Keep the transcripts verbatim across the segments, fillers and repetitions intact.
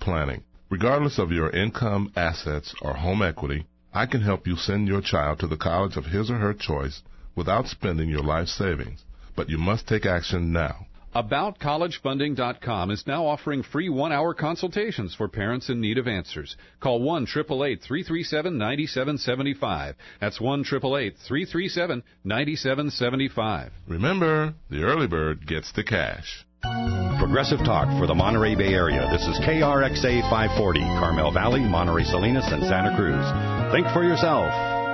planning. Regardless of your income, assets, or home equity, I can help you send your child to the college of his or her choice without spending your life savings. But you must take action now. About college funding dot com is now offering free one-hour consultations for parents in need of answers. Call one eight eight eight, three three seven, nine seven seven five. That's one eight eight eight, three three seven, nine seven seven five. Remember, the early bird gets the cash. Progressive Talk for the Monterey Bay Area. This is K R X A five forty, Carmel Valley, Monterey Salinas, and Santa Cruz. Think for yourself.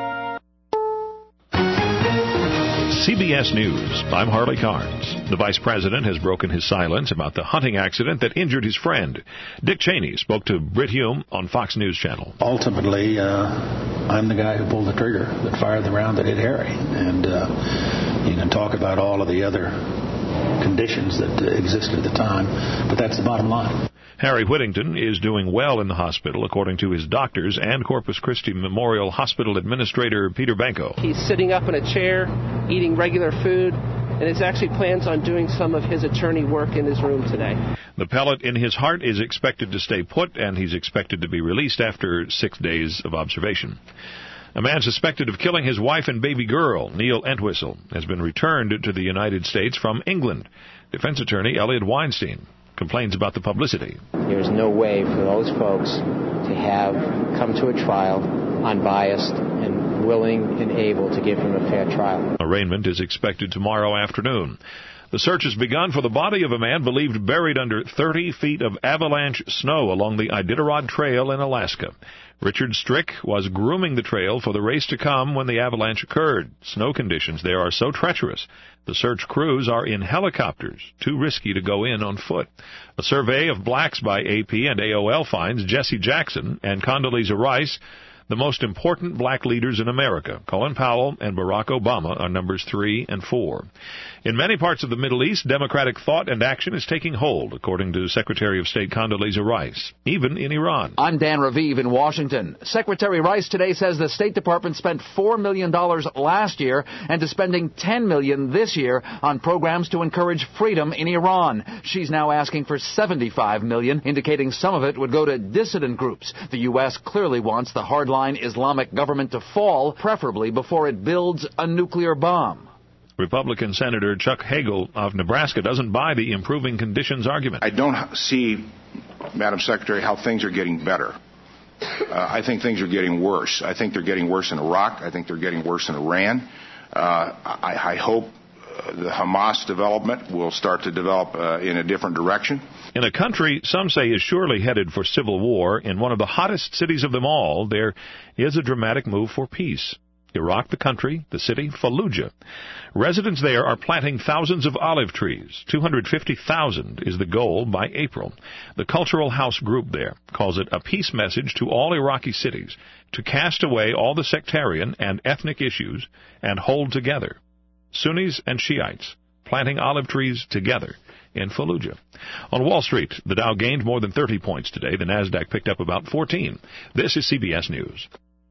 C B S News. I'm Harley Carnes. The Vice President has broken his silence about the hunting accident that injured his friend. Dick Cheney spoke to Britt Hume on Fox News Channel. Ultimately, uh, I'm the guy who pulled the trigger that fired the round that hit Harry. And uh, you can talk about all of the other conditions that existed at the time, but that's the bottom line. Harry Whittington is doing well in the hospital, according to his doctors and Corpus Christi Memorial Hospital Administrator Peter Banco. He's sitting up in a chair, eating regular food, and he actually plans on doing some of his attorney work in his room today. The pellet in his heart is expected to stay put, and he's expected to be released after six days of observation. A man suspected of killing his wife and baby girl, Neil Entwistle, has been returned to the United States from England. Defense attorney Elliot Weinstein complains about the publicity. There's no way for those folks to have come to a trial unbiased and willing and able to give him a fair trial. Arraignment is expected tomorrow afternoon. The search has begun for the body of a man believed buried under thirty feet of avalanche snow along the Iditarod Trail in Alaska. Richard Strick was grooming the trail for the race to come when the avalanche occurred. Snow conditions there are so treacherous. The search crews are in helicopters, too risky to go in on foot. A survey of blacks by A P and A O L finds Jesse Jackson and Condoleezza Rice the most important black leaders in America. Colin Powell and Barack Obama are numbers three and four. In many parts of the Middle East, democratic thought and action is taking hold, according to Secretary of State Condoleezza Rice, even in Iran. I'm Dan Raviv in Washington. Secretary Rice today says the State Department spent four million dollars last year and is spending ten million dollars this year on programs to encourage freedom in Iran. She's now asking for seventy-five million dollars, indicating some of it would go to dissident groups. The U S clearly wants the hardline Islamic government to fall, preferably before it builds a nuclear bomb. Republican Senator Chuck Hagel of Nebraska doesn't buy the improving conditions argument. I don't see, Madam Secretary, how things are getting better. Uh, I think things are getting worse. I think they're getting worse in Iraq. I think they're getting worse in Iran. Uh, I, I hope uh, the Hamas development will start to develop uh, in a different direction. In a country some say is surely headed for civil war, in one of the hottest cities of them all, there is a dramatic move for peace. Iraq, the country, the city, Fallujah. Residents there are planting thousands of olive trees. two hundred fifty thousand is the goal by April. The Cultural House group there calls it a peace message to all Iraqi cities to cast away all the sectarian and ethnic issues and hold together. Sunnis and Shiites planting olive trees together in Fallujah. On Wall Street, the Dow gained more than thirty points today. The Nasdaq picked up about fourteen. This is C B S News.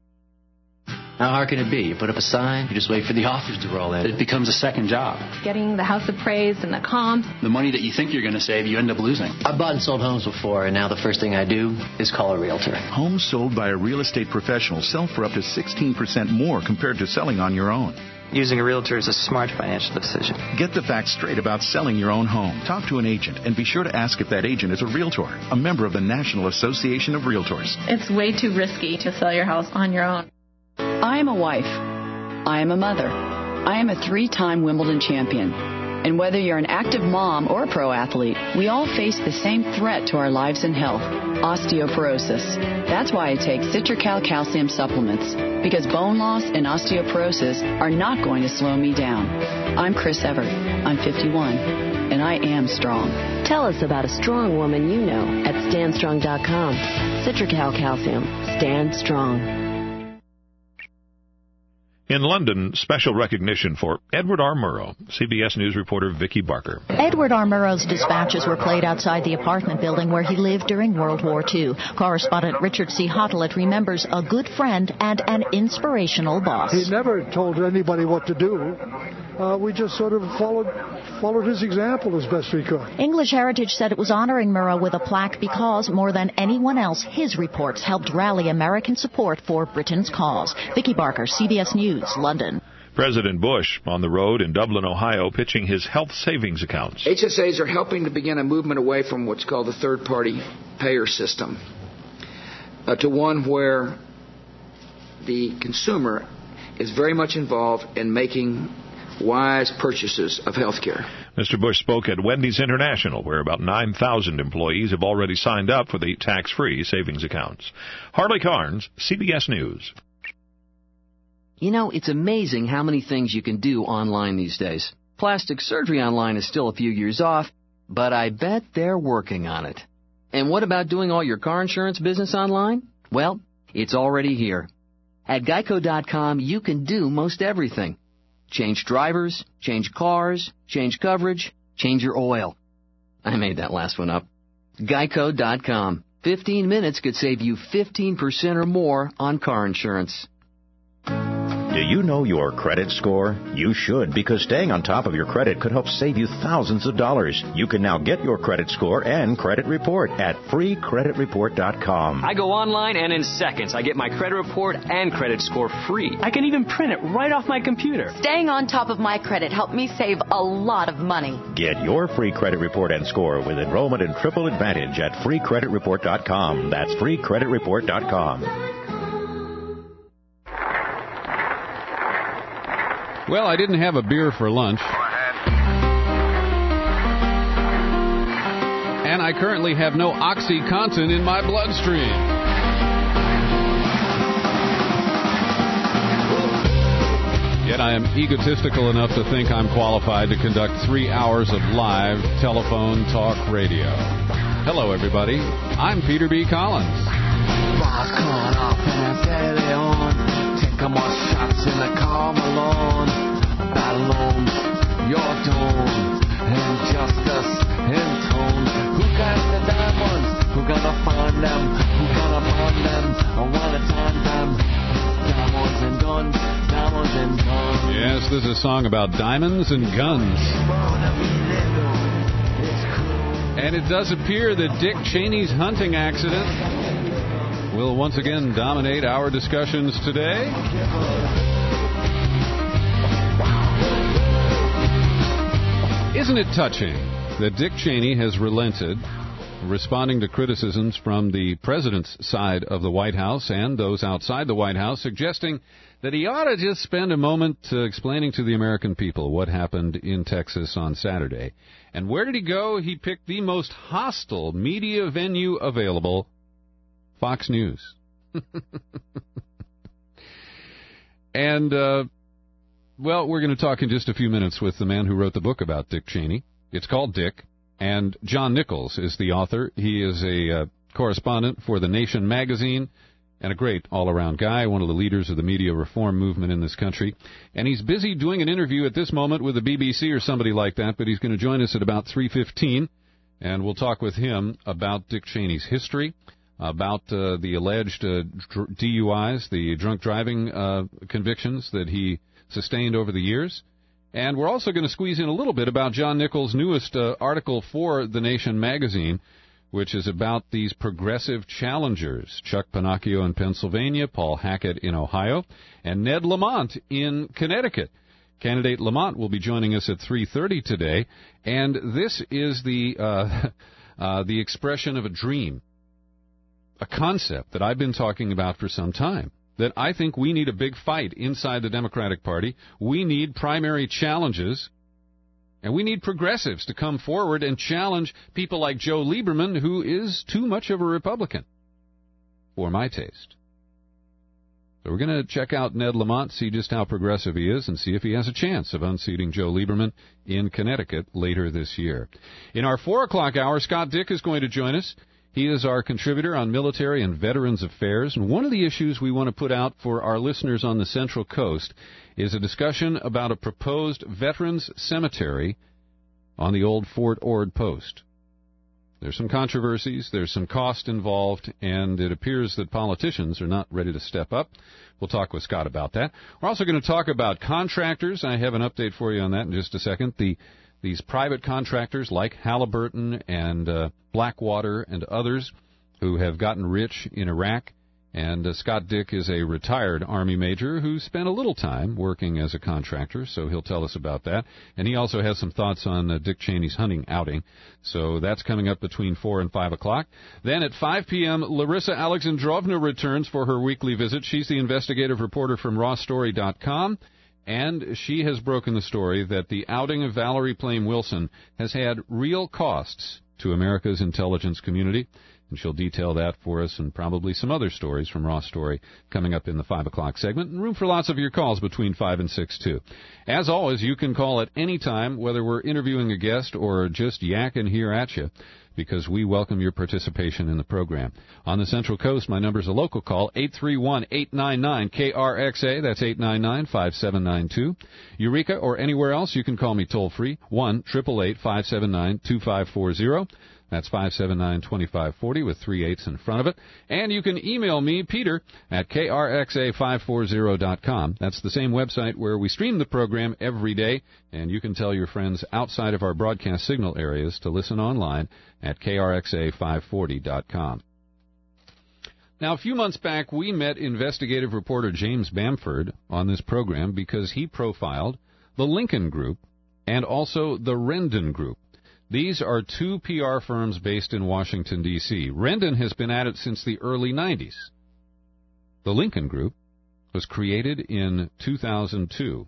How hard can it be? You put up a sign, you just wait for the offers to roll in. It becomes a second job. Getting the house appraised and the comps. The money that you think you're going to save, you end up losing. I've bought and sold homes before, and now the first thing I do is call a realtor. Homes sold by a real estate professional sell for up to sixteen percent more compared to selling on your own. Using a realtor is a smart financial decision. Get the facts straight about selling your own home. Talk to an agent and be sure to ask if that agent is a realtor, a member of the National Association of Realtors. It's way too risky to sell your house on your own. I am a wife. I am a mother. I am a three-time Wimbledon champion. And whether you're an active mom or a pro athlete, we all face the same threat to our lives and health, osteoporosis. That's why I take Citracal calcium supplements, because bone loss and osteoporosis are not going to slow me down. I'm Chris Everett. I'm fifty-one, and I am strong. Tell us about a strong woman you know at stand strong dot com. Citracal calcium. Stand strong. In London, special recognition for Edward R. Murrow. C B S News reporter Vicki Barker. Edward R. Murrow's dispatches were played outside the apartment building where he lived during World War Two. Correspondent Richard C. Hotelet remembers a good friend and an inspirational boss. He never told anybody what to do. uh, we just sort of followed followed his example as best we could. English Heritage said it was honoring Murrah with a plaque because, more than anyone else, his reports helped rally American support for Britain's cause. Vicki Barker, C B S News, London. President Bush on the road in Dublin, Ohio, pitching his health savings accounts. H S As are helping to begin a movement away from what's called the third-party payer system uh, to one where the consumer is very much involved in making wise purchases of health care. Mister Bush spoke at Wendy's International, where about nine thousand employees have already signed up for the tax-free savings accounts. Harley Carnes, C B S News. You know, it's amazing how many things you can do online these days. Plastic surgery online is still a few years off, but I bet they're working on it. And what about doing all your car insurance business online? Well, it's already here. At Geico dot com, you can do most everything. Change drivers, change cars, change coverage, change your oil. I made that last one up. Geico dot com. Fifteen minutes could save you fifteen percent or more on car insurance. Do you know your credit score? You should, because staying on top of your credit could help save you thousands of dollars. You can now get your credit score and credit report at free credit report dot com. I go online and in seconds I get my credit report and credit score free. I can even print it right off my computer. Staying on top of my credit helped me save a lot of money. Get your free credit report and score with enrollment in Triple Advantage at free credit report dot com. That's free credit report dot com. Well, I didn't have a beer for lunch. And I currently have no OxyContin in my bloodstream. Yet I am egotistical enough to think I'm qualified to conduct three hours of live telephone talk radio. Hello, everybody. I'm Peter B. Collins. Take more shots in the car alone. Battle on your tone. Injustice in tone. Who got the diamonds? Who gonna find them? Who gonna find them? I wanna find them. Diamonds and guns. Diamonds and guns. Yes, this is a song about diamonds and guns. And it does appear that Dick Cheney's hunting accident will once again dominate our discussions today. Isn't it touching that Dick Cheney has relented, responding to criticisms from the president's side of the White House and those outside the White House, suggesting that he ought to just spend a moment uh, explaining to the American people what happened in Texas on Saturday. And where did he go? He picked the most hostile media venue available, Fox News. and, uh, well, we're going to talk in just a few minutes with the man who wrote the book about Dick Cheney. It's called Dick, and John Nichols is the author. He is a uh, correspondent for The Nation magazine and a great all-around guy, one of the leaders of the media reform movement in this country. And he's busy doing an interview at this moment with the B B C or somebody like that, but he's going to join us at about three fifteen, and we'll talk with him about Dick Cheney's history, about uh, the alleged uh, dr- D U Is, the drunk driving uh, convictions that he sustained over the years. And we're also going to squeeze in a little bit about John Nichols' newest uh, article for The Nation magazine, which is about these progressive challengers, Chuck Pinocchio in Pennsylvania, Paul Hackett in Ohio, and Ned Lamont in Connecticut. Candidate Lamont will be joining us at three thirty today, and this is the uh, uh, the expression of a dream, a concept that I've been talking about for some time, that I think we need a big fight inside the Democratic Party. We need primary challenges, and we need progressives to come forward and challenge people like Joe Lieberman, who is too much of a Republican for my taste. So we're going to check out Ned Lamont, see just how progressive he is, and see if he has a chance of unseating Joe Lieberman in Connecticut later this year. In our four o'clock hour, Scott Dick is going to join us. He is our contributor on military and veterans affairs, and one of the issues we want to put out for our listeners on the Central Coast is a discussion about a proposed veterans cemetery on the old Fort Ord post. There's some controversies, there's some cost involved, and it appears that politicians are not ready to step up. We'll talk with Scott about that. We're also going to talk about contractors. I have an update for you on that in just a second. The These private contractors like Halliburton and uh, Blackwater and others who have gotten rich in Iraq. And uh, Scott Dick is a retired Army major who spent a little time working as a contractor, so he'll tell us about that. And he also has some thoughts on uh, Dick Cheney's hunting outing. So that's coming up between four and five o'clock. Then at five p.m., Larissa Alexandrovna returns for her weekly visit. She's the investigative reporter from raw story dot com. And she has broken the story that the outing of Valerie Plame Wilson has had real costs to America's intelligence community. And she'll detail that for us and probably some other stories from Raw Story coming up in the five o'clock segment. And room for lots of your calls between five and six, too. As always, you can call at any time, whether we're interviewing a guest or just yakking here at you, because we welcome your participation in the program. On the Central Coast, my number's a local call, eight three one, eight nine nine, K R X A. That's eight nine nine, five seven nine two. Eureka or anywhere else, you can call me toll-free, one eight eight eight, five seven nine, two five four zero. That's five seven nine, two five four zero with three eights in front of it. And you can email me, Peter, at K R X A five forty dot com. That's the same website where we stream the program every day. And you can tell your friends outside of our broadcast signal areas to listen online at K R X A five forty dot com. Now, a few months back, we met investigative reporter James Bamford on this program because he profiled the Lincoln Group and also the Rendon Group. These are two P R firms based in Washington, D C Rendon has been at it since the early nineties. The Lincoln Group was created in two thousand two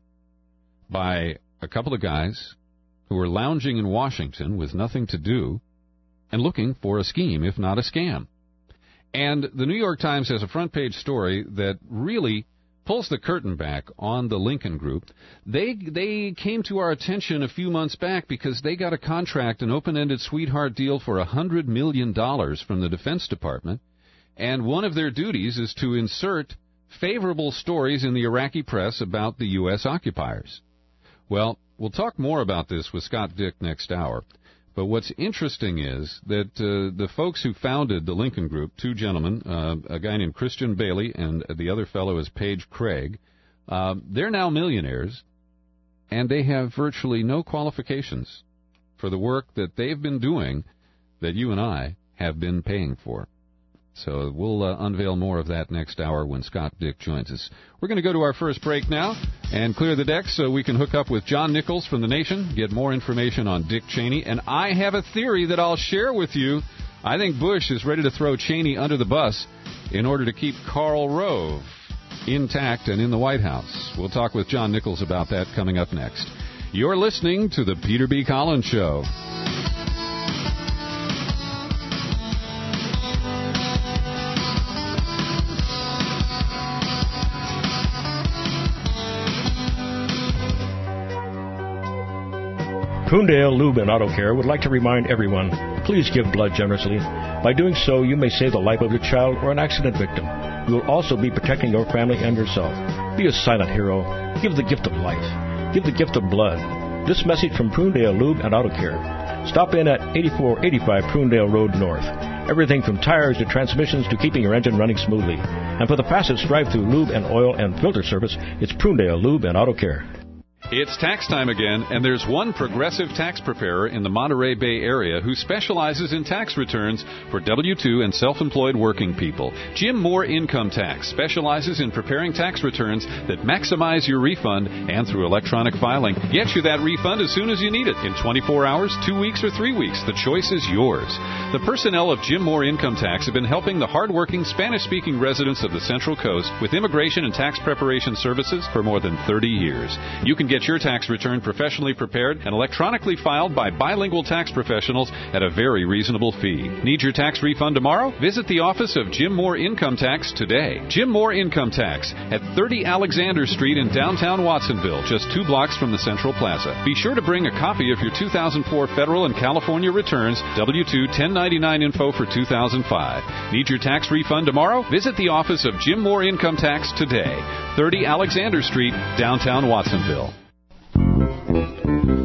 by a couple of guys who were lounging in Washington with nothing to do and looking for a scheme, if not a scam. And the New York Times has a front-page story that really pulls the curtain back on the Lincoln Group. They they came to our attention a few months back because they got a contract, an open-ended sweetheart deal for one hundred million dollars from the Defense Department, and one of their duties is to insert favorable stories in the Iraqi press about the U S occupiers. Well, we'll talk more about this with Scott Dick next hour. But what's interesting is that uh, the folks who founded the Lincoln Group, two gentlemen, uh, a guy named Christian Bailey and the other fellow is Paige Craig, uh, they're now millionaires, and they have virtually no qualifications for the work that they've been doing that you and I have been paying for. So we'll uh, unveil more of that next hour when Scott Dick joins us. We're going to go to our first break now and clear the decks so we can hook up with John Nichols from The Nation, get more information on Dick Cheney. And I have a theory that I'll share with you. I think Bush is ready to throw Cheney under the bus in order to keep Karl Rove intact and in the White House. We'll talk with John Nichols about that coming up next. You're listening to The Peter B. Collins Show. Prunedale Lube and Auto Care would like to remind everyone, please give blood generously. By doing so, you may save the life of your child or an accident victim. You will also be protecting your family and yourself. Be a silent hero. Give the gift of life. Give the gift of blood. This message from Prunedale Lube and Auto Care. Stop in at eighty-four eighty-five Prunedale Road North. Everything from tires to transmissions to keeping your engine running smoothly. And for the fastest drive-through lube and oil and filter service, it's Prunedale Lube and Auto Care. It's tax time again, and there's one progressive tax preparer in the Monterey Bay area who specializes in tax returns for W two and self-employed working people. Jim Moore Income Tax specializes in preparing tax returns that maximize your refund and through electronic filing, get you that refund as soon as you need it in twenty-four hours, two weeks, or three weeks. The choice is yours. The personnel of Jim Moore Income Tax have been helping the hardworking Spanish-speaking residents of the Central Coast with immigration and tax preparation services for more than thirty years. You can get your tax return professionally prepared and electronically filed by bilingual tax professionals at a very reasonable fee. Need your tax refund tomorrow? Visit the office of Jim Moore Income Tax today. Jim Moore Income Tax at thirty Alexander Street in downtown Watsonville, just two blocks from the Central Plaza. Be sure to bring a copy of your two thousand four federal and California returns, W two ten ninety-nine info for two thousand five. Need your tax refund tomorrow? Visit the office of Jim Moore Income Tax today. thirty Alexander Street, downtown Watsonville.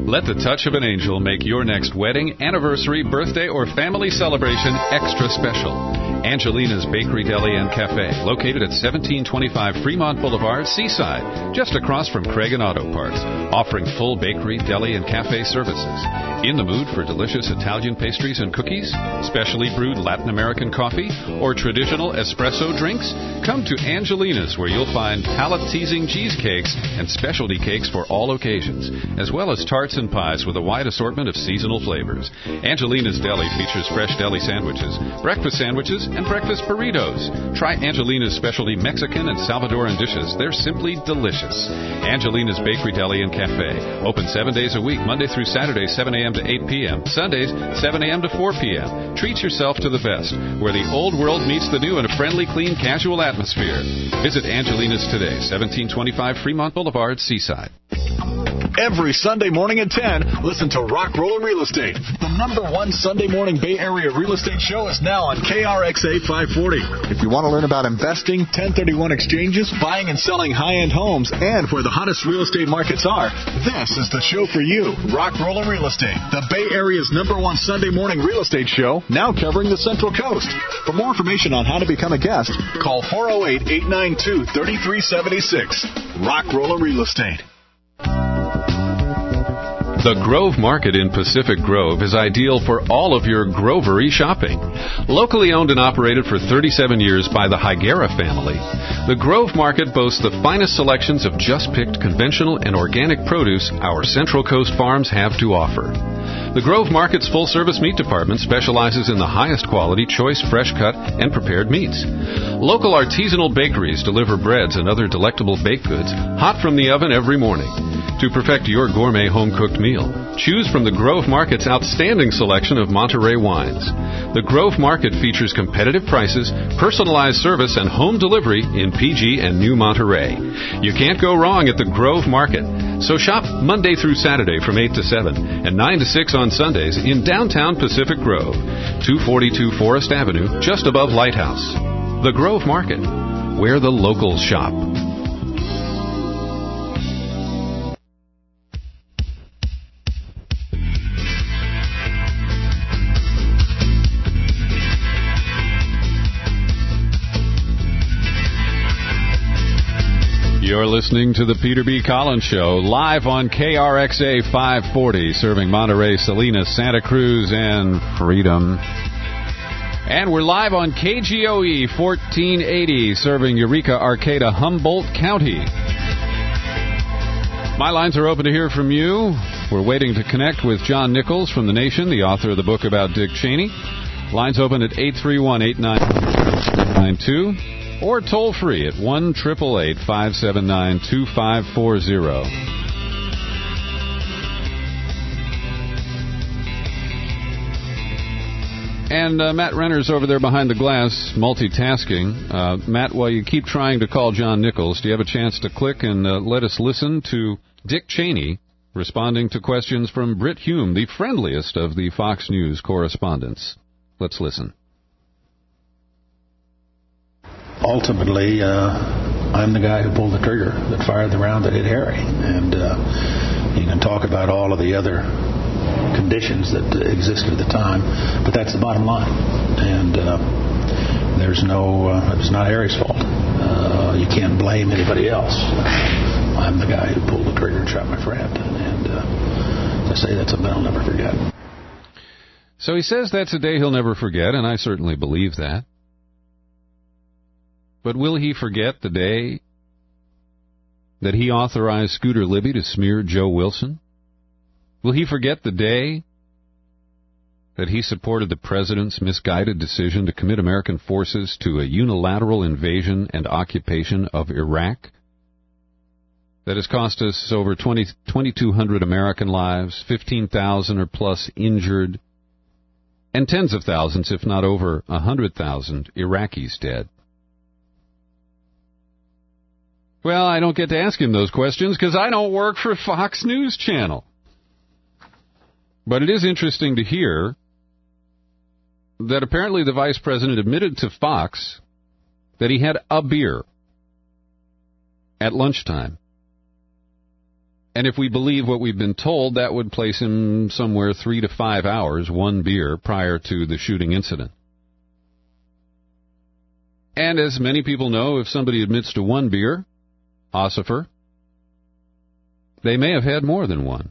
Let the touch of an angel make your next wedding, anniversary, birthday, or family celebration extra special. Angelina's Bakery, Deli, and Cafe, located at seventeen twenty-five Fremont Boulevard, Seaside, just across from Craig and Auto Parts, offering full bakery, deli, and cafe services. In the mood for delicious Italian pastries and cookies, specially brewed Latin American coffee, or traditional espresso drinks? Come to Angelina's, where you'll find palate-teasing cheesecakes and specialty cakes for all occasions, as well as tarts and pies with a wide assortment of seasonal flavors. Angelina's Deli features fresh deli sandwiches, breakfast sandwiches, and breakfast burritos. Try Angelina's specialty Mexican and Salvadoran dishes. They're simply delicious. Angelina's Bakery, Deli, and Cafe. Open seven days a week, Monday through Saturday, seven a.m. to eight p.m. Sundays, seven a.m. to four p.m. Treat yourself to the best, where the old world meets the new in a friendly, clean, casual atmosphere. Visit Angelina's today, seventeen twenty-five Fremont Boulevard, Seaside. Every Sunday morning at ten, listen to Rock Roller Real Estate. The number one Sunday morning Bay Area real estate show is now on K R X A five forty. If you want to learn about investing, ten thirty-one exchanges, buying and selling high-end homes, and where the hottest real estate markets are, this is the show for you. Rock Roller Real Estate, the Bay Area's number one Sunday morning real estate show, now covering the Central Coast. For more information on how to become a guest, call four oh eight, eight nine two, three three seven six. Rock Roller Real Estate. The Grove Market in Pacific Grove is ideal for all of your grovery shopping. Locally owned and operated for thirty-seven years by the Higuera family, the Grove Market boasts the finest selections of just-picked conventional and organic produce our Central Coast farms have to offer. The Grove Market's full-service meat department specializes in the highest quality, choice, fresh-cut, and prepared meats. Local artisanal bakeries deliver breads and other delectable baked goods hot from the oven every morning. To perfect your gourmet home-cooked meal, choose from the Grove Market's outstanding selection of Monterey wines. The Grove Market features competitive prices, personalized service, and home delivery in P G and New Monterey. You can't go wrong at the Grove Market. So shop Monday through Saturday from eight to seven and nine to six on Sundays in downtown Pacific Grove, two forty-two Forest Avenue, just above Lighthouse. The Grove Market, where the locals shop. You're listening to the Peter B. Collins Show, live on K R X A five forty, serving Monterey, Salinas, Santa Cruz, and Freedom. And we're live on K G O E fourteen eighty, serving Eureka, Arcata, Humboldt County. My lines are open to hear from you. We're waiting to connect with John Nichols from The Nation, the author of the book about Dick Cheney. Lines open at eight three one, eight nine nine two. Or toll free at one eight eight eight, five seven nine, two five four zero. And uh, Matt Renner's over there behind the glass, multitasking. Uh, Matt, while you keep trying to call John Nichols, do you have a chance to click and uh, let us listen to Dick Cheney responding to questions from Brit Hume, the friendliest of the Fox News correspondents? Let's listen. Ultimately, uh, I'm the guy who pulled the trigger that fired the round that hit Harry. And uh, you can talk about all of the other conditions that existed at the time, but that's the bottom line. And uh, there's no, uh, it's not Harry's fault. Uh, you can't blame anybody else. I'm the guy who pulled the trigger and shot my friend. And uh, as I say, that's something I'll never forget. So he says that's a day he'll never forget, and I certainly believe that. But will he forget the day that he authorized Scooter Libby to smear Joe Wilson? Will he forget the day that he supported the president's misguided decision to commit American forces to a unilateral invasion and occupation of Iraq that has cost us over twenty-two hundred American lives, fifteen thousand or plus injured, and tens of thousands, if not over one hundred thousand, Iraqis dead? Well, I don't get to ask him those questions because I don't work for Fox News Channel. But it is interesting to hear that apparently the vice president admitted to Fox that he had a beer at lunchtime And if we believe what we've been told, that would place him somewhere three to five hours, one beer, prior to the shooting incident. And as many people know, if somebody admits to one beer, ossifer, they may have had more than one.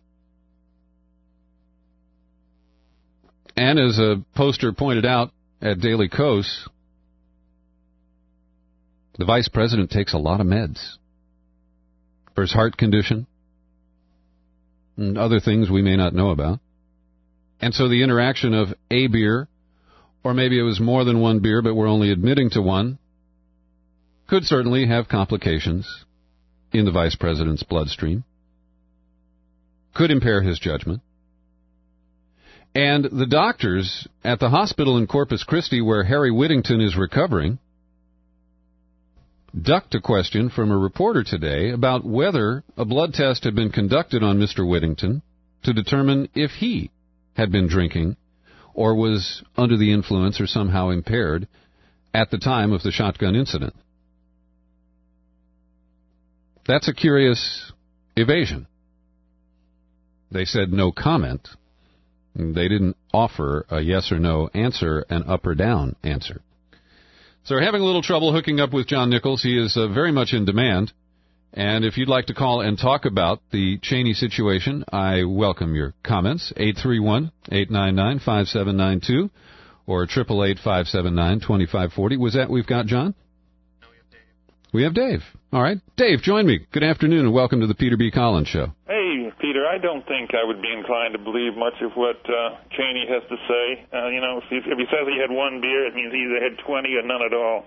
And as a poster pointed out at Daily Kos, the vice president takes a lot of meds for his heart condition and other things we may not know about. And so the interaction of a beer, or maybe it was more than one beer, but we're only admitting to one, could certainly have complications in the vice president's bloodstream, could impair his judgment. And the doctors at the hospital in Corpus Christi where Harry Whittington is recovering ducked a question from a reporter today about whether a blood test had been conducted on Mister Whittington to determine if he had been drinking or was under the influence or somehow impaired at the time of the shotgun incident. That's a curious evasion. They said no comment. They didn't offer a yes or no answer, an up or down answer. So we're having a little trouble hooking up with John Nichols. He is uh, very much in demand. And if you'd like to call and talk about the Cheney situation, I welcome your comments. eight three one, eight nine nine, five seven nine two or eight eight eight, five seven nine, two five four zero. Was that we've got John? No, we have Dave. We have Dave. All right. Dave, join me. Good afternoon and welcome to the Peter B. Collins Show. Hey, Peter, I don't think I would be inclined to believe much of what uh, Cheney has to say. Uh, you know, if he, if he says he had one beer, it means he either had twenty or none at all.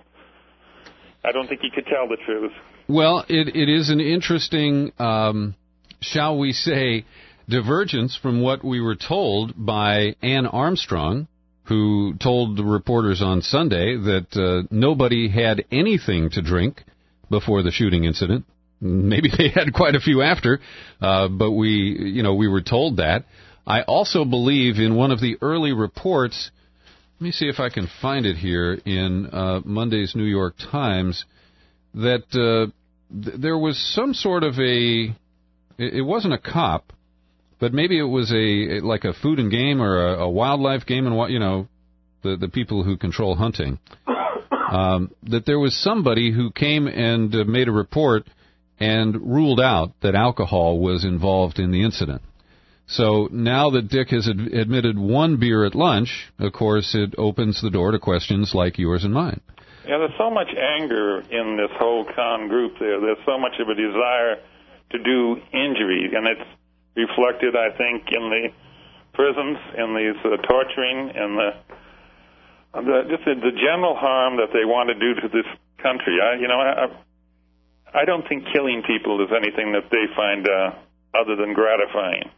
I don't think he could tell the truth. Well, it, it is an interesting, um, shall we say, divergence from what we were told by Ann Armstrong, who told the reporters on Sunday that uh, nobody had anything to drink before the shooting incident. Maybe they had quite a few after, uh, but we, you know, we were told that. I also believe in one of the early reports, let me see if I can find it here in uh, Monday's New York Times, that uh, th- there was some sort of a, it, it wasn't a cop, but maybe it was a like a food and game or a, a wildlife game and what, you know, the the people who control hunting. Um, that there was somebody who came and uh, made a report and ruled out that alcohol was involved in the incident. So now that Dick has ad- admitted one beer at lunch, of course, it opens the door to questions like yours and mine. Yeah, there's so much anger in this whole con group there. There's so much of a desire to do injury, and it's reflected, I think, in the prisons, in these uh, torturing, and the, the just the, the general harm that they want to do to this country. I, you know, I, I don't think killing people is anything that they find uh, other than gratifying.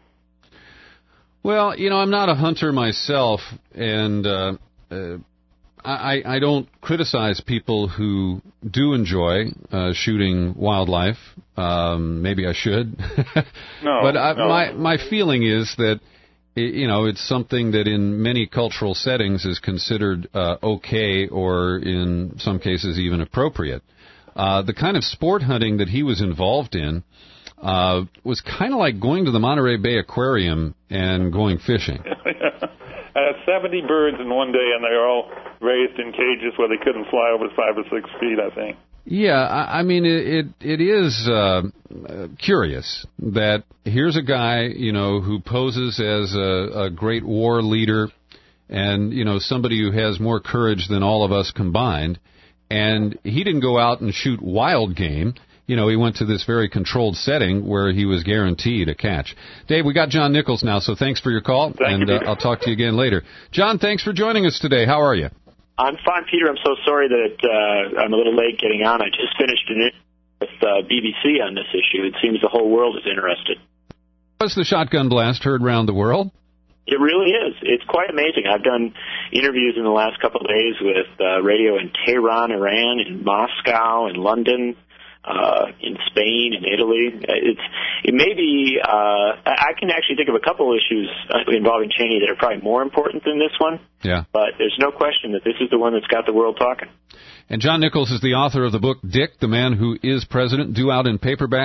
Well, you know, I'm not a hunter myself, and uh, uh, I, I don't criticize people who do enjoy uh, shooting wildlife. Um, maybe I should. No, but I, no. my my feeling is that, you know, it's something that in many cultural settings is considered uh, okay or in some cases even appropriate. Uh, the kind of sport hunting that he was involved in uh, was kind of like going to the Monterey Bay Aquarium and going fishing. I had seventy birds in one day, and they were all raised in cages where they couldn't fly over five or six feet, I think. Yeah, I, I mean, it it, it is uh, curious that here's a guy, you know, who poses as a, a great war leader and, you know, somebody who has more courage than all of us combined, and he didn't go out and shoot wild game. You know, he went to this very controlled setting where he was guaranteed a catch. Dave, we got John Nichols now, so thanks for your call, Thank and you, uh, I'll talk to you again later. John, thanks for joining us today. How are you? I'm fine, Peter. I'm so sorry that uh, I'm a little late getting on. I just finished an interview with uh, B B C on this issue. It seems the whole world is interested. Was the shotgun blast heard around the world? It really is. It's quite amazing. I've done interviews in the last couple of days with uh, radio in Tehran, Iran, in Moscow, in London, uh, in Spain, in Italy. It's it may be. Uh, I can actually think of a couple issues involving Cheney that are probably more important than this one. Yeah. But there's no question that this is the one that's got the world talking. And John Nichols is the author of the book Dick, the Man Who Is President, due out in paperback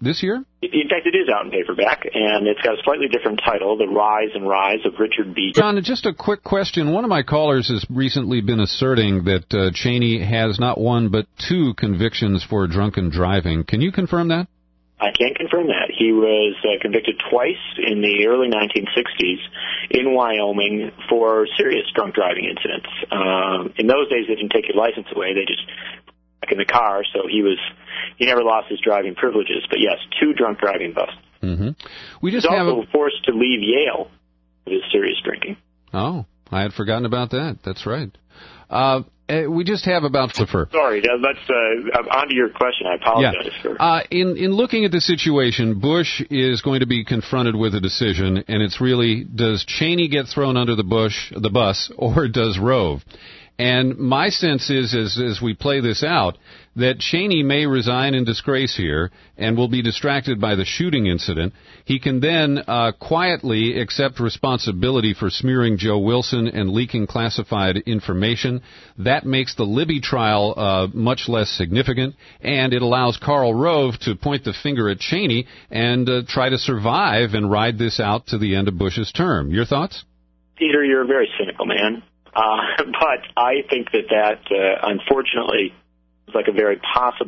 this year? In fact, it is out in paperback, and it's got a slightly different title, The Rise and Rise of Richard B. John, just a quick question. One of my callers has recently been asserting that uh, Cheney has not one but two convictions for drunken driving. Can you confirm that? I can confirm that. He was uh, convicted twice in the early nineteen sixties in Wyoming for serious drunk driving incidents. Um, in those days, they didn't take your license away. They just back in the car, so he was he never lost his driving privileges. But yes, two drunk driving busts. Mm-hmm. We just he was have also a... forced to leave Yale with his serious drinking. Oh, I had forgotten about that. That's right. Uh, we just have about the fur. Sorry, let's uh, on to your question. I apologize yeah. for. Uh, in in looking at the situation, Bush is going to be confronted with a decision, and it's really, does Cheney get thrown under the bush, the bus, or does Rove? And my sense is, as, as we play this out, that Cheney may resign in disgrace here and will be distracted by the shooting incident. He can then uh, quietly accept responsibility for smearing Joe Wilson and leaking classified information. That makes the Libby trial uh, much less significant, and it allows Karl Rove to point the finger at Cheney and uh, try to survive and ride this out to the end of Bush's term. Your thoughts? Peter, you're a very cynical man. Uh, but I think that that, uh, unfortunately, is like a very possible...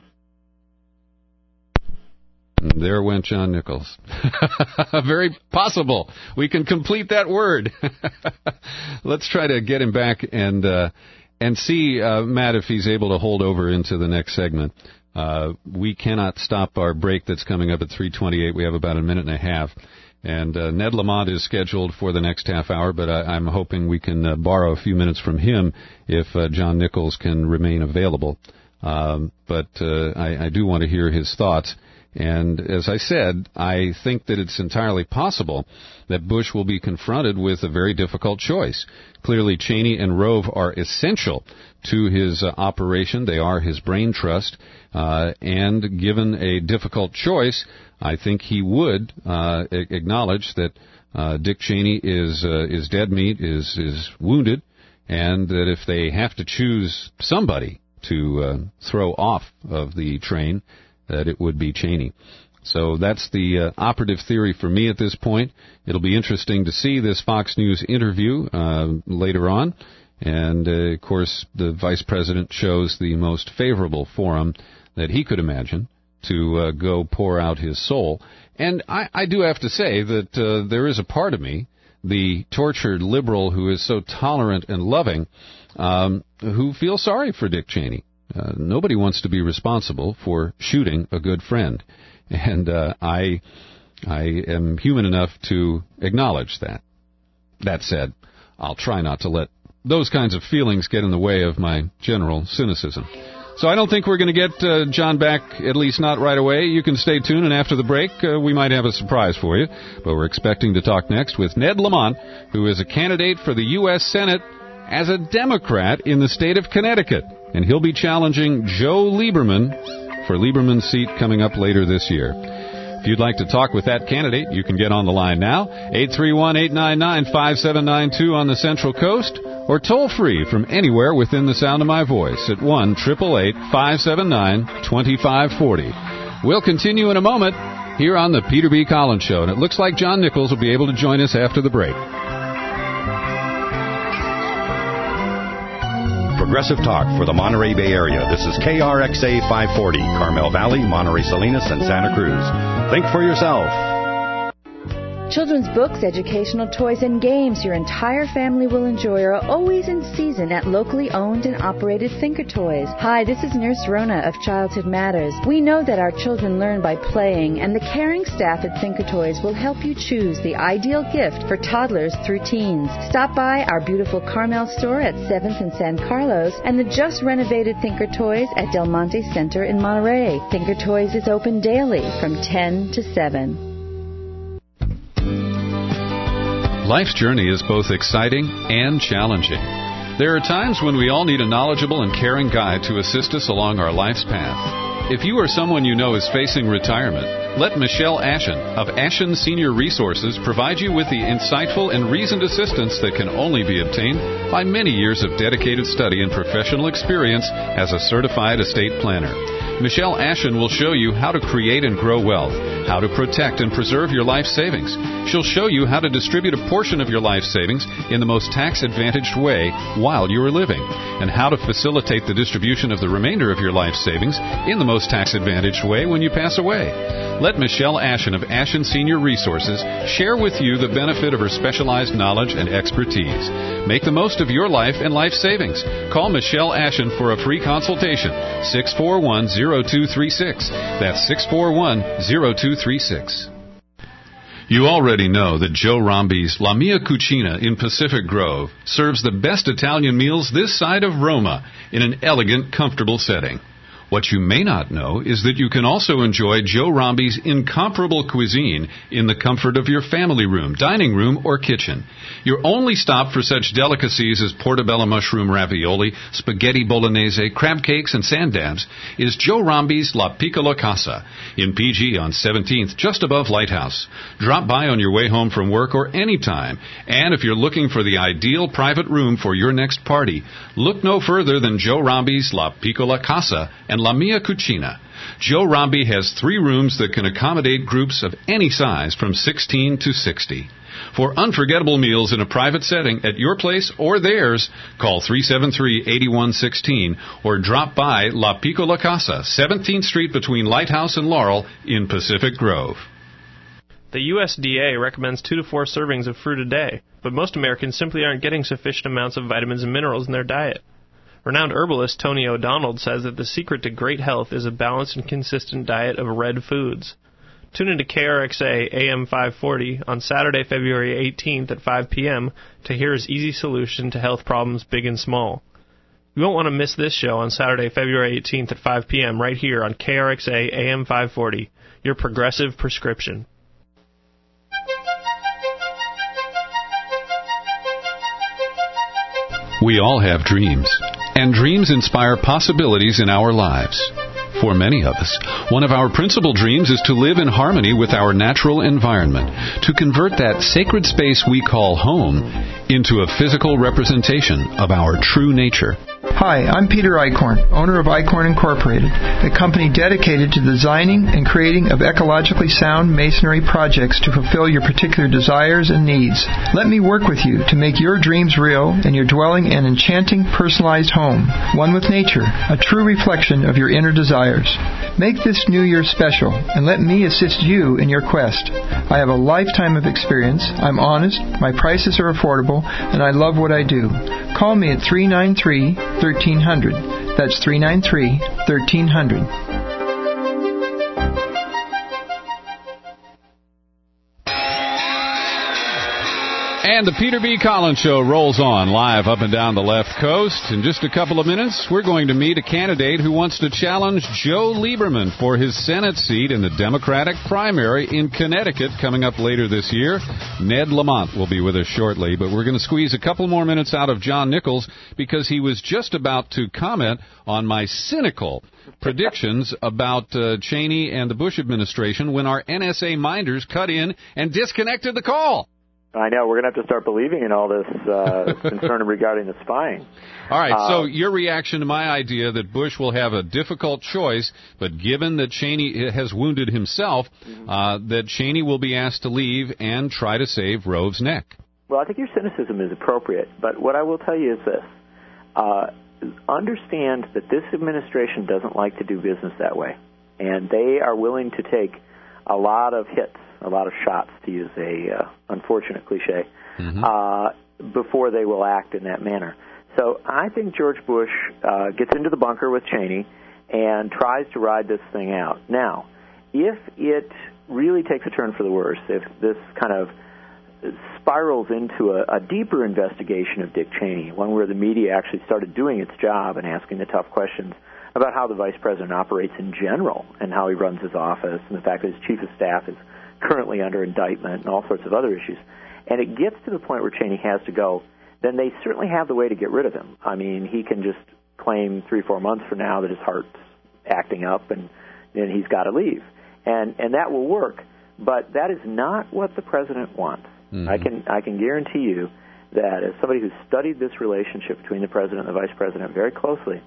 There went John Nichols. Very possible. We can complete that word. Let's try to get him back and uh, and see, uh, Matt, if he's able to hold over into the next segment. Uh, we cannot stop our break that's coming up at three twenty-eight. We have about a minute and a half. And uh, Ned Lamont is scheduled for the next half hour, but I, I'm hoping we can uh, borrow a few minutes from him if uh, John Nichols can remain available. Um, but uh, I, I do want to hear his thoughts. And as I said, I think that it's entirely possible that Bush will be confronted with a very difficult choice. Clearly, Cheney and Rove are essential to his uh, operation. They are his brain trust. Uh, and given a difficult choice, I think he would uh, acknowledge that uh, Dick Cheney is uh, is dead meat, is is wounded, and that if they have to choose somebody to uh, throw off of the train, that it would be Cheney. So that's the uh, operative theory for me at this point. It'll be interesting to see this Fox News interview uh, later on. And, uh, of course, the vice president chose the most favorable forum that he could imagine to uh, go pour out his soul. And I, I do have to say that uh, there is a part of me, the tortured liberal who is so tolerant and loving, um, who feels sorry for Dick Cheney. Uh, nobody wants to be responsible for shooting a good friend. And uh, I, I am human enough to acknowledge that. That said, I'll try not to let those kinds of feelings get in the way of my general cynicism. So I don't think we're going to get uh, John back, at least not right away. You can stay tuned, and after the break, uh, we might have a surprise for you. But we're expecting to talk next with Ned Lamont, who is a candidate for the U S Senate as a Democrat in the state of Connecticut. And he'll be challenging Joe Lieberman for Lieberman's seat coming up later this year. If you'd like to talk with that candidate, you can get on the line now, eight three one, eight nine nine, five seven nine two on the Central Coast, or toll free from anywhere within the sound of my voice at one eight eight eight, five seven nine, two five four zero. We'll continue in a moment here on the Peter B. Collins Show, and it looks like John Nichols will be able to join us after the break. Progressive Talk for the Monterey Bay Area. This is K R X A five forty, Carmel Valley, Monterey Salinas, and Santa Cruz. Think for yourself. Children's books, educational toys, and games your entire family will enjoy are always in season at locally owned and operated Thinker Toys. Hi, this is Nurse Rona of Childhood Matters. We know that our children learn by playing, and the caring staff at Thinker Toys will help you choose the ideal gift for toddlers through teens. Stop by our beautiful Carmel store at seventh and San Carlos and the just renovated Thinker Toys at Del Monte Center in Monterey. Thinker Toys is open daily from ten to seven. Life's journey is both exciting and challenging. There are times when we all need a knowledgeable and caring guide to assist us along our life's path. If you or someone you know is facing retirement, let Michelle Ashen of Ashen Senior Resources provide you with the insightful and reasoned assistance that can only be obtained by many years of dedicated study and professional experience as a certified estate planner. Michelle Ashen will show you how to create and grow wealth, how to protect and preserve your life savings. She'll show you how to distribute a portion of your life savings in the most tax-advantaged way while you are living, and how to facilitate the distribution of the remainder of your life savings in the most tax-advantaged way when you pass away. Let Michelle Ashen of Ashen Senior Resources share with you the benefit of her specialized knowledge and expertise. Make the most of your life and life savings. Call Michelle Ashen for a free consultation, six four one, zero two three six. That's six four one, zero two three six. You already know that Joe Rombi's La Mia Cucina in Pacific Grove serves the best Italian meals this side of Roma in an elegant, comfortable setting. What you may not know is that you can also enjoy Joe Rombi's incomparable cuisine in the comfort of your family room, dining room, or kitchen. Your only stop for such delicacies as portobello mushroom ravioli, spaghetti bolognese, crab cakes, and sand dabs is Joe Rombi's La Piccola Casa in P G on seventeenth, just above Lighthouse. Drop by on your way home from work or any time. And if you're looking for the ideal private room for your next party, look no further than Joe Rombi's La Piccola Casa and La Mia Cucina. Joe Rombi has three rooms that can accommodate groups of any size from sixteen to sixty. For unforgettable meals in a private setting at your place or theirs, call three seven three, eight one one six or drop by La Piccola Casa, seventeenth Street between Lighthouse and Laurel in Pacific Grove. The U S D A recommends two to four servings of fruit a day, but most Americans simply aren't getting sufficient amounts of vitamins and minerals in their diet. Renowned herbalist Tony O'Donnell says that the secret to great health is a balanced and consistent diet of red foods. Tune into K R X A A M five forty on Saturday, February eighteenth at five p.m. to hear his easy solution to health problems big and small. You won't want to miss this show on Saturday, February eighteenth at five p.m. right here on K R X A A M five forty, your progressive prescription. We all have dreams, and dreams inspire possibilities in our lives. For many of us, one of our principal dreams is to live in harmony with our natural environment, to convert that sacred space we call home into a physical representation of our true nature. Hi, I'm Peter Eichhorn, owner of Eichhorn Incorporated, a company dedicated to designing and creating of ecologically sound masonry projects to fulfill your particular desires and needs. Let me work with you to make your dreams real and your dwelling an enchanting, personalized home, one with nature, a true reflection of your inner desires. Make this New Year special, and let me assist you in your quest. I have a lifetime of experience, I'm honest, my prices are affordable, and I love what I do. Call me at three nine three, one three zero zero. That's three nine three, one three zero zero. And the Peter B. Collins Show rolls on live up and down the left coast. In just a couple of minutes, we're going to meet a candidate who wants to challenge Joe Lieberman for his Senate seat in the Democratic primary in Connecticut coming up later this year. Ned Lamont will be with us shortly, but we're going to squeeze a couple more minutes out of John Nichols because he was just about to comment on my cynical predictions about uh, Cheney and the Bush administration when our N S A minders cut in and disconnected the call. I know. We're going to have to start believing in all this uh, concern regarding the spying. All right. Uh, so your reaction to my idea that Bush will have a difficult choice, but given that Cheney has wounded himself, mm-hmm. uh, that Cheney will be asked to leave and try to save Rove's neck. Well, I think your cynicism is appropriate. But what I will tell you is this. Uh, understand that this administration doesn't like to do business that way. And they are willing to take a lot of hits, a lot of shots, to use a uh, unfortunate cliche, mm-hmm. uh, before they will act in that manner. So I think George Bush uh, gets into the bunker with Cheney and tries to ride this thing out. Now, if it really takes a turn for the worse, if this kind of spirals into a, a deeper investigation of Dick Cheney, one where the media actually started doing its job and asking the tough questions about how the vice president operates in general and how he runs his office and the fact that his chief of staff is currently under indictment and all sorts of other issues, and it gets to the point where Cheney has to go, then they certainly have the way to get rid of him. I mean, he can just claim three, four months from now that his heart's acting up and then he's got to leave. And and that will work, but that is not what the president wants. Mm-hmm. I can I can guarantee you that as somebody who's studied this relationship between the president and the vice president very closely,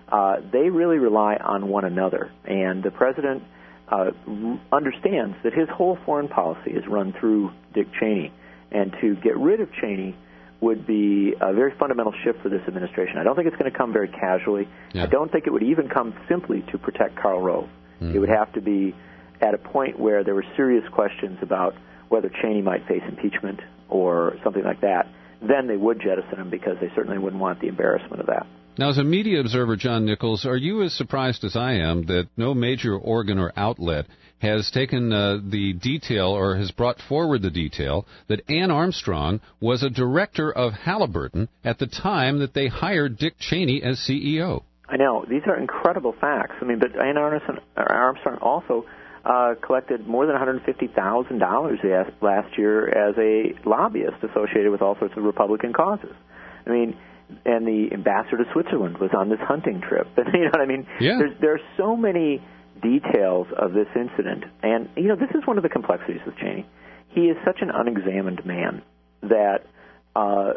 uh, they really rely on one another. And the president uh, understands that his whole foreign policy is run through Dick Cheney. And to get rid of Cheney would be a very fundamental shift for this administration. I don't think it's going to come very casually. Yeah. I don't think it would even come simply to protect Karl Rove. Mm-hmm. It would have to be at a point where there were serious questions about whether Cheney might face impeachment or something like that. Then they would jettison him because they certainly wouldn't want the embarrassment of that. Now, as a media observer, John Nichols, are you as surprised as I am that no major organ or outlet has taken uh, the detail or has brought forward the detail that Ann Armstrong was a director of Halliburton at the time that they hired Dick Cheney as C E O? I know. These are incredible facts. I mean, but Ann Armstrong also uh, collected more than one hundred fifty thousand dollars last year as a lobbyist associated with all sorts of Republican causes. I mean, and the ambassador to Switzerland was on this hunting trip. You know what I mean? Yeah. There's, there are so many details of this incident. And, you know, this is one of the complexities with Cheney. He is such an unexamined man that uh,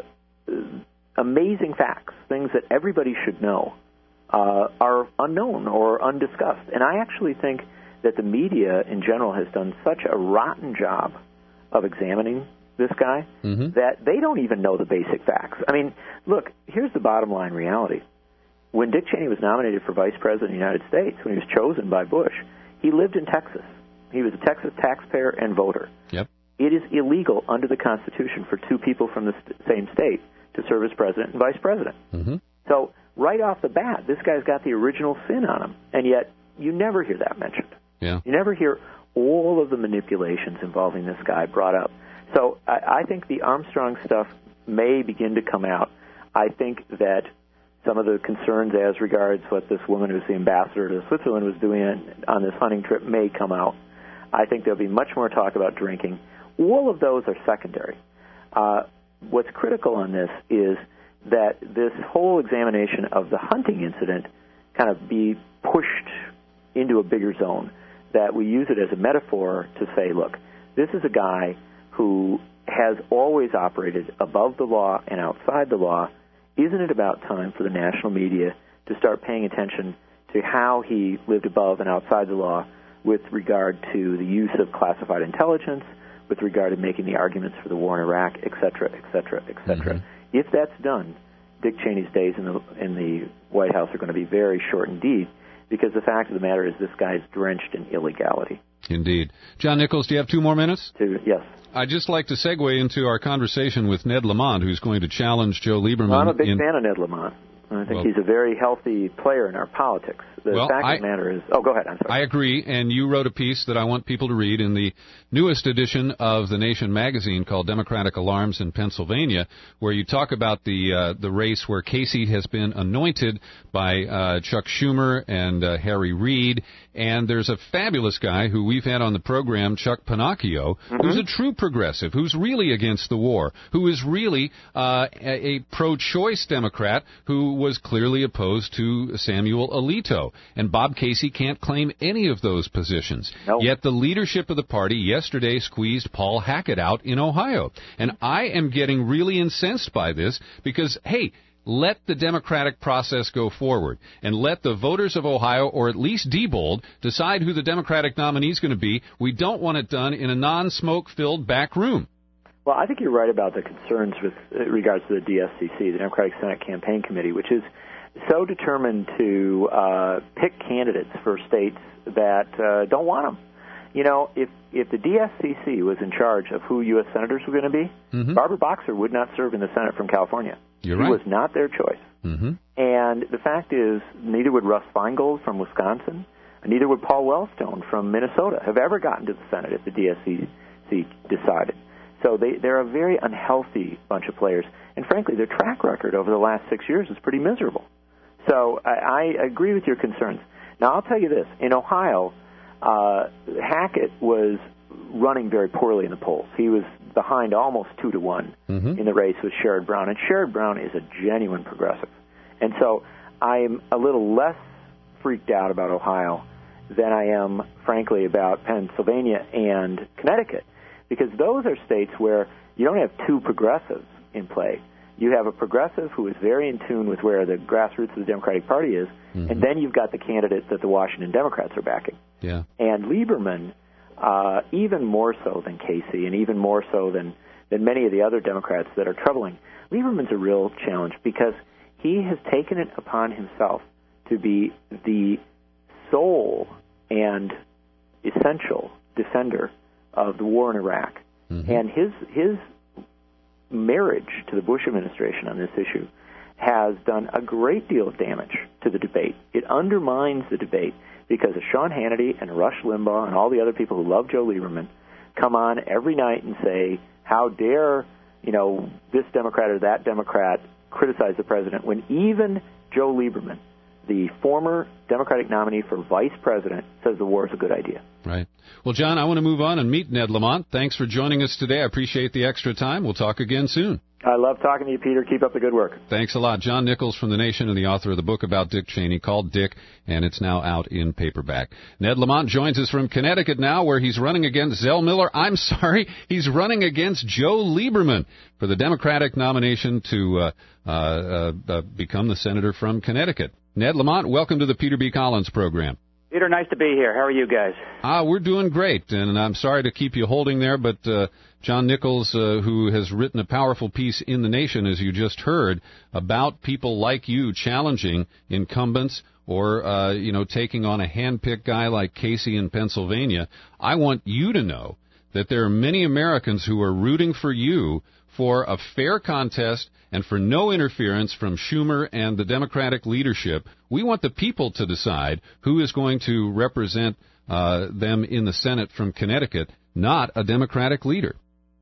amazing facts, things that everybody should know, uh, are unknown or undiscussed. And I actually think that the media in general has done such a rotten job of examining this guy mm-hmm. that they don't even know the basic facts. I mean, look, here's the bottom line reality. When Dick Cheney was nominated for Vice President of the United States, when he was chosen by Bush, he lived in Texas. He was a Texas taxpayer and voter. Yep. It is illegal under the Constitution for two people from the st- same state to serve as president and vice president. Mm-hmm. So right off the bat, this guy's got the original sin on him, and yet you never hear that mentioned. Yeah. You never hear all of the manipulations involving this guy brought up. So I, I think the Armstrong stuff may begin to come out. I think that some of the concerns as regards what this woman who's the ambassador to Switzerland was doing on this hunting trip may come out. I think there'll be much more talk about drinking. All of those are secondary. Uh, what's critical on this is that this whole examination of the hunting incident kind of be pushed into a bigger zone, that we use it as a metaphor to say, look, this is a guy who has always operated above the law and outside the law. Isn't it about time for the national media to start paying attention to how he lived above and outside the law with regard to the use of classified intelligence, with regard to making the arguments for the war in Iraq, et cetera, et cetera, et cetera? Mm-hmm. If that's done, Dick Cheney's days in the, in the White House are going to be very short indeed, because the fact of the matter is this guy is drenched in illegality. Indeed. John Nichols, do you have two more minutes? Two, yes. I'd just like to segue into our conversation with Ned Lamont, who's going to challenge Joe Lieberman. Well, I'm a big in... fan of Ned Lamont. I think well, he's a very healthy player in our politics. The well, fact I, of the matter is... Oh, go ahead. I'm sorry. I agree, and you wrote a piece that I want people to read in the newest edition of The Nation magazine called Democratic Alarms in Pennsylvania, where you talk about the uh, the race where Casey has been anointed by uh, Chuck Schumer and uh, Harry Reid, and there's a fabulous guy who we've had on the program, Chuck Pinocchio, mm-hmm. who's a true progressive, who's really against the war, who is really uh, a, a pro-choice Democrat who was clearly opposed to Samuel Alito. And Bob Casey can't claim any of those positions. Nope. Yet the leadership of the party yesterday squeezed Paul Hackett out in Ohio. And I am getting really incensed by this because, hey, let the democratic process go forward and let the voters of Ohio, or at least Diebold, decide who the Democratic nominee is going to be. We don't want it done in a non-smoke-filled back room. Well, I think you're right about the concerns with regards to the D S C C, the Democratic Senate Campaign Committee, which is so determined to uh, pick candidates for states that uh, don't want them. You know, if if the D S C C was in charge of who U S senators were going to be, mm-hmm. Barbara Boxer would not serve in the Senate from California. You're she right. was not their choice. Mm-hmm. And the fact is, neither would Russ Feingold from Wisconsin, and neither would Paul Wellstone from Minnesota have ever gotten to the Senate if the D S C C decided. So they, they're a very unhealthy bunch of players. And frankly, their track record over the last six years is pretty miserable. So I, I agree with your concerns. Now, I'll tell you this. In Ohio, uh, Hackett was running very poorly in the polls. He was behind almost two to one mm-hmm. in the race with Sherrod Brown. And Sherrod Brown is a genuine progressive. And so I'm a little less freaked out about Ohio than I am, frankly, about Pennsylvania and Connecticut, because those are states where you don't have two progressives in play. You have a progressive who is very in tune with where the grassroots of the Democratic Party is, mm-hmm. and then you've got the candidate that the Washington Democrats are backing. Yeah. And Lieberman, uh, even more so than Casey, and even more so than, than many of the other Democrats that are troubling, Lieberman's a real challenge because he has taken it upon himself to be the sole and essential defender of the war in Iraq. Mm-hmm. And his his marriage to the Bush administration on this issue has done a great deal of damage to the debate. It undermines the debate because of Sean Hannity and Rush Limbaugh and all the other people who love Joe Lieberman come on every night and say, how dare, you know, this Democrat or that Democrat criticize the president, when even Joe Lieberman, the former Democratic nominee for vice president, says the war is a good idea. Right. Well, John, I want to move on and meet Ned Lamont. Thanks for joining us today. I appreciate the extra time. We'll talk again soon. I love talking to you, Peter. Keep up the good work. Thanks a lot. John Nichols from The Nation and the author of the book about Dick Cheney called Dick, and it's now out in paperback. Ned Lamont joins us from Connecticut now, where he's running against Zell Miller. I'm sorry, he's running against Joe Lieberman for the Democratic nomination to uh, uh, uh, uh, become the senator from Connecticut. Ned Lamont, welcome to the Peter B. Collins program. Peter, nice to be here. How are you guys? Ah, we're doing great, and I'm sorry to keep you holding there, but uh, John Nichols, uh, who has written a powerful piece in The Nation, as you just heard, about people like you challenging incumbents or, uh, you know, taking on a hand-picked guy like Casey in Pennsylvania. I want you to know that there are many Americans who are rooting for you for a fair contest and for no interference from Schumer and the Democratic leadership. We want the people to decide who is going to represent uh, them in the Senate from Connecticut, not a Democratic leader.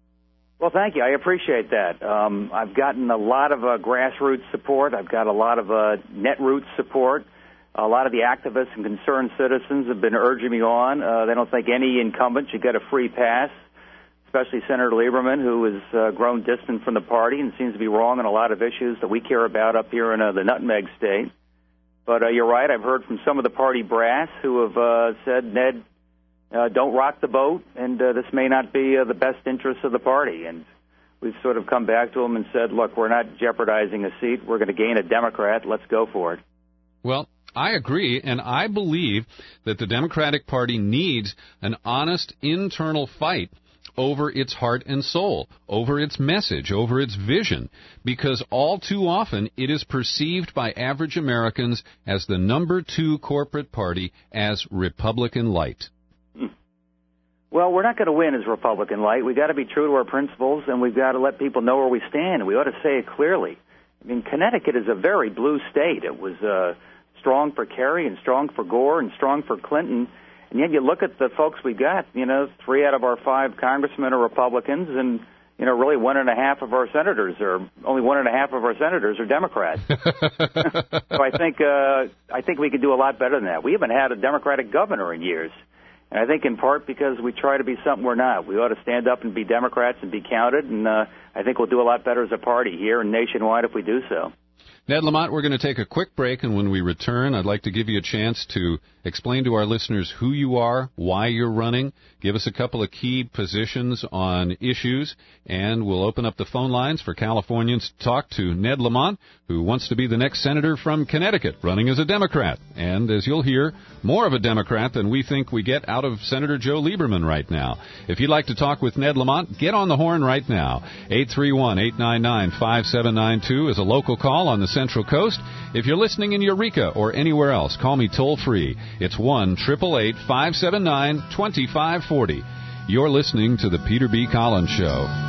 Well, thank you. I appreciate that. Um, I've gotten a lot of uh, grassroots support. I've got a lot of uh, netroots support. A lot of the activists and concerned citizens have been urging me on. Uh, they don't think any incumbent should get a free pass, especially Senator Lieberman, who has uh, grown distant from the party and seems to be wrong on a lot of issues that we care about up here in uh, the Nutmeg State. But uh, you're right. I've heard from some of the party brass who have uh, said, Ned, uh, don't rock the boat, and uh, this may not be uh, the best interest of the party. And we've sort of come back to them and said, look, we're not jeopardizing a seat. We're going to gain a Democrat. Let's go for it. Well, I agree, and I believe that the Democratic Party needs an honest internal fight over its heart and soul, over its message, over its vision, because all too often it is perceived by average Americans as the number two corporate party, as Republican light. Well, we're not going to win as Republican light. We've got to be true to our principles, and we've got to let people know where we stand, and we ought to say it clearly. I mean, Connecticut is a very blue state. It was uh, strong for Kerry and strong for Gore and strong for Clinton. And yet you look at the folks we got, you know, three out of our five congressmen are Republicans, and, you know, really one and a half of our senators are, only one and a half of our senators are Democrats. So I think, uh, I think we could do a lot better than that. We haven't had a Democratic governor in years. And I think in part because we try to be something we're not. We ought to stand up and be Democrats and be counted, and uh, I think we'll do a lot better as a party here and nationwide if we do so. Ned Lamont, we're going to take a quick break, and when we return, I'd like to give you a chance to explain to our listeners who you are, why you're running, give us a couple of key positions on issues, and we'll open up the phone lines for Californians to talk to Ned Lamont, who wants to be the next senator from Connecticut, running as a Democrat. And as you'll hear, more of a Democrat than we think we get out of Senator Joe Lieberman right now. If you'd like to talk with Ned Lamont, get on the horn right now. eight three one, eight nine nine, five seven nine two is a local call on the Central Coast. If you're listening in Eureka or anywhere else, call me toll-free. It's one eight eight eight, five seven nine, two five four zero. You're listening to The Peter B. Collins Show.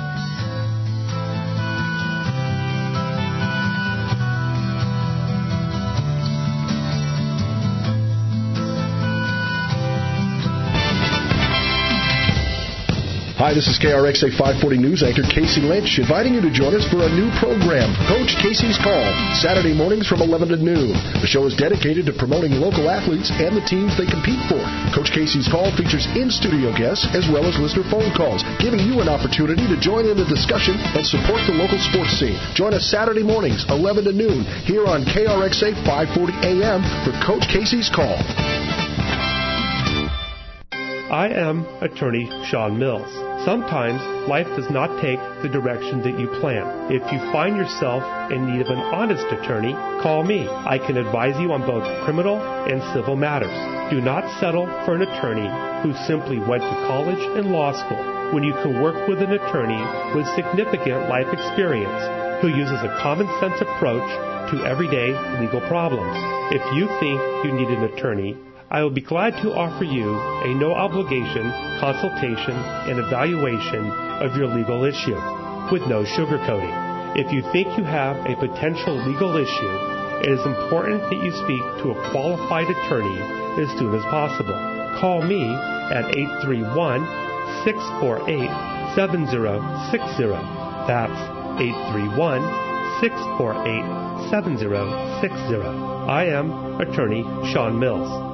Hi, this is K R X A five forty News anchor Casey Lynch, inviting you to join us for a new program, Coach Casey's Call, Saturday mornings from eleven to noon. The show is dedicated to promoting local athletes and the teams they compete for. Coach Casey's Call features in-studio guests as well as listener phone calls, giving you an opportunity to join in the discussion and support the local sports scene. Join us Saturday mornings, eleven to noon, here on K R X A five forty A M for Coach Casey's Call. I am attorney Sean Mills. Sometimes life does not take the direction that you plan. If you find yourself in need of an honest attorney, call me. I can advise you on both criminal and civil matters. Do not settle for an attorney who simply went to college and law school when you can work with an attorney with significant life experience who uses a common sense approach to everyday legal problems. If you think you need an attorney, I will be glad to offer you a no-obligation consultation and evaluation of your legal issue with no sugarcoating. If you think you have a potential legal issue, it is important that you speak to a qualified attorney as soon as possible. Call me at eight three one, six four eight, seven zero six zero. That's eight three one, six four eight, seven zero six zero. I am Attorney Sean Mills.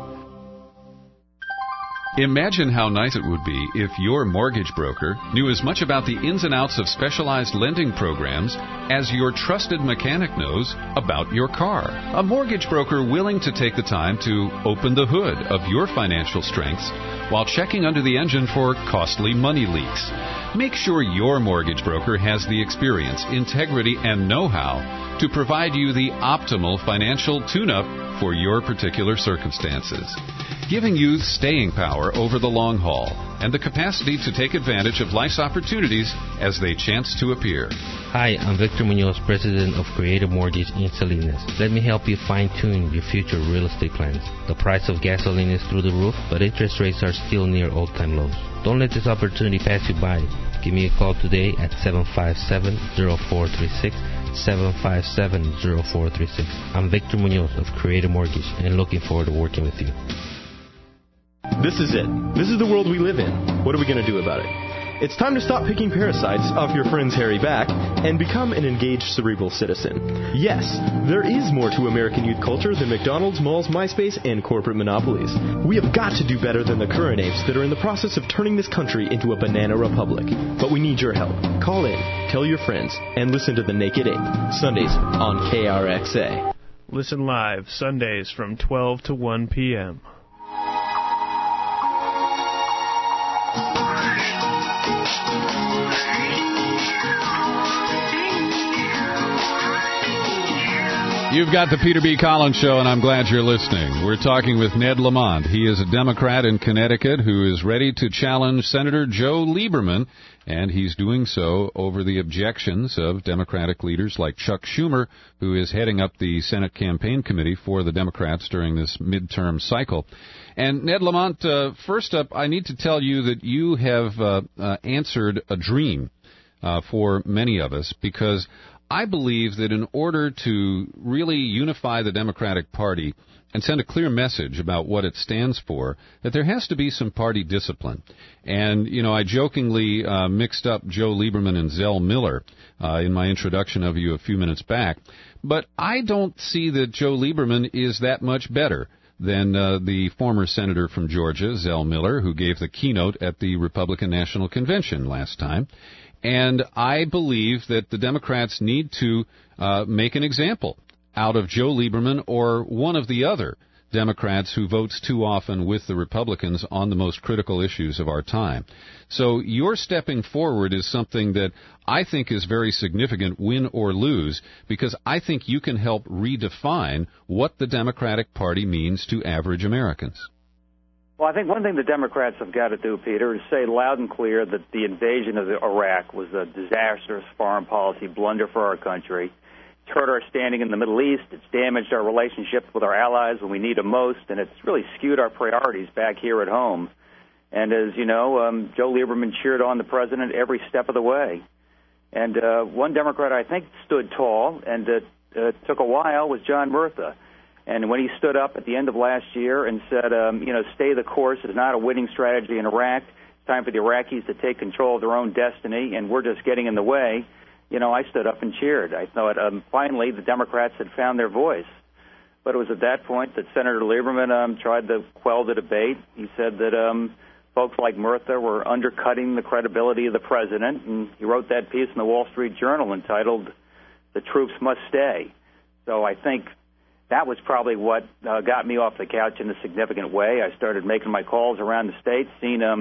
Imagine how nice it would be if your mortgage broker knew as much about the ins and outs of specialized lending programs as your trusted mechanic knows about your car. A mortgage broker willing to take the time to open the hood of your financial strengths while checking under the engine for costly money leaks. Make sure your mortgage broker has the experience, integrity, and know-how to provide you the optimal financial tune-up for your particular circumstances, giving you staying power over the long haul and the capacity to take advantage of life's opportunities as they chance to appear. Hi, I'm Victor Munoz, president of Creative Mortgage in Salinas. Let me help you fine-tune your future real estate plans. The price of gasoline is through the roof, but interest rates are still near all-time lows. Don't let this opportunity pass you by. Give me a call today at seven five seven, zero four three six, seven five seven, zero four three six. I'm Victor Munoz of Creative Mortgage and looking forward to working with you. This is it. This is the world we live in. What are we going to do about it? It's time to stop picking parasites off your friend's hairy back and become an engaged cerebral citizen. Yes, there is more to American youth culture than McDonald's, malls, MySpace, and corporate monopolies. We have got to do better than the current apes that are in the process of turning this country into a banana republic. But we need your help. Call in, tell your friends, and listen to The Naked Ape, Sundays on K R X A. Listen live, Sundays from twelve to one p.m. You've got the Peter B. Collins Show, and I'm glad you're listening. We're talking with Ned Lamont. He is a Democrat in Connecticut who is ready to challenge Senator Joe Lieberman, and he's doing so over the objections of Democratic leaders like Chuck Schumer, who is heading up the Senate campaign committee for the Democrats during this midterm cycle. And Ned Lamont, uh, first up, I need to tell you that you have uh, uh, answered a dream uh, for many of us, because I believe that in order to really unify the Democratic Party and send a clear message about what it stands for, that there has to be some party discipline. And, you know, I jokingly uh, mixed up Joe Lieberman and Zell Miller uh, in my introduction of you a few minutes back. But I don't see that Joe Lieberman is that much better than uh, the former senator from Georgia, Zell Miller, who gave the keynote at the Republican National Convention last time. And I believe that the Democrats need to uh, make an example out of Joe Lieberman or one of the other Democrats who votes too often with the Republicans on the most critical issues of our time. So your stepping forward is something that I think is very significant, win or lose, because I think you can help redefine what the Democratic Party means to average Americans. Well, I think one thing the Democrats have got to do, Peter, is say loud and clear that the invasion of Iraq was a disastrous foreign policy blunder for our country. It's hurt our standing in the Middle East. It's damaged our relationships with our allies when we need them most, and it's really skewed our priorities back here at home. And as you know, um, Joe Lieberman cheered on the president every step of the way. And uh, one Democrat I think stood tall, and it uh, took a while, was John Murtha. And when he stood up at the end of last year and said, um, you know, stay the course is not a winning strategy in Iraq. It's time for the Iraqis to take control of their own destiny, and we're just getting in the way. You know, I stood up and cheered. I thought um, finally the Democrats had found their voice. But it was at that point that Senator Lieberman um, tried to quell the debate. He said that um, folks like Murtha were undercutting the credibility of the president, and he wrote that piece in the Wall Street Journal entitled, "The Troops Must Stay." So I think that was probably what uh, got me off the couch in a significant way. I started making my calls around the state, seeing um,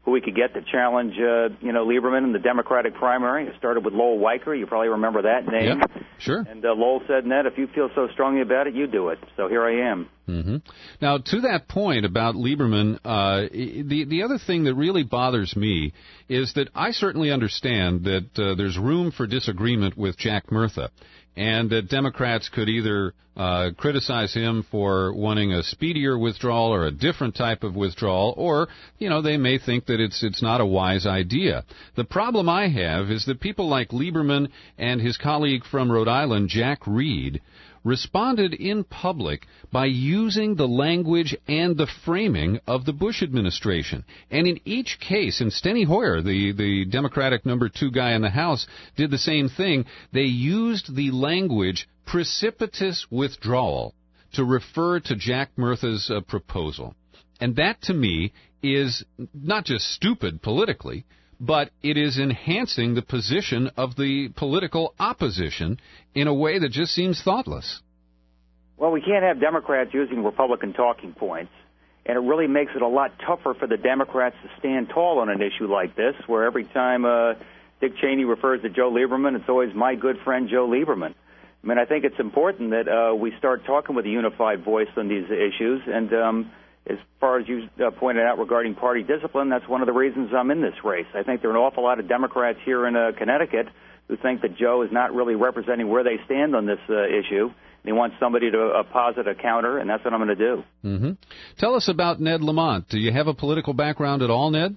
who we could get to challenge, uh, you know, Lieberman in the Democratic primary. It started with Lowell Weicker. You probably remember that name. Yeah, sure. And uh, Lowell said, Ned, if you feel so strongly about it, you do it. So here I am. Mm-hmm. Now, to that point about Lieberman, uh, the the other thing that really bothers me is that I certainly understand that uh, there's room for disagreement with Jack Murtha, and that Democrats could either uh, criticize him for wanting a speedier withdrawal or a different type of withdrawal, or, you know, they may think that it's it's not a wise idea. The problem I have is that people like Lieberman and his colleague from Rhode Island, Jack Reed, responded in public by using the language and the framing of the Bush administration. And in each case, and Steny Hoyer, the, the Democratic number two guy in the House, did the same thing. They used the language precipitous withdrawal to refer to Jack Murtha's uh, proposal. And that, to me, is not just stupid politically, but it is enhancing the position of the political opposition in a way that just seems thoughtless. Well, we can't have Democrats using Republican talking points, and it really makes it a lot tougher for the Democrats to stand tall on an issue like this, where every time uh, Dick Cheney refers to Joe Lieberman, it's always my good friend Joe Lieberman. I mean, I think it's important that uh, we start talking with a unified voice on these issues, and um, as far as you uh, pointed out regarding party discipline, that's one of the reasons I'm in this race. I think there are an awful lot of Democrats here in uh, Connecticut who think that Joe is not really representing where they stand on this uh, issue. They want somebody to uh, posit a counter, and that's what I'm going to do. Mm-hmm. Tell us about Ned Lamont. Do you have a political background at all, Ned?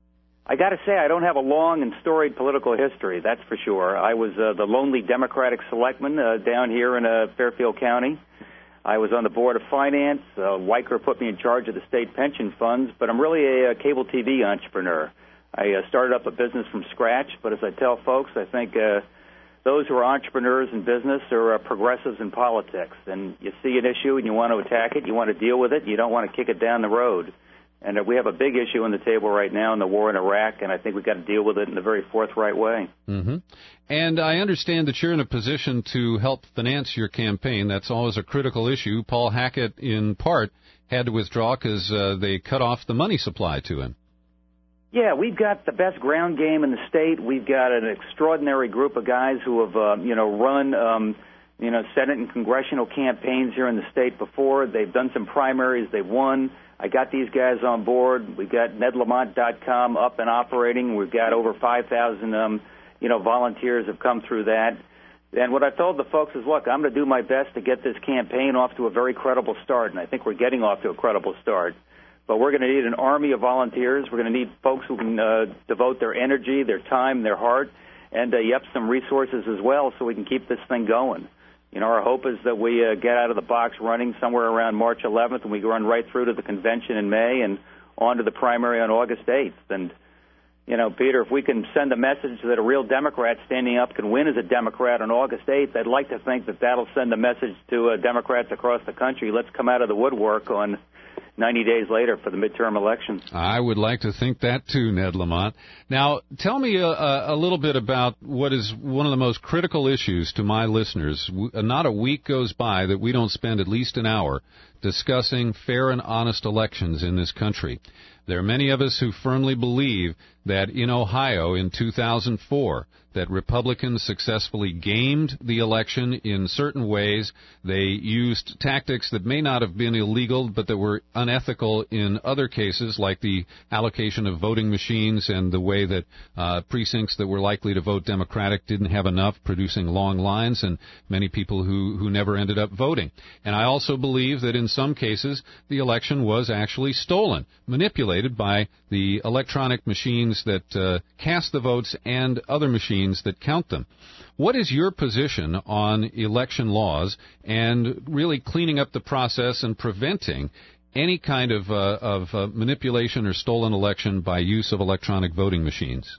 I got to say, I don't have a long and storied political history, that's for sure. I was uh, the lonely Democratic selectman uh, down here in uh, Fairfield County. I was on the Board of Finance. Uh, Weicker put me in charge of the state pension funds, but I'm really a, a cable T V entrepreneur. I uh, started up a business from scratch, but as I tell folks, I think uh, those who are entrepreneurs in business are uh, progressives in politics. And you see an issue and you want to attack it, you want to deal with it, you don't want to kick it down the road. And uh, we have a big issue on the table right now in the war in Iraq, and I think we've got to deal with it in a very forthright way. Mm-hmm. And I understand that you're in a position to help finance your campaign. That's always a critical issue. Paul Hackett, in part, had to withdraw because uh, they cut off the money supply to him. Yeah, we've got the best ground game in the state. We've got an extraordinary group of guys who have, uh, you know, run, um, you know, Senate and congressional campaigns here in the state before. They've done some primaries. They've won. I got these guys on board. We've got Ned Lamont dot com up and operating. We've got over five thousand, um, you know, volunteers have come through that. And what I told the folks is, look, I'm going to do my best to get this campaign off to a very credible start, and I think we're getting off to a credible start. But we're going to need an army of volunteers. We're going to need folks who can uh, devote their energy, their time, their heart, and uh, yep, some resources as well so we can keep this thing going. You know, our hope is that we uh, get out of the box running somewhere around March eleventh, and we run right through to the convention in May and on to the primary on August eighth. And, you know, Peter, if we can send a message that a real Democrat standing up can win as a Democrat on August eighth, I'd like to think that that'll send a message to uh, Democrats across the country. Let's come out of the woodwork on ninety days later for the midterm elections. I would like to think that too, Ned Lamont. Now, tell me a, a little bit about what is one of the most critical issues to my listeners. Not a week goes by that we don't spend at least an hour discussing fair and honest elections in this country. There are many of us who firmly believe that in Ohio in two thousand four, that Republicans successfully gamed the election in certain ways. They used tactics that may not have been illegal, but that were unethical in other cases, like the allocation of voting machines and the way that uh, precincts that were likely to vote Democratic didn't have enough, producing long lines and many people who, who never ended up voting. And I also believe that in some cases the election was actually stolen, manipulated by the electronic machines that uh, cast the votes and other machines that count them. What is your position on election laws and really cleaning up the process and preventing any kind of, uh, of uh, manipulation or stolen election by use of electronic voting machines?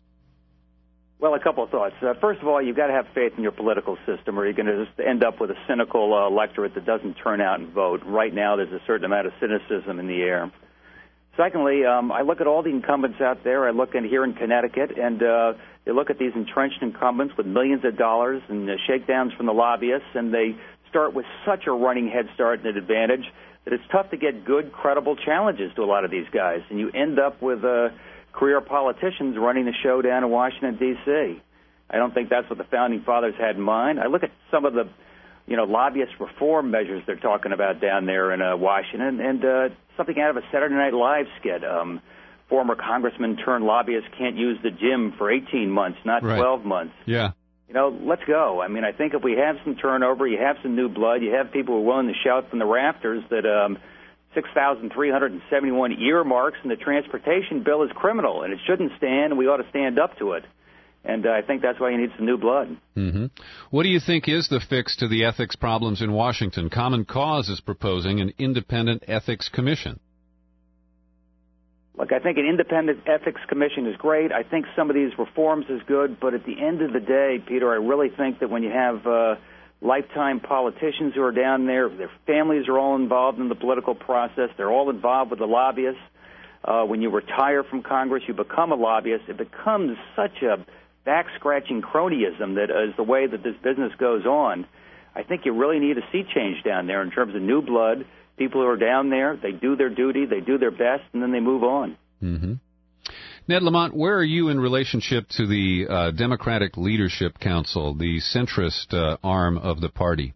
Well, a couple of thoughts. Uh, first of all, you've got to have faith in your political system, or you're going to just end up with a cynical uh, electorate that doesn't turn out and vote. Right now, there's a certain amount of cynicism in the air. Secondly, um, I look at all the incumbents out there. I look in here in Connecticut, and uh, you look at these entrenched incumbents with millions of dollars and uh, shakedowns from the lobbyists, and they start with such a running head start and an advantage that it's tough to get good, credible challenges to a lot of these guys. And you end up with uh, career politicians running the show down in Washington, D C I don't think that's what the Founding Fathers had in mind. I look at some of the, you know, lobbyist reform measures they're talking about down there in uh, Washington, and uh, something out of a Saturday Night Live skit. Um, former congressman turned lobbyist can't use the gym for eighteen months, not right. twelve months. Yeah. You know, let's go. I mean, I think if we have some turnover, you have some new blood, you have people who are willing to shout from the rafters that um, six thousand three hundred seventy-one earmarks in the transportation bill is criminal, and it shouldn't stand, and we ought to stand up to it. And uh, I think that's why you need some new blood. Mm-hmm. What do you think is the fix to the ethics problems in Washington? Common Cause is proposing an independent ethics commission. Look, I think an independent ethics commission is great. I think some of these reforms is good. But at the end of the day, Peter, I really think that when you have uh, lifetime politicians who are down there, their families are all involved in the political process, they're all involved with the lobbyists. Uh, when you retire from Congress, you become a lobbyist. It becomes such a back-scratching cronyism that is the way that this business goes on. I think you really need a sea change down there in terms of new blood. People who are down there, they do their duty, they do their best, and then they move on. Mm-hmm. Ned Lamont, where are you in relationship to the uh, Democratic Leadership Council, the centrist uh, arm of the party?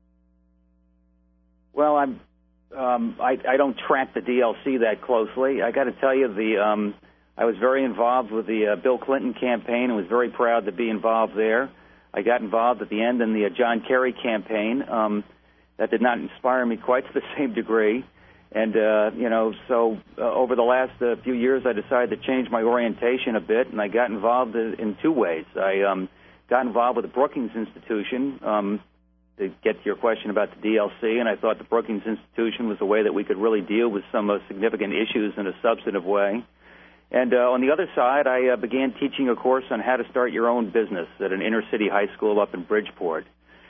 Well, I'm, um, I, I don't track the D L C that closely. I got to tell you, the um, I was very involved with the uh, Bill Clinton campaign and was very proud to be involved there. I got involved at the end in the uh, John Kerry campaign. Um, that did not inspire me quite to the same degree. And, uh, you know, so uh, over the last uh, few years, I decided to change my orientation a bit, and I got involved in two ways. I um, got involved with the Brookings Institution, um, to get to your question about the D L C, and I thought the Brookings Institution was a way that we could really deal with some uh, significant issues in a substantive way. And uh, on the other side, I uh, began teaching a course on how to start your own business at an inner-city high school up in Bridgeport.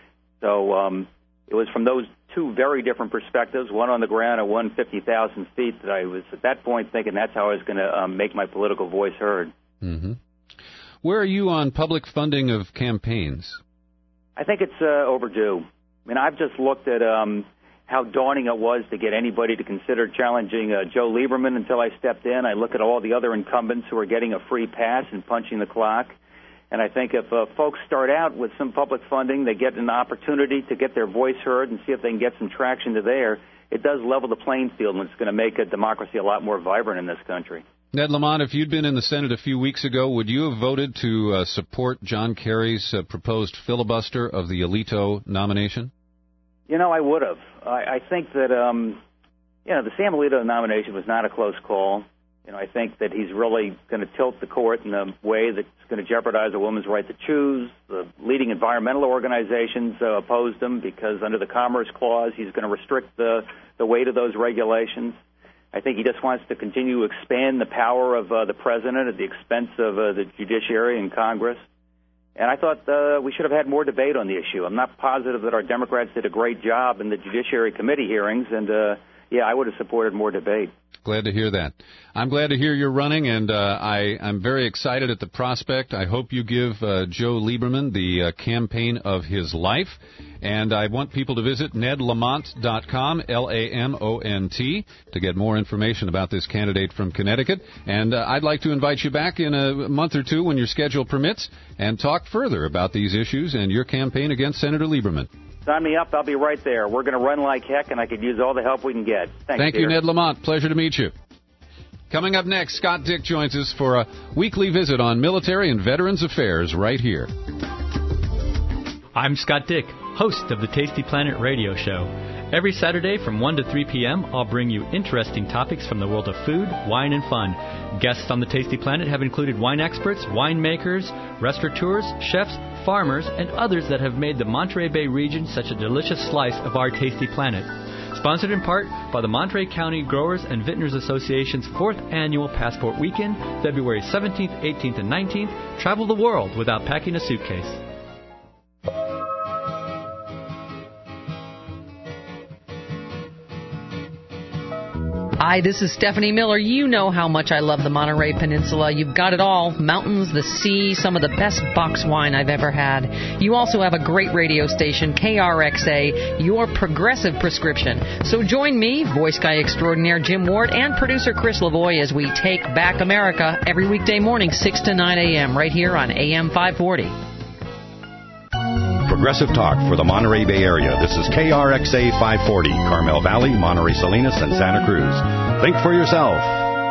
So um, it was from those two very different perspectives, one on the ground and one fifty thousand feet, that I was at that point thinking that's how I was going to um, make my political voice heard. Mm-hmm. Where are you on public funding of campaigns? I think it's uh, overdue. I mean, I've just looked at um, how daunting it was to get anybody to consider challenging uh, Joe Lieberman until I stepped in. I look at all the other incumbents who are getting a free pass and punching the clock. And I think if uh, folks start out with some public funding, they get an opportunity to get their voice heard and see if they can get some traction to there. It does level the playing field, and it's going to make a democracy a lot more vibrant in this country. Ned Lamont, if you'd been in the Senate a few weeks ago, would you have voted to uh, support John Kerry's uh, proposed filibuster of the Alito nomination? You know, I would have. I, I think that, um, you know, the Sam Alito nomination was not a close call. You know, I think that he's really going to tilt the court in a way that's going to jeopardize a woman's right to choose. The leading environmental organizations uh, opposed him because under the Commerce Clause, he's going to restrict the, the weight of those regulations. I think he just wants to continue to expand the power of uh, the president at the expense of uh, the judiciary and Congress. And I thought uh, we should have had more debate on the issue. I'm not positive that our Democrats did a great job in the Judiciary Committee hearings, and, uh, yeah, I would have supported more debate. Glad to hear that. I'm glad to hear you're running, and uh, I, I'm very excited at the prospect. I hope you give uh, Joe Lieberman the uh, campaign of his life. And I want people to visit ned lamont dot com, L A M O N T, to get more information about this candidate from Connecticut. And uh, I'd like to invite you back in a month or two when your schedule permits and talk further about these issues and your campaign against Senator Lieberman. Sign me up. I'll be right there. We're going to run like heck, and I could use all the help we can get. Thanks, Thank Peter. you, Ned Lamont. Pleasure to meet you. Coming up next, Scott Dick joins us for a weekly visit on military and veterans affairs right here. I'm Scott Dick, host of the Tasty Planet radio show. Every Saturday from one to three p.m., I'll bring you interesting topics from the world of food, wine, and fun. Guests on the Tasty Planet have included wine experts, winemakers, restaurateurs, chefs, farmers, and others that have made the Monterey Bay region such a delicious slice of our Tasty Planet. Sponsored in part by the Monterey County Growers and Vintners Association's fourth annual Passport Weekend, February seventeenth, eighteenth, and nineteenth. Travel the world without packing a suitcase. Hi, this is Stephanie Miller. You know how much I love the Monterey Peninsula. You've got it all. Mountains, the sea, some of the best box wine I've ever had. You also have a great radio station, K R X A, your progressive prescription. So join me, voice guy extraordinaire Jim Ward, and producer Chris Lavoie as we take back America every weekday morning, six to nine a.m., right here on A M five forty. Progressive Talk for the Monterey Bay Area. This is K R X A five forty, Carmel Valley, Monterey Salinas, and Santa Cruz. Think for yourself.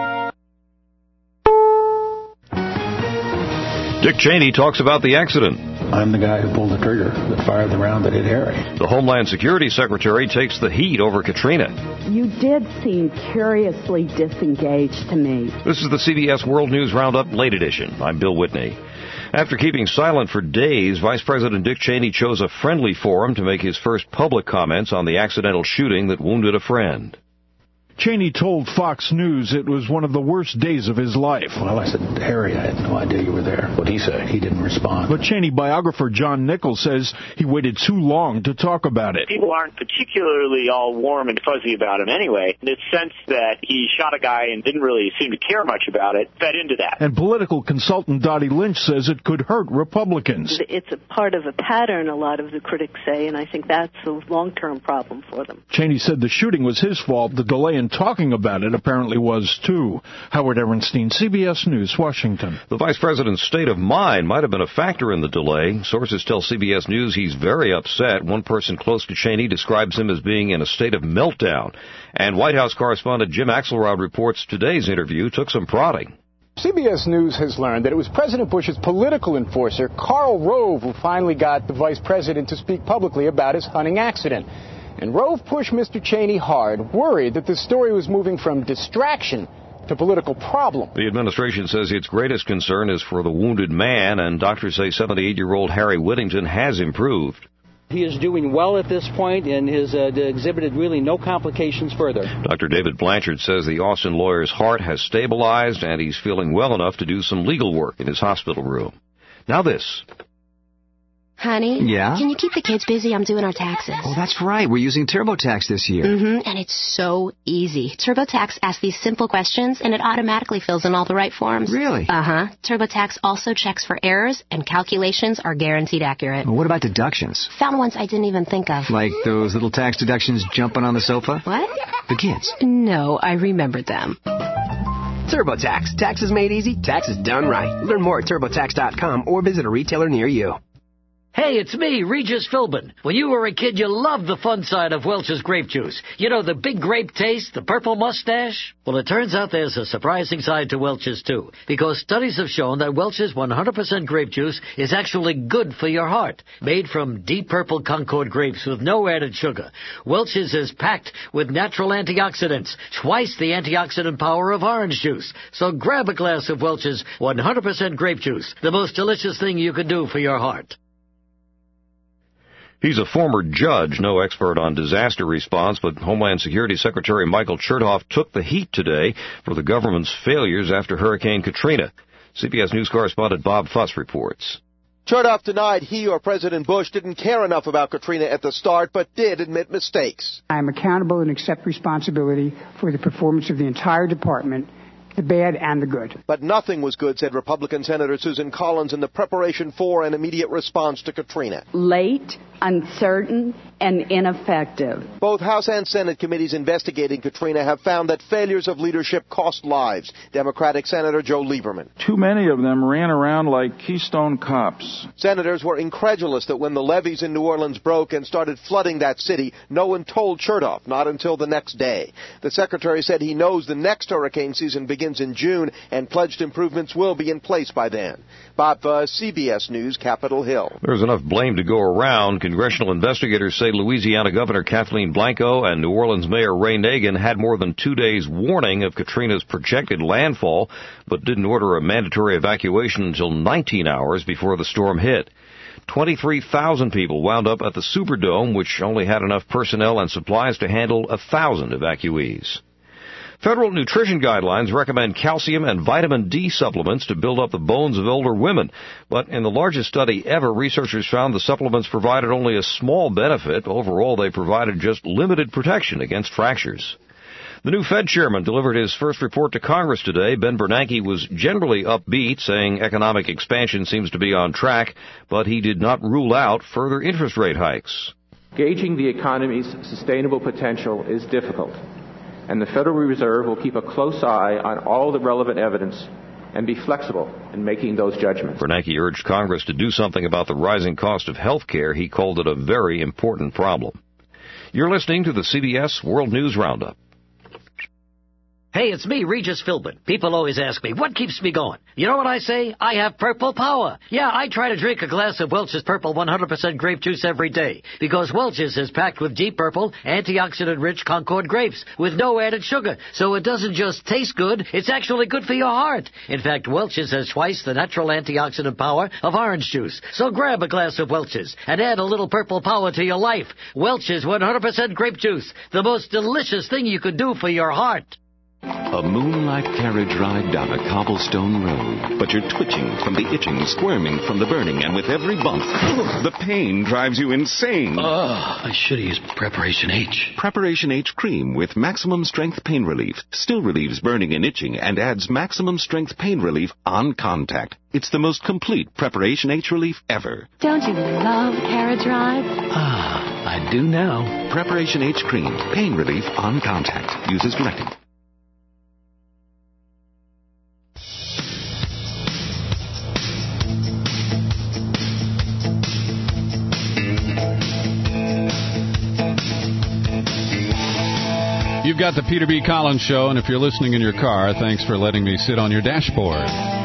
Dick Cheney talks about the accident. I'm the guy who pulled the trigger that fired the round that hit Harry. The Homeland Security Secretary takes the heat over Katrina. You did seem curiously disengaged to me. This is the C B S World News Roundup Late Edition. I'm Bill Whitney. After keeping silent for days, Vice President Dick Cheney chose a friendly forum to make his first public comments on the accidental shooting that wounded a friend. Cheney told Fox News it was one of the worst days of his life. Well, I said, Harry, I had no idea you were there. What'd he say? He didn't respond. But Cheney biographer John Nichols says he waited too long to talk about it. People aren't particularly all warm and fuzzy about him anyway. This sense that he shot a guy and didn't really seem to care much about it fed into that. And political consultant Dottie Lynch says it could hurt Republicans. It's a part of a pattern, a lot of the critics say, and I think that's a long-term problem for them. Cheney said the shooting was his fault. The delay in talking about it apparently was, too. Howard Ehrenstein, C B S News, Washington. The vice president's state of mind might have been a factor in the delay. Sources tell C B S News he's very upset. One person close to Cheney describes him as being in a state of meltdown. And White House correspondent Jim Axelrod reports today's interview took some prodding. C B S News has learned that it was President Bush's political enforcer, Karl Rove, who finally got the vice president to speak publicly about his hunting accident. And Rove pushed Mister Cheney hard, worried that the story was moving from distraction to political problem. The administration says its greatest concern is for the wounded man, and doctors say seventy-eight-year-old Harry Whittington has improved. He is doing well at this point and has uh, exhibited really no complications further. Doctor David Blanchard says the Austin lawyer's heart has stabilized and he's feeling well enough to do some legal work in his hospital room. Now this. Honey? Yeah? Can you keep the kids busy? I'm doing our taxes. Oh, that's right. We're using TurboTax this year. Mm-hmm. And it's so easy. TurboTax asks these simple questions, and it automatically fills in all the right forms. Really? Uh-huh. TurboTax also checks for errors, and calculations are guaranteed accurate. Well, what about deductions? Found ones I didn't even think of. Like those little tax deductions jumping on the sofa? What? The kids. No, I remembered them. TurboTax. Taxes made easy, taxes done right. Learn more at TurboTax dot com or visit a retailer near you. Hey, it's me, Regis Philbin. When you were a kid, you loved the fun side of Welch's grape juice. You know, the big grape taste, the purple mustache? Well, it turns out there's a surprising side to Welch's, too. Because studies have shown that Welch's one hundred percent grape juice is actually good for your heart. Made from deep purple Concord grapes with no added sugar. Welch's is packed with natural antioxidants, twice the antioxidant power of orange juice. So grab a glass of Welch's one hundred percent grape juice, the most delicious thing you can do for your heart. He's a former judge, no expert on disaster response, but Homeland Security Secretary Michael Chertoff took the heat today for the government's failures after Hurricane Katrina. C B S News correspondent Bob Fuss reports. Chertoff denied he or President Bush didn't care enough about Katrina at the start, but did admit mistakes. I am accountable and accept responsibility for the performance of the entire department, the bad and the good. But nothing was good, said Republican Senator Susan Collins, in the preparation for an immediate response to Katrina. Late, uncertain, and ineffective. Both House and Senate committees investigating Katrina have found that failures of leadership cost lives. Democratic Senator Joe Lieberman. Too many of them ran around like Keystone cops. Senators were incredulous that when the levees in New Orleans broke and started flooding that city, no one told Chertoff, not until the next day. The secretary said he knows the next hurricane season begins in June and pledged improvements will be in place by then. Bob Fuss, C B S News, Capitol Hill. There's enough blame to go around. Congressional investigators say Louisiana Governor Kathleen Blanco and New Orleans Mayor Ray Nagin had more than two days' warning of Katrina's projected landfall, but didn't order a mandatory evacuation until nineteen hours before the storm hit. twenty-three thousand people wound up at the Superdome, which only had enough personnel and supplies to handle one thousand evacuees. Federal nutrition guidelines recommend calcium and vitamin D supplements to build up the bones of older women. But in the largest study ever, researchers found the supplements provided only a small benefit. Overall, they provided just limited protection against fractures. The new Fed chairman delivered his first report to Congress today. Ben Bernanke was generally upbeat, saying economic expansion seems to be on track, but he did not rule out further interest rate hikes. Gauging the economy's sustainable potential is difficult, and the Federal Reserve will keep a close eye on all the relevant evidence and be flexible in making those judgments. Bernanke urged Congress to do something about the rising cost of health care. He called it a very important problem. You're listening to the C B S World News Roundup. Hey, it's me, Regis Philbin. People always ask me, what keeps me going? You know what I say? I have Purple Power. Yeah, I try to drink a glass of Welch's Purple one hundred percent grape juice every day, because Welch's is packed with deep purple, antioxidant-rich Concord grapes with no added sugar. So it doesn't just taste good, it's actually good for your heart. In fact, Welch's has twice the natural antioxidant power of orange juice. So grab a glass of Welch's and add a little Purple Power to your life. Welch's one hundred percent grape juice, the most delicious thing you could do for your heart. A moonlight carriage ride down a cobblestone road. But you're twitching from the itching, squirming from the burning, and with every bump, the pain drives you insane. Ugh, I should have used Preparation H. Preparation H cream with maximum strength pain relief still relieves burning and itching and adds maximum strength pain relief on contact. It's the most complete Preparation H relief ever. Don't you love carriage rides? Ah, I do now. Preparation H cream, pain relief on contact. Uses directed. You've got the Peter B. Collins Show, and if you're listening in your car, thanks for letting me sit on your dashboard.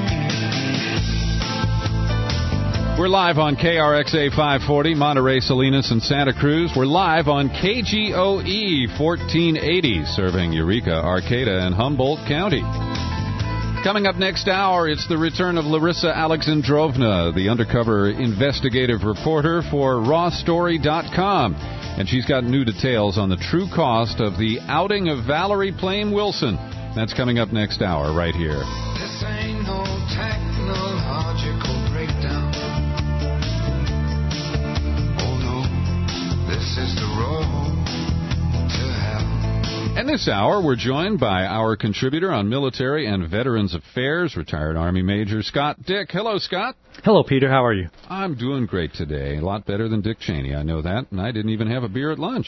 We're live on K R X A five forty, Monterey, Salinas, and Santa Cruz. We're live on K G O E fourteen eighty, serving Eureka, Arcata, and Humboldt County. Coming up next hour, it's the return of Larissa Alexandrovna, the undercover investigative reporter for raw story dot com. And she's got new details on the true cost of the outing of Valerie Plame Wilson. That's coming up next hour right here. This ain't no technological breakdown. Oh no, this is the road to hell. And this hour, we're joined by our contributor on military and veterans affairs, retired Army Major Scott Dick. Hello, Scott. Hello, Peter. How are you? I'm doing great today. A lot better than Dick Cheney. I know that, and I didn't even have a beer at lunch.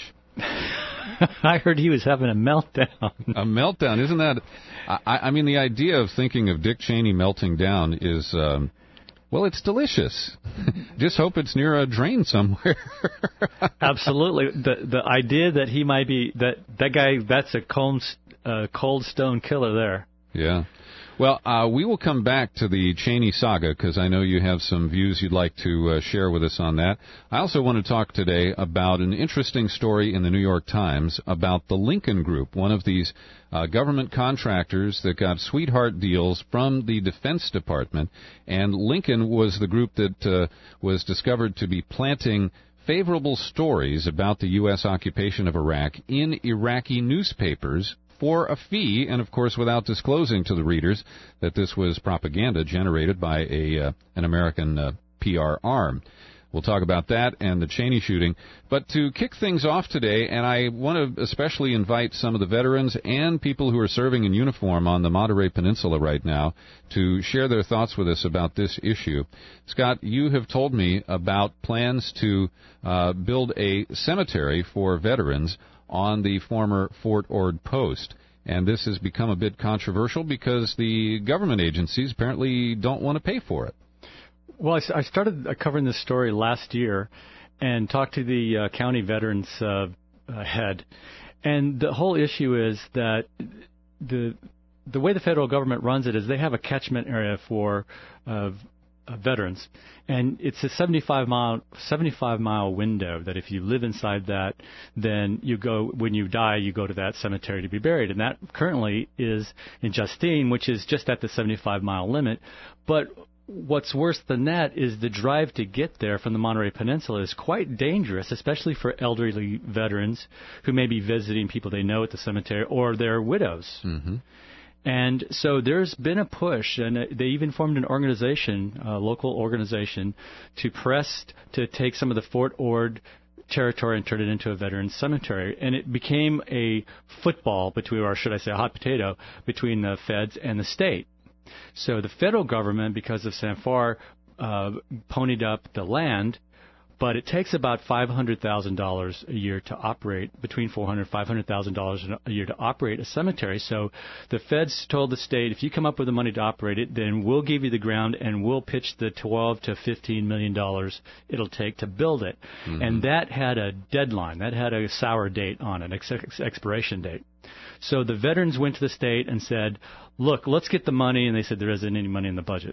I heard he was having a meltdown. A meltdown, isn't that? I, I mean, the idea of thinking of Dick Cheney melting down is, um, well, it's delicious. Just hope it's near a drain somewhere. Absolutely. The the idea that he might be that that guy that's a cold, uh, cold stone killer there. Yeah. Well, uh, we will come back to the Cheney saga because I know you have some views you'd like to uh, share with us on that. I also want to talk today about an interesting story in the New York Times about the Lincoln Group, one of these uh, government contractors that got sweetheart deals from the Defense Department. And Lincoln was the group that uh, was discovered to be planting favorable stories about the U S occupation of Iraq in Iraqi newspapers for a fee, and of course without disclosing to the readers that this was propaganda generated by a uh, an American uh, P R arm. We'll talk about that and the Cheney shooting. But to kick things off today, and I want to especially invite some of the veterans and people who are serving in uniform on the Monterey Peninsula right now to share their thoughts with us about this issue. Scott, you have told me about plans to uh, build a cemetery for veterans on the former Fort Ord post. And this has become a bit controversial because the government agencies apparently don't want to pay for it. Well, I started covering this story last year and talked to the uh, county veterans uh, uh, head. And the whole issue is that the the way the federal government runs it is they have a catchment area for uh, uh, veterans. And it's a seventy-five mile window that if you live inside that, then you go, when you die, you go to that cemetery to be buried. And that currently is in Justine, which is just at the seventy-five mile limit. But what's worse than that is the drive to get there from the Monterey Peninsula is quite dangerous, especially for elderly veterans who may be visiting people they know at the cemetery or their widows. Mm-hmm. And so there's been a push, and they even formed an organization, a local organization, to press to take some of the Fort Ord territory and turned it into a veterans cemetery. And it became a football between, or should I say a hot potato, between the feds and the state. So the federal government, because of Sanfar, uh, ponied up the land, but it takes about five hundred thousand dollars a year to operate, between four hundred thousand dollars and five hundred thousand dollars a year to operate a cemetery. So the feds told the state, if you come up with the money to operate it, then we'll give you the ground and we'll pitch the twelve to fifteen million dollars it'll take to build it. Mm-hmm. And that had a deadline. That had a sour date on it, ex- ex- expiration date. So the veterans went to the state and said, look, let's get the money. And they said there isn't any money in the budget.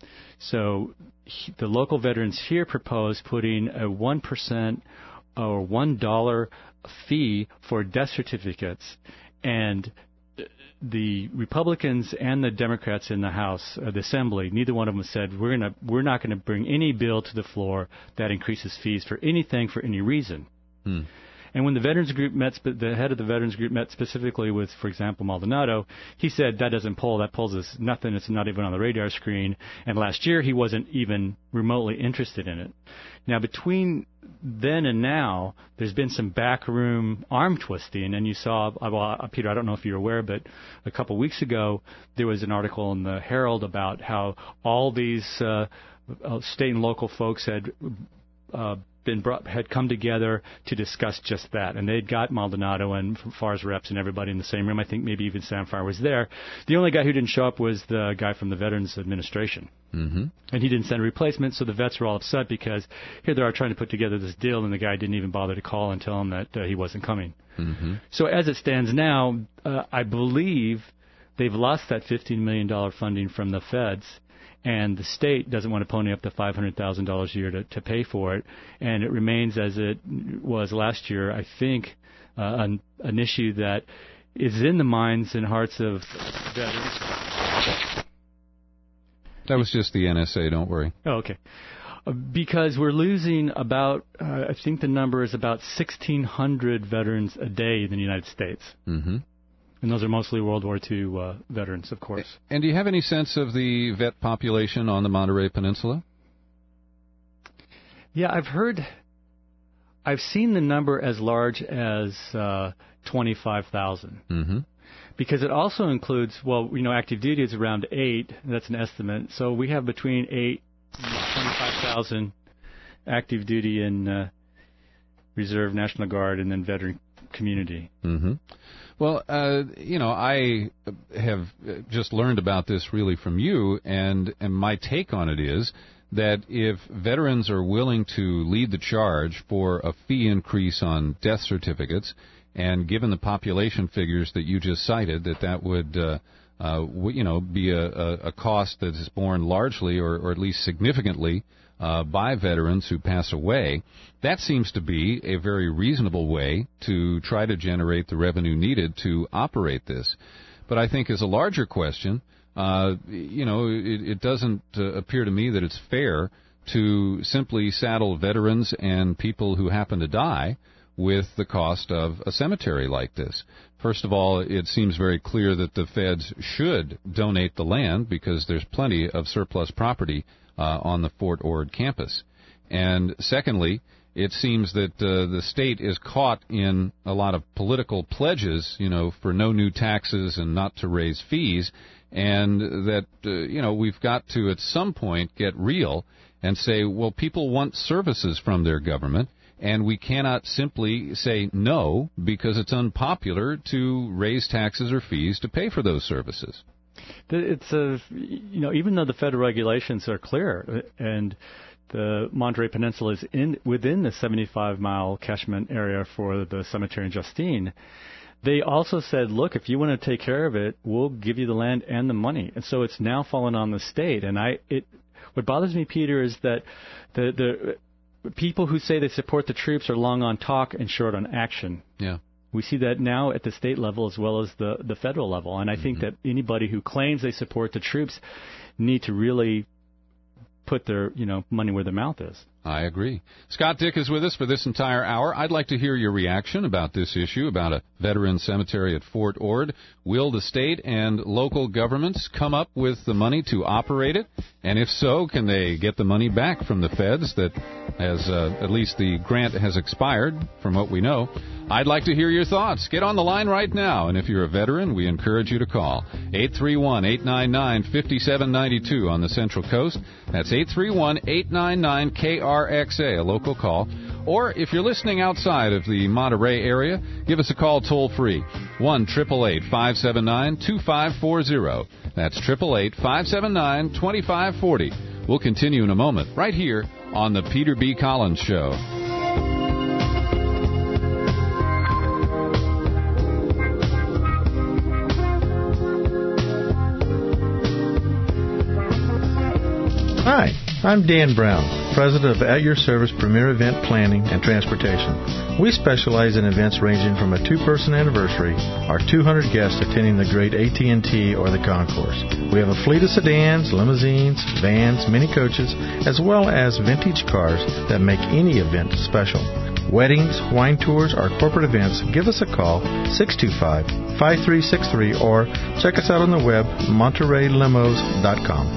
So he, the local veterans here proposed putting a one percent or one dollar fee for death certificates. And the Republicans and the Democrats in the House, uh, the Assembly, neither one of them said, we're gonna, we're not going to bring any bill to the floor that increases fees for anything for any reason. Hmm. And when the veterans group met, the head of the veterans group met specifically with, for example, Maldonado, he said that doesn't poll. That polls is nothing. It's not even on the radar screen. And last year he wasn't even remotely interested in it. Now, between then and now, there's been some backroom arm twisting. And you saw, well, Peter, I don't know if you're aware, but a couple of weeks ago there was an article in the Herald about how all these uh, state and local folks had uh, been brought, had come together to discuss just that. And they'd got Maldonado and Farr's reps and everybody in the same room. I think maybe even Sam Farr was there. The only guy who didn't show up was the guy from the Veterans Administration. Mm-hmm. And he didn't send a replacement, so the vets were all upset because here they are trying to put together this deal, and the guy didn't even bother to call and tell him that uh, he wasn't coming. Mm-hmm. So as it stands now, uh, I believe they've lost that fifteen million dollars funding from the feds, and the state doesn't want to pony up the five hundred thousand dollars a year to, to pay for it, and it remains as it was last year, I think, uh, an, an issue that is in the minds and hearts of veterans. That was just the N S A, don't worry. Oh, okay. Uh, because we're losing about, uh, I think the number is about sixteen hundred veterans a day in the United States. Mm-hmm. And those are mostly World War Two uh, veterans, of course. And do you have any sense of the vet population on the Monterey Peninsula? Yeah, I've heard, I've seen the number as large as uh, twenty-five thousand. Mm-hmm. Because it also includes, well, you know, active duty is around eight. That's an estimate. So we have between eight and twenty-five thousand active duty in uh, Reserve, National Guard, and then veteran community. Mm-hmm. Well, uh, you know, I have just learned about this really from you, and, and my take on it is that if veterans are willing to lead the charge for a fee increase on death certificates, and given the population figures that you just cited, that that would, uh, uh, w- you know, be a, a, a cost that is borne largely or, or at least significantly uh, by veterans who pass away, that seems to be a very reasonable way to try to generate the revenue needed to operate this. But I think as a larger question, uh, you know, it, it doesn't uh, appear to me that it's fair to simply saddle veterans and people who happen to die with the cost of a cemetery like this. First of all, it seems very clear that the feds should donate the land because there's plenty of surplus property uh, on the Fort Ord campus. And secondly, it seems that uh, the state is caught in a lot of political pledges, you know, for no new taxes and not to raise fees, and that, uh, you know, we've got to at some point get real and say, well, people want services from their government, and we cannot simply say no because it's unpopular to raise taxes or fees to pay for those services. It's a, you know, even though the federal regulations are clear and the Monterey Peninsula is in within the seventy-five mile catchment area for the cemetery in Justine, they also said, look, if you want to take care of it, we'll give you the land and the money. And so it's now fallen on the state. And I, it, what bothers me, Peter, is that the the people who say they support the troops are long on talk and short on action. Yeah. We see that now at the state level as well as the, the federal level. And I mm-hmm. think that anybody who claims they support the troops need to really put their, you know, money where their mouth is. I agree. Scott Dick is with us for this entire hour. I'd like to hear your reaction about this issue, about a veteran cemetery at Fort Ord. Will the state and local governments come up with the money to operate it? And if so, can they get the money back from the feds that has, uh, at least the grant has expired, from what we know? I'd like to hear your thoughts. Get on the line right now. And if you're a veteran, we encourage you to call eight three one, eight nine nine, five seven nine two on the Central Coast. That's eight three one, eight nine nine, K R X A, a local call. Or if you're listening outside of the Monterey area, give us a call toll free, one eight eight eight, five seven nine, two five four zero. That's eight eight eight, five seven nine, two five four zero. We'll continue in a moment right here on the Peter B. Collins Show. Hi, I'm Dan Brown, president of At Your Service Premier Event Planning and Transportation. We specialize in events ranging from a two-person anniversary or two hundred guests attending the great A T and T or the concourse. We have a fleet of sedans, limousines, vans, mini coaches, as well as vintage cars that make any event special. Weddings, wine tours, or corporate events, give us a call, six two five, five three six three, or check us out on the web, monterey limos dot com.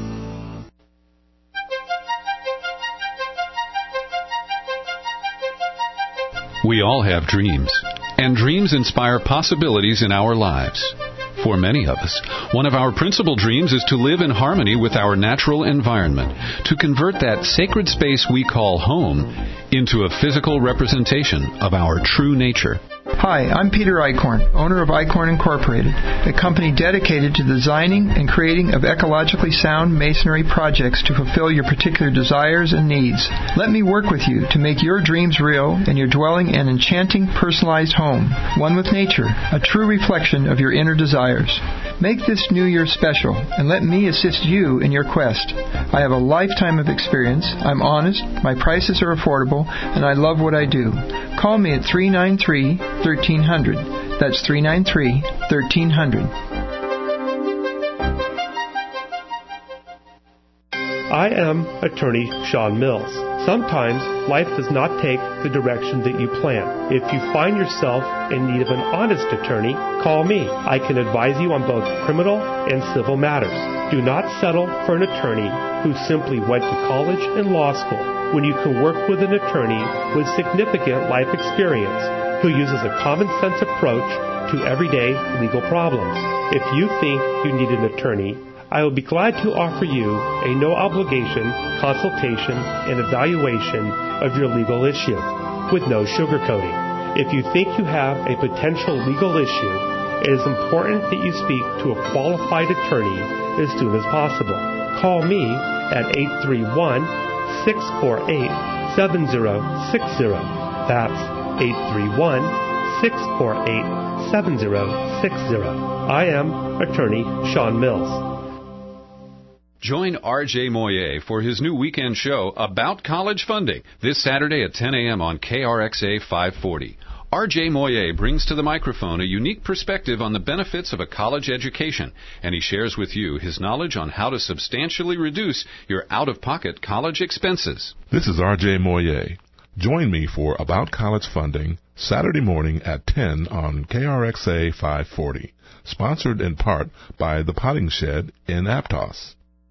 We all have dreams, and dreams inspire possibilities in our lives. For many of us, one of our principal dreams is to live in harmony with our natural environment, to convert that sacred space we call home into a physical representation of our true nature. Hi, I'm Peter Eichhorn, owner of Eichhorn Incorporated, a company dedicated to designing and creating of ecologically sound masonry projects to fulfill your particular desires and needs. Let me work with you to make your dreams real and your dwelling an enchanting, personalized home, one with nature, a true reflection of your inner desires. Make this new year special, and let me assist you in your quest. I have a lifetime of experience, I'm honest, my prices are affordable, and I love what I do. Call me at three nine three, one three zero zero. That's three nine three, one three zero zero. I am attorney Sean Mills. Sometimes life does not take the direction that you plan. If you find yourself in need of an honest attorney, call me. I can advise you on both criminal and civil matters. Do not settle for an attorney who simply went to college and law school when you can work with an attorney with significant life experience who uses a common sense approach to everyday legal problems. If you think you need an attorney, I will be glad to offer you a no-obligation consultation and evaluation of your legal issue with no sugarcoating. If you think you have a potential legal issue, it is important that you speak to a qualified attorney as soon as possible. Call me at eight three one, six four eight, seven zero six zero. That's eight three one, six four eight, seven zero six zero. I am attorney Sean Mills. Join R J Moyer for his new weekend show about college funding this Saturday at ten a.m. on K R X A five forty. R J Moyer brings to the microphone a unique perspective on the benefits of a college education, and he shares with you his knowledge on how to substantially reduce your out-of-pocket college expenses. This is R J Moyer. Join me for About College Funding Saturday morning at ten on K R X A five forty, sponsored in part by The Potting Shed in Aptos.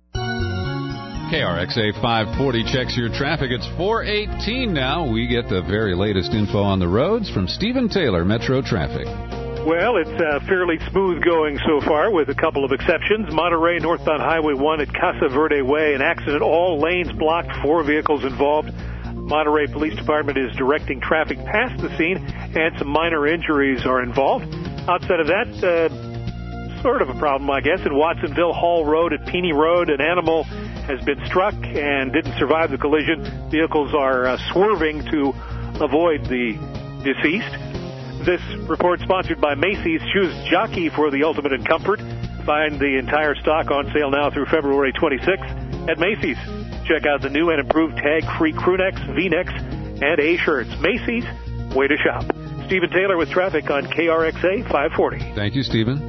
K R X A five forty checks your traffic. It's four eighteen now. We get the very latest info on the roads from Stephen Taylor, Metro Traffic. Well, it's uh, fairly smooth going so far with a couple of exceptions. Monterey, northbound Highway one at Casa Verde Way, an accident, all lanes blocked, four vehicles involved. Monterey Police Department is directing traffic past the scene, and some minor injuries are involved. Outside of that, uh, sort of a problem, I guess. In Watsonville, Hall Road at Peeney Road, an animal has been struck and didn't survive the collision. Vehicles are uh, swerving to avoid the deceased. This report sponsored by Macy's. Choose Jockey for the ultimate in comfort. Find the entire stock on sale now through February twenty-sixth at Macy's. Check out the new and improved tag-free crew necks, V-necks, and A-shirts. Macy's, way to shop. Stephen Taylor with traffic on K R X A five forty. Thank you, Stephen.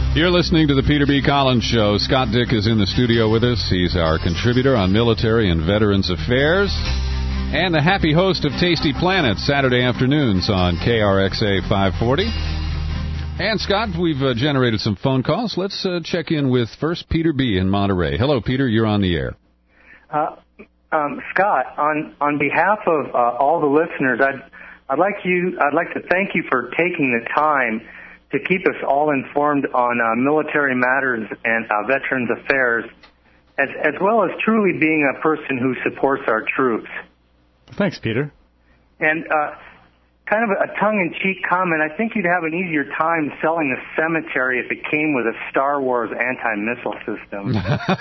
You're listening to the Peter B. Collins Show. Scott Dick is in the studio with us. He's our contributor on military and veterans affairs and the happy host of Tasty Planet Saturday afternoons on K R X A five forty. And, Scott, we've uh, generated some phone calls. Let's uh, check in with first Peter B. in Monterey. Hello, Peter. You're on the air. Uh, um, Scott, on, on behalf of uh, all the listeners, I'd I'd like you I'd like to thank you for taking the time to keep us all informed on uh, military matters and uh, veterans affairs, as as well as truly being a person who supports our troops. Thanks, Peter. And uh, kind of a tongue-in-cheek comment, I think you'd have an easier time selling a cemetery if it came with a Star Wars anti-missile system.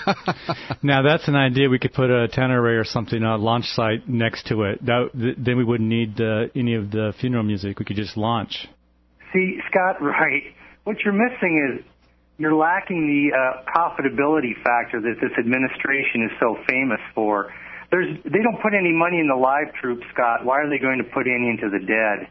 Now, that's an idea. We could put a ten array or something on a launch site next to it. That, th- then we wouldn't need uh, any of the funeral music. We could just launch. See, Scott, right. What you're missing is you're lacking the uh, profitability factor that this administration is so famous for. There's, they don't put any money in the live troops, Scott. Why are they going to put any into the dead?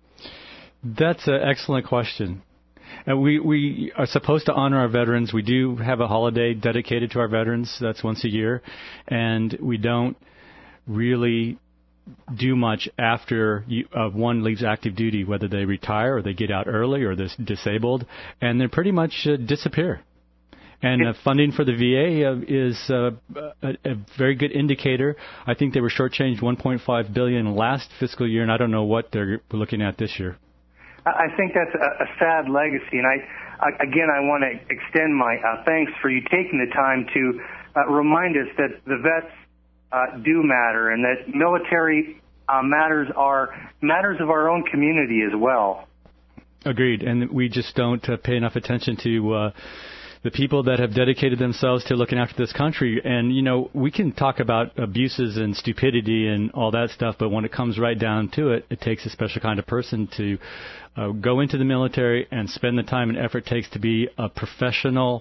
That's an excellent question. And we, we are supposed to honor our veterans. We do have a holiday dedicated to our veterans. That's once a year. And we don't really do much after you, uh, one leaves active duty, whether they retire or they get out early or they're disabled, and they pretty much uh, disappear. And uh, funding for the V A uh, is uh, a, a very good indicator. I think they were shortchanged one point five billion dollars last fiscal year, and I don't know what they're looking at this year. I think that's a, a sad legacy, and I, I again, I want to extend my uh, thanks for you taking the time to uh, remind us that the vets Uh, do matter, and that military uh, matters are matters of our own community as well. Agreed, and we just don't uh, pay enough attention to uh, the people that have dedicated themselves to looking after this country. And, you know, we can talk about abuses and stupidity and all that stuff, but when it comes right down to it, it takes a special kind of person to uh, go into the military and spend the time and effort it takes to be a professional,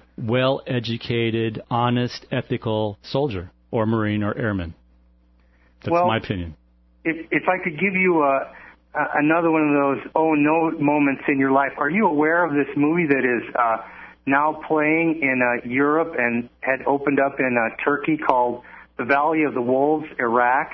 well-educated, honest, ethical soldier. Or Marine or Airman. That's well, my opinion. If if I could give you a, a, another one of those oh no moments in your life, are you aware of this movie that is uh, now playing in uh, Europe and had opened up in uh, Turkey called The Valley of the Wolves, Iraq?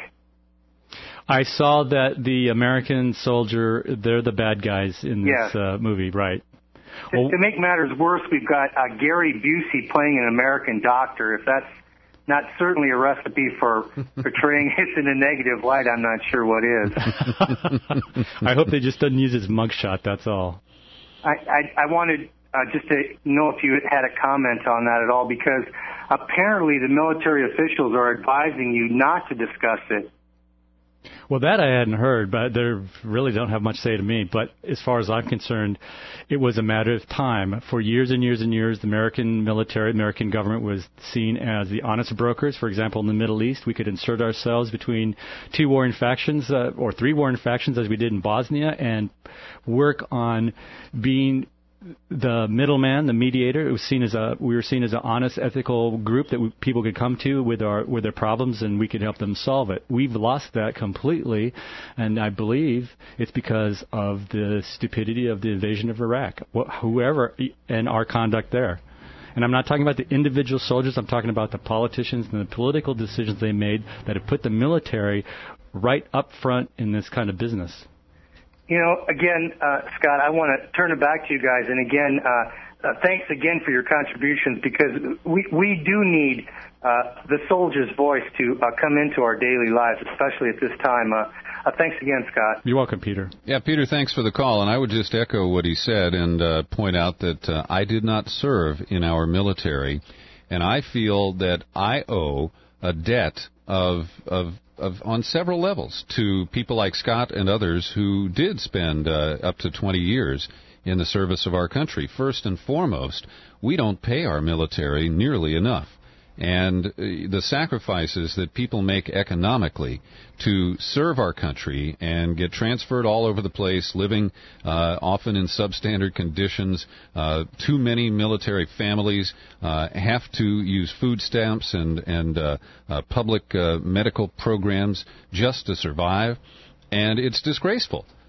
I saw that the American soldier, they're the bad guys in this yes. uh, movie, right? To, well, to make matters worse, we've got uh, Gary Busey playing an American doctor. If that's not certainly a recipe for portraying it in a negative light, I'm not sure what is. I hope they just doesn't use his mugshot, that's all. I, I, I wanted uh, just to know if you had a comment on that at all, because apparently the military officials are advising you not to discuss it. Well, that I hadn't heard, but they really don't have much to say to me. But as far as I'm concerned, it was a matter of time. For years and years and years, the American military, American government was seen as the honest brokers. For example, in the Middle East, we could insert ourselves between two warring factions uh, or three warring factions, as we did in Bosnia, and work on being the middleman, the mediator. It was seen as a we were seen as an honest, ethical group that we, people could come to with our with their problems, and we could help them solve it. We've lost that completely, and I believe it's because of the stupidity of the invasion of Iraq. Wh- whoever and our conduct there. And I'm not talking about the individual soldiers. I'm talking about the politicians and the political decisions they made that have put the military right up front in this kind of business. You know, again, uh, Scott, I want to turn it back to you guys. And again, uh, uh, thanks again for your contributions, because we, we do need uh, the soldier's voice to uh, come into our daily lives, especially at this time. Uh, uh, thanks again, Scott. You're welcome, Peter. Yeah, Peter, thanks for the call. And I would just echo what he said and uh, point out that uh, I did not serve in our military, and I feel that I owe a debt of of Of, on several levels to people like Scott and others who did spend uh, up to twenty years in the service of our country. First and foremost, we don't pay our military nearly enough. And uh, the sacrifices that people make economically to serve our country and get transferred all over the place, living uh, often in substandard conditions. Uh, too many military families uh, have to use food stamps and, and uh, uh, public uh, medical programs just to survive. And it's disgraceful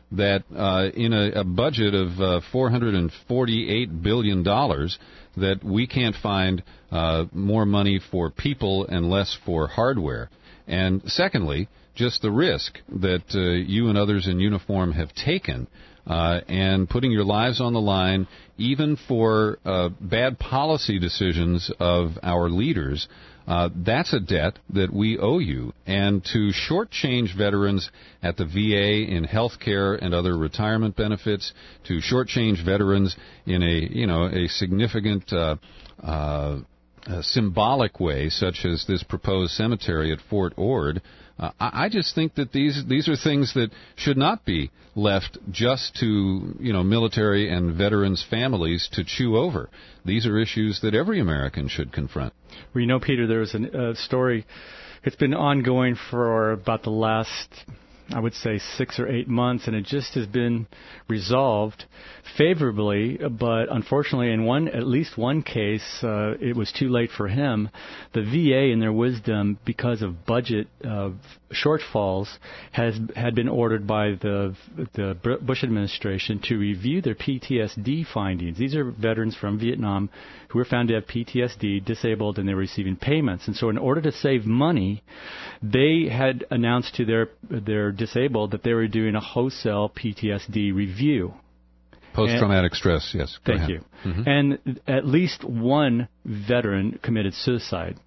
that uh, in a, a budget of uh, four hundred forty-eight billion dollars, that we can't find uh, more money for people and less for hardware. And secondly, just the risk that uh, you and others in uniform have taken uh, and putting your lives on the line, even for uh, bad policy decisions of our leaders. Uh, that's a debt that we owe you. And to shortchange veterans at the V A in health care and other retirement benefits, to shortchange veterans in a, you know, a significant uh, uh, a symbolic way, such as this proposed cemetery at Fort Ord, uh, I, I just think that these these are things that should not be left just to, you know, military and veterans' families to chew over. These are issues that every American should confront. Well, you know, Peter, there was a uh, story. It's been ongoing for about the last, I would say, six or eight months, and it just has been resolved favorably. But unfortunately, in one, at least one case, uh, it was too late for him. The V A, in their wisdom, because of budget uh, shortfalls, has had been ordered by the the Bush administration to review their P T S D findings. These are veterans from Vietnam who were found to have P T S D, disabled, and they're receiving payments. And so, in order to save money, they had announced to their their disabled that they were doing a wholesale P T S D review. Post-traumatic and, stress, yes. Thank ahead. you. Mm-hmm. And at least one veteran committed suicide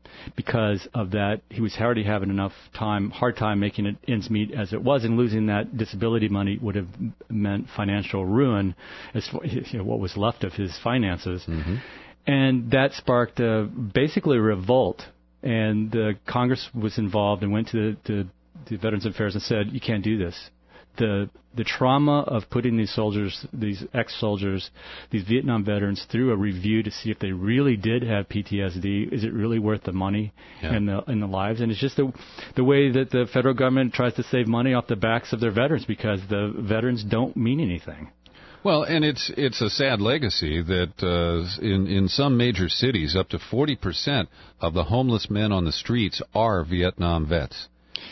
because of that. He was already having enough time, hard time making it ends meet as it was, and losing that disability money would have meant financial ruin as for, you know, what was left of his finances. Mm-hmm. And that sparked a, basically a revolt. And the Congress was involved and went to the, to the Veterans Affairs and said, you can't do this. The the trauma of putting these soldiers, these ex-soldiers, these Vietnam veterans through a review to see if they really did have P T S D, is it really worth the money yeah. and the and the lives? And it's just the the way that the federal government tries to save money off the backs of their veterans, because the veterans don't mean anything. Well, and it's it's a sad legacy that uh, in in some major cities, up to forty percent of the homeless men on the streets are Vietnam vets.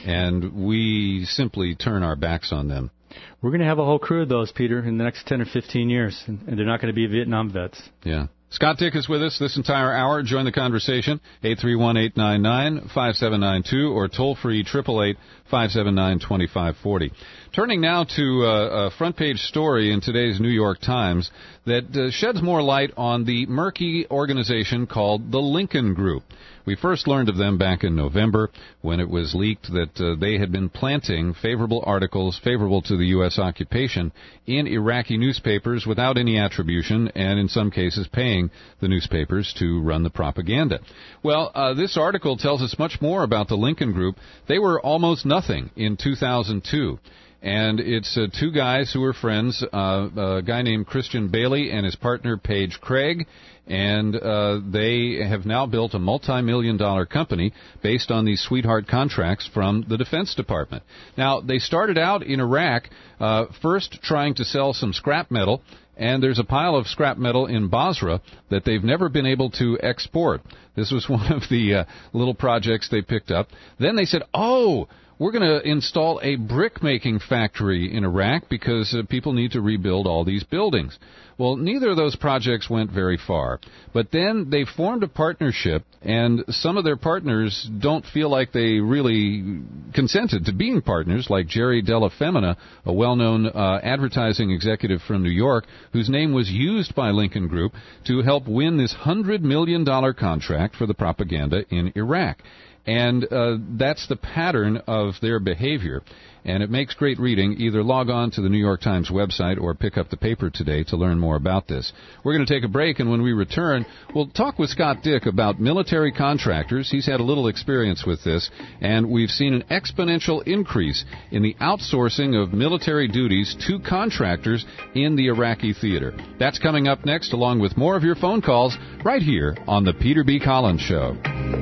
And we simply turn our backs on them. We're going to have a whole crew of those, Peter, in the next ten or fifteen years, and they're not going to be Vietnam vets. Yeah. Scott Dick is with us this entire hour. Join the conversation, eight three one, eight nine nine, five seven nine two, or toll-free, eight eight eight, five seven nine, two five four zero. Turning now to uh, a front-page story in today's New York Times that uh, sheds more light on the murky organization called the Lincoln Group. We first learned of them back in November when it was leaked that uh, they had been planting favorable articles favorable to the U S occupation in Iraqi newspapers without any attribution, and in some cases paying the newspapers to run the propaganda. Well, uh, this article tells us much more about the Lincoln Group. They were almost nothing in two thousand two. And it's uh, two guys who are friends, uh, a guy named Christian Bailey and his partner Paige Craig, and uh, they have now built a multi-million dollar company based on these sweetheart contracts from the Defense Department. Now, they started out in Iraq, uh, first trying to sell some scrap metal, and there's a pile of scrap metal in Basra that they've never been able to export. This was one of the uh, little projects they picked up. Then they said, oh, we're going to install a brick-making factory in Iraq because uh, people need to rebuild all these buildings. Well, neither of those projects went very far. But then they formed a partnership, and some of their partners don't feel like they really consented to being partners, like Jerry Della Femina, a well-known uh, advertising executive from New York, whose name was used by Lincoln Group to help win this one hundred million dollars contract for the propaganda in Iraq. And uh, that's the pattern of their behavior. And it makes great reading. Either log on to the New York Times website or pick up the paper today to learn more about this. We're going to take a break, and when we return, we'll talk with Scott Dick about military contractors. He's had a little experience with this, and we've seen an exponential increase in the outsourcing of military duties to contractors in the Iraqi theater. That's coming up next, along with more of your phone calls, right here on the Peter B. Collins Show.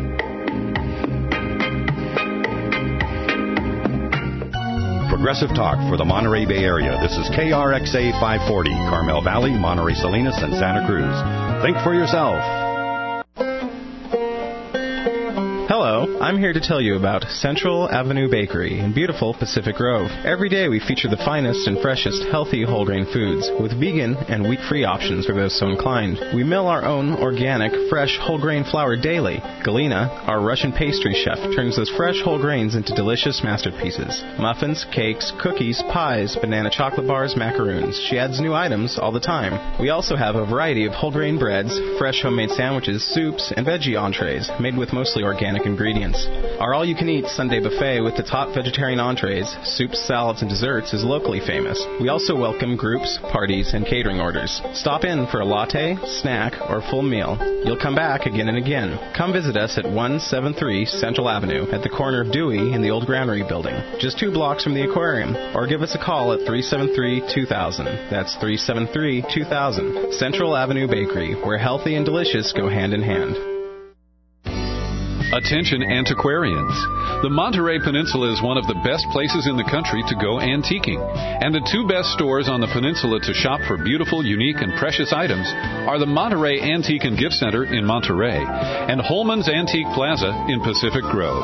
Progressive talk for the Monterey Bay Area. This is K R X A five forty, Carmel Valley, Monterey Salinas, and Santa Cruz. Think for yourself. Hello. Hello, I'm here to tell you about Central Avenue Bakery in beautiful Pacific Grove. Every day we feature the finest and freshest healthy whole grain foods with vegan and wheat-free options for those so inclined. We mill our own organic, fresh whole grain flour daily. Galina, our Russian pastry chef, turns those fresh whole grains into delicious masterpieces. Muffins, cakes, cookies, pies, banana chocolate bars, macaroons. She adds new items all the time. We also have a variety of whole grain breads, fresh homemade sandwiches, soups, and veggie entrees made with mostly organic ingredients. Our all-you-can-eat Sunday buffet with the top vegetarian entrees, soups, salads, and desserts is locally famous. We also welcome groups, parties, and catering orders. Stop in for a latte, snack, or full meal. You'll come back again and again. Come visit us at one seventy-three Central Avenue at the corner of Dewey and the old Granary building, just two blocks from the aquarium, or give us a call at three seven three, two thousand. That's three seven three, two thousand. Central Avenue Bakery, where healthy and delicious go hand in hand. Attention antiquarians. The Monterey Peninsula is one of the best places in the country to go antiquing. And the two best stores on the peninsula to shop for beautiful, unique, and precious items are the Monterey Antique and Gift Center in Monterey and Holman's Antique Plaza in Pacific Grove.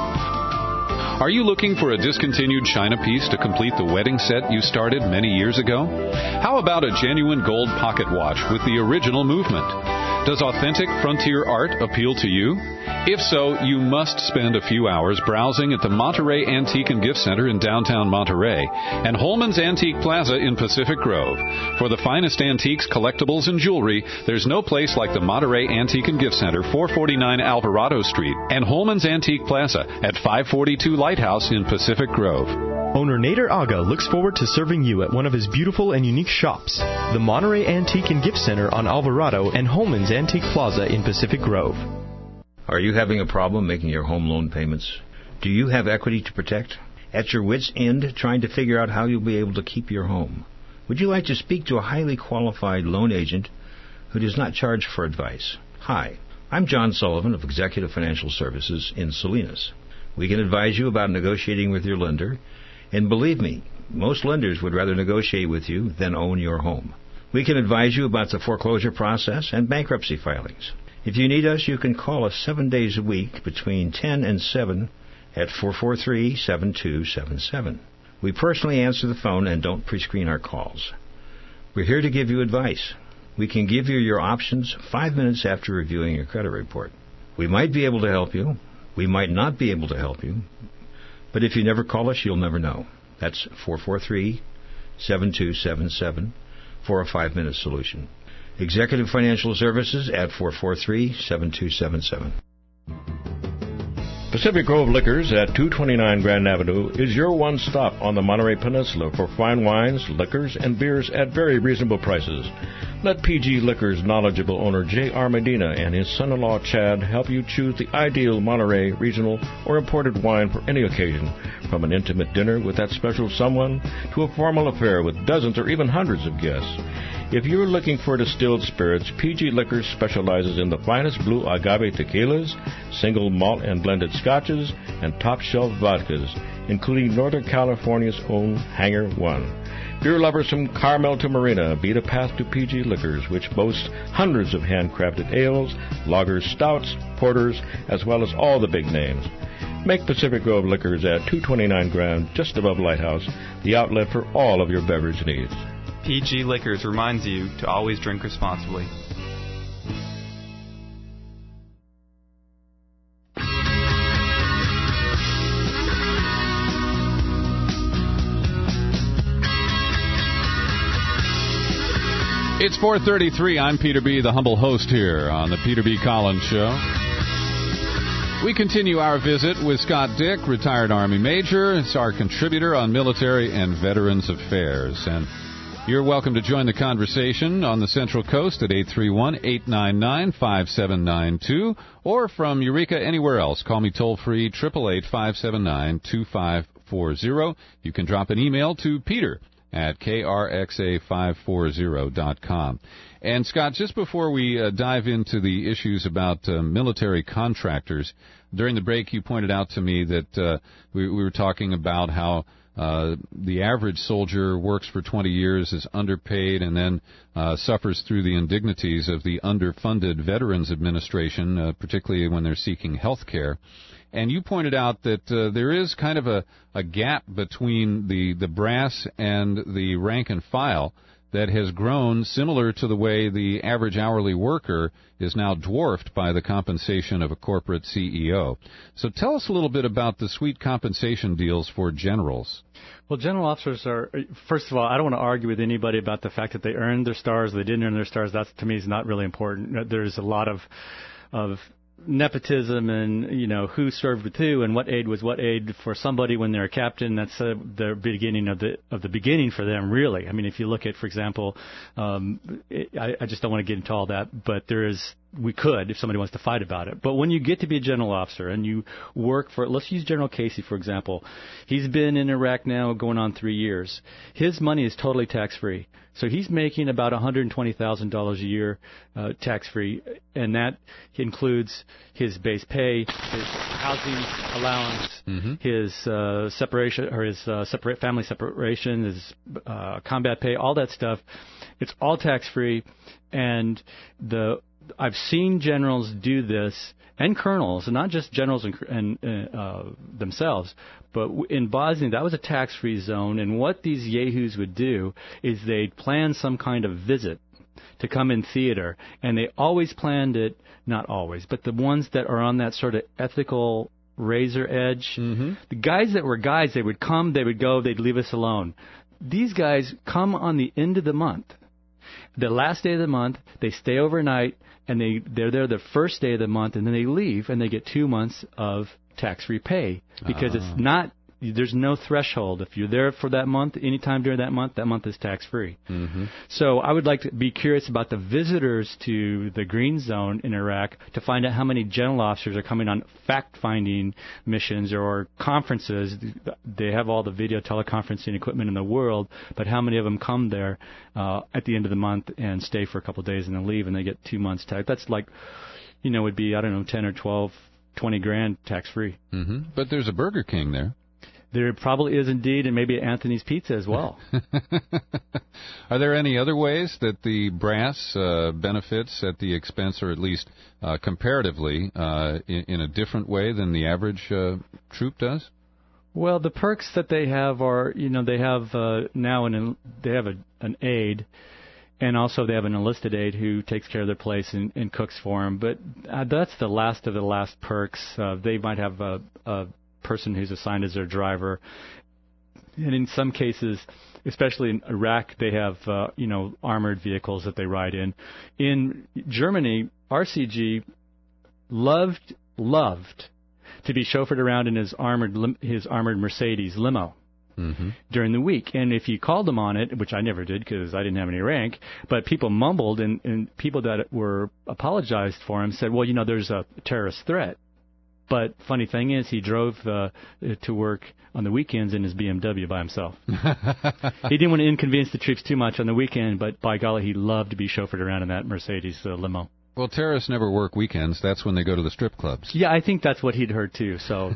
Are you looking for a discontinued china piece to complete the wedding set you started many years ago? How about a genuine gold pocket watch with the original movement? Does authentic frontier art appeal to you? If so, you must spend a few hours browsing at the Monterey Antique and Gift Center in downtown Monterey and Holman's Antique Plaza in Pacific Grove. For the finest antiques, collectibles, and jewelry, there's no place like the Monterey Antique and Gift Center, four forty-nine Alvarado Street, and Holman's Antique Plaza at five forty-two Lighthouse in Pacific Grove. Owner Nader Aga looks forward to serving you at one of his beautiful and unique shops, the Monterey Antique and Gift Center on Alvarado and Holman's Antique Plaza in Pacific Grove. Are you having a problem making your home loan payments? Do you have equity to protect? At your wit's end, trying to figure out how you'll be able to keep your home? Would you like to speak to a highly qualified loan agent who does not charge for advice? Hi, I'm John Sullivan of Executive Financial Services in Salinas. We can advise you about negotiating with your lender, and believe me, most lenders would rather negotiate with you than own your home. We can advise you about the foreclosure process and bankruptcy filings. If you need us, you can call us seven days a week between ten and seven at four four three, seven two seven seven. We personally answer the phone and don't pre-screen our calls. We're here to give you advice. We can give you your options five minutes after reviewing your credit report. We might be able to help you. We might not be able to help you. But if you never call us, you'll never know. That's four four three, seven two seven seven for a five-minute solution. Executive Financial Services at four four three, seven two seven seven. Pacific Grove Liquors at two twenty-nine Grand Avenue is your one stop on the Monterey Peninsula for fine wines, liquors, and beers at very reasonable prices. Let P G Liquors' knowledgeable owner J R Medina and his son-in-law Chad help you choose the ideal Monterey regional or imported wine for any occasion, from an intimate dinner with that special someone to a formal affair with dozens or even hundreds of guests. If you're looking for distilled spirits, P G Liquors specializes in the finest blue agave tequilas, single malt and blended scotches, and top-shelf vodkas, including Northern California's own Hangar One. Beer lovers from Carmel to Marina beat a path to P G Liquors, which boasts hundreds of handcrafted ales, lagers, stouts, porters, as well as all the big names. Make Pacific Grove Liquors at two twenty-nine Grand, just above Lighthouse, the outlet for all of your beverage needs. P G Liquors reminds you to always drink responsibly. It's four thirty-three. I'm Peter B., the humble host here on the Peter B. Collins Show. We continue our visit with Scott Dick, retired Army Major. It's our contributor on military and veterans affairs. And you're welcome to join the conversation on the Central Coast at eight three one, eight nine nine, five seven nine two, or from Eureka anywhere else. Call me toll-free, eight eight eight, five seven nine, two five four zero. You can drop an email to Peter at K R X A five forty dot com. And, Scott, just before we uh, dive into the issues about uh, military contractors, during the break you pointed out to me that uh, we, we were talking about how uh, the average soldier works for twenty years, is underpaid, and then uh, suffers through the indignities of the underfunded Veterans Administration, uh, particularly when they're seeking health care. And you pointed out that uh, there is kind of a, a gap between the, the brass and the rank and file that has grown similar to the way the average hourly worker is now dwarfed by the compensation of a corporate C E O. So tell us a little bit about the sweet compensation deals for generals. Well, general officers are, first of all, I don't want to argue with anybody about the fact that they earned their stars, they didn't earn their stars. That, to me, is not really important. There's a lot of of nepotism and, you know, who served with who and what aid was what aid for somebody when they're a captain. That's uh, the beginning of the of the beginning for them, really. I mean, if you look at, for example, um, it, I, I just don't want to get into all that, but there is, we could if somebody wants to fight about it. But when you get to be a general officer and you work for, let's use General Casey, for example. He's been in Iraq now going on three years. His money is totally tax-free. So he's making about one hundred twenty thousand dollars a year uh, tax-free, and that includes his base pay, his housing allowance, mm-hmm. his uh, separation or his uh, separate family separation, his uh, combat pay, all that stuff. It's all tax-free, and the I've seen generals do this, and colonels, and not just generals and, and uh, themselves, but in Bosnia, that was a tax-free zone, and what these yahoos would do is they'd plan some kind of visit to come in theater, and they always planned it, not always, but the ones that are on that sort of ethical razor edge, mm-hmm. the guys that were guys, they would come, they would go, they'd leave us alone. These guys come on the end of the month. The last day of the month, they stay overnight, and they, they're there the first day of the month, and then they leave, and they get two months of tax-free pay because oh. it's not, there's no threshold. If you're there for that month, anytime during that month, that month is tax-free. Mm-hmm. So I would like to be curious about the visitors to the Green Zone in Iraq to find out how many general officers are coming on fact-finding missions or conferences. They have all the video teleconferencing equipment in the world, but how many of them come there uh, at the end of the month and stay for a couple of days and then leave, and they get two months tax? That's like, you know, would be, I don't know, ten or twelve, twenty grand tax-free. Mm-hmm. But there's a Burger King there. There probably is indeed, and maybe Anthony's Pizza as well. Are there any other ways that the brass uh, benefits at the expense, or at least uh, comparatively, uh, in, in a different way than the average uh, troop does? Well, the perks that they have are, you know, they have uh, now an they have a, an aide, and also they have an enlisted aide who takes care of their place and, and cooks for them. But uh, that's the last of the last perks. Uh, they might have a, a person who's assigned as their driver, and in some cases, especially in Iraq, they have uh, you know armored vehicles that they ride in. In Germany, R C G loved loved to be chauffeured around in his armored lim- his armored Mercedes limo. Mm-hmm. During the week. And if you called them on it, which I never did because I didn't have any rank, but people mumbled, and, and people that were apologized for him said, well, you know, there's a terrorist threat. But funny thing is, he drove uh, to work on the weekends in his B M W by himself. He didn't want to inconvenience the troops too much on the weekend, but by golly, he loved to be chauffeured around in that Mercedes uh, limo. Well, terrorists never work weekends. That's when they go to the strip clubs. Yeah, I think that's what he'd heard, too. So,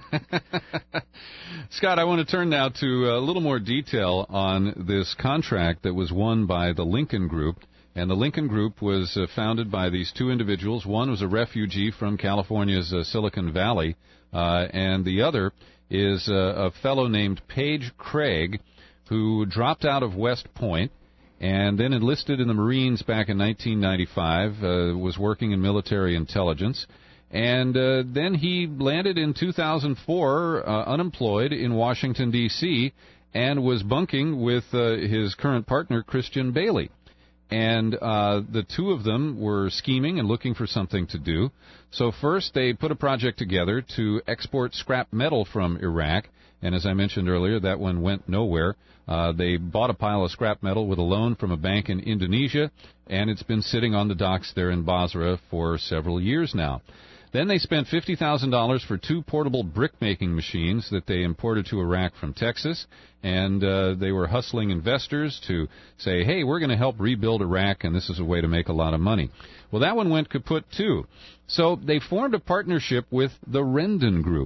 Scott, I want to turn now to a little more detail on this contract that was won by the Lincoln Group. And the Lincoln Group was uh, founded by these two individuals. One was a refugee from California's uh, Silicon Valley, uh, and the other is uh, a fellow named Page Craig, who dropped out of West Point and then enlisted in the Marines back in nineteen ninety-five, uh, was working in military intelligence, and uh, then he landed in two thousand four uh, unemployed in Washington, D C, and was bunking with uh, his current partner, Christian Bailey. And uh, the two of them were scheming and looking for something to do. So first they put a project together to export scrap metal from Iraq. And as I mentioned earlier, that one went nowhere. Uh, they bought a pile of scrap metal with a loan from a bank in Indonesia, and it's been sitting on the docks there in Basra for several years now. Then they spent fifty thousand dollars for two portable brick-making machines that they imported to Iraq from Texas, and uh, they were hustling investors to say, hey, we're going to help rebuild Iraq, and this is a way to make a lot of money. Well, that one went kaput, too. So they formed a partnership with the Rendon Group,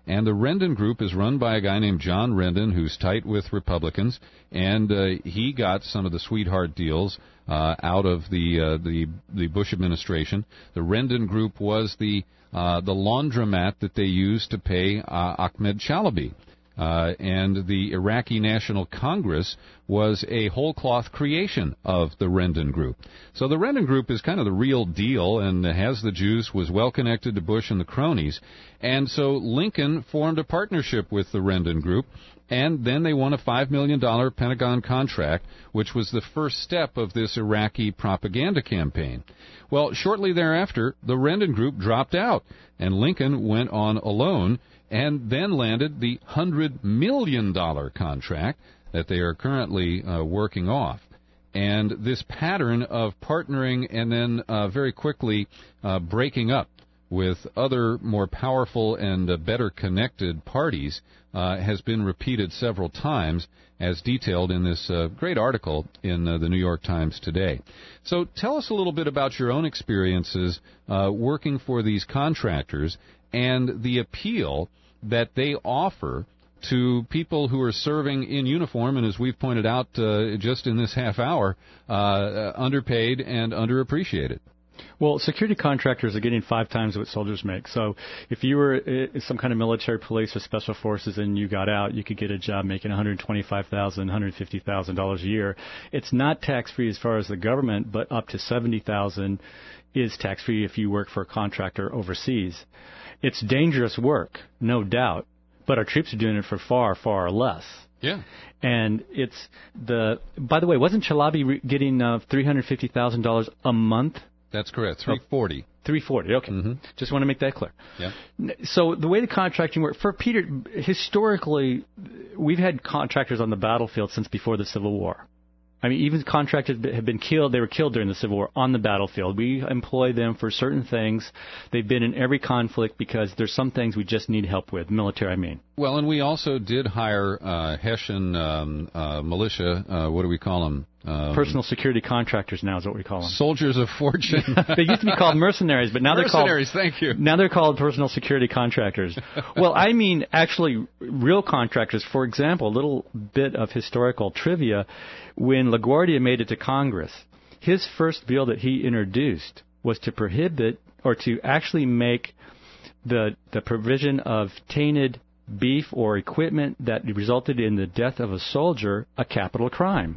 And the Rendon Group is run by a guy named John Rendon, who's tight with Republicans, and uh, he got some of the sweetheart deals uh, out of the, uh, the the Bush administration. The Rendon Group was the uh, the laundromat that they used to pay uh, Ahmed Chalabi. Uh, and the Iraqi National Congress was a whole cloth creation of the Rendon Group. So the Rendon Group is kind of the real deal and has the juice, was well connected to Bush and the cronies. And so Lincoln formed a partnership with the Rendon Group, and then they won a five million dollars Pentagon contract, which was the first step of this Iraqi propaganda campaign. Well, shortly thereafter, the Rendon Group dropped out, and Lincoln went on alone, and then landed the one hundred million dollars contract that they are currently uh, working off. And this pattern of partnering and then uh, very quickly uh, breaking up with other more powerful and uh, better connected parties uh, has been repeated several times, as detailed in this uh, great article in uh, the New York Times today. So tell us a little bit about your own experiences uh, working for these contractors and the appeal that they offer to people who are serving in uniform, and as we've pointed out uh, just in this half hour, uh, underpaid and underappreciated. Well, security contractors are getting five times what soldiers make. So if you were uh, some kind of military, police, or special forces and you got out, you could get a job making one hundred twenty-five thousand dollars, one hundred fifty thousand dollars a year. It's not tax-free as far as the government, but up to seventy thousand dollars is tax-free if you work for a contractor overseas. It's dangerous work, no doubt, but our troops are doing it for far, far less. Yeah. And it's the, by the way, wasn't Chalabi re- getting uh, three hundred fifty thousand dollars a month? That's correct, three hundred forty thousand dollars. three hundred forty thousand dollars, okay. Mm-hmm. Just want to make that clear. Yeah. So the way the contracting works, for Peter, historically, we've had contractors on the battlefield since before the Civil War. I mean, even contractors have been killed. They were killed during the Civil War on the battlefield. We employ them for certain things. They've been in every conflict because there's some things we just need help with, military, I mean. Well, and we also did hire uh, Hessian um, uh, militia, uh, what do we call them? Um, Personal security contractors now is what we call them. Soldiers of fortune. They used to be called mercenaries, but now they're called... Mercenaries, thank you. Now they're called personal security contractors. Well, I mean actually real contractors. For example, a little bit of historical trivia. When LaGuardia made it to Congress, his first bill that he introduced was to prohibit or to actually make the the provision of tainted beef or equipment that resulted in the death of a soldier a capital crime.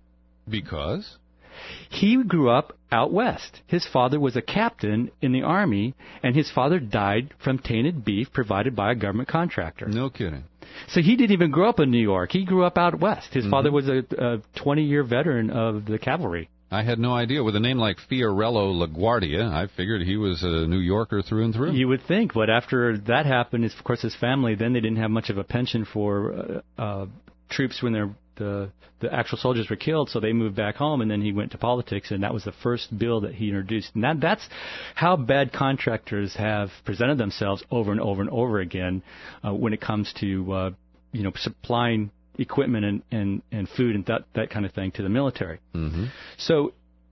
Because? He grew up out west. His father was a captain in the Army, and his father died from tainted beef provided by a government contractor. No kidding. So he didn't even grow up in New York. He grew up out west. His mm-hmm. father was a, a twenty-year veteran of the cavalry. I had no idea. With a name like Fiorello LaGuardia, I figured he was a New Yorker through and through. You would think, but after that happened, of course, his family, then they didn't have much of a pension for uh, uh, troops when they're the the actual soldiers were killed, so they moved back home, and then he went to politics, and that was the first bill that he introduced. And that, that's how bad contractors have presented themselves over and over and over again uh, when it comes to uh, you know supplying equipment and, and, and food and that, that kind of thing to the military. Mm-hmm. So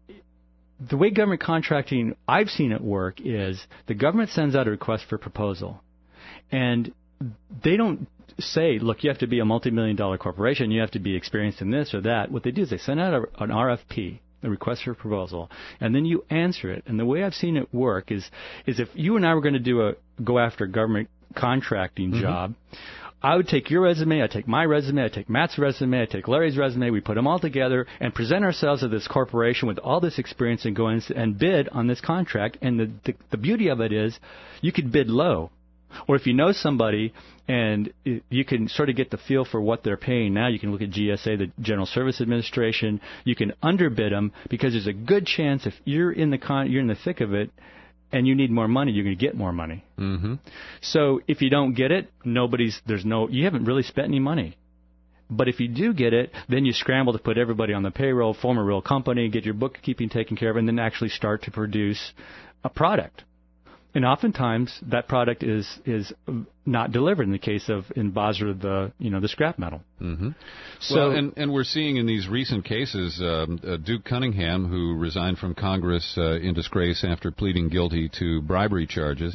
the way government contracting, I've seen it work, is the government sends out a request for proposal, and they don't say, look, you have to be a multi-million dollar corporation, you have to be experienced in this or that. What they do is they send out a, an R F P, a request for proposal, and then you answer it. And the way I've seen it work is, is if you and I were going to do a go after a government contracting mm-hmm. job, I would take your resume, I'd take my resume, I'd take Matt's resume, I'd take Larry's resume, we put them all together and present ourselves to this corporation with all this experience and go in and bid on this contract. And the, the, the beauty of it is you could bid low. Or if you know somebody and you can sort of get the feel for what they're paying now, you can look at G S A, the General Service Administration. You can underbid them because there's a good chance if you're in the con- you're in the thick of it and you need more money, you're going to get more money. Mm-hmm. So if you don't get it, nobody's there's no you haven't really spent any money. But if you do get it, then you scramble to put everybody on the payroll, form a real company, get your bookkeeping taken care of, and then actually start to produce a product. And oftentimes that product is is not delivered in the case of in Basra, the you know the scrap metal. Mm-hmm. So well, and and we're seeing in these recent cases um, uh, Duke Cunningham, who resigned from Congress uh, in disgrace after pleading guilty to bribery charges.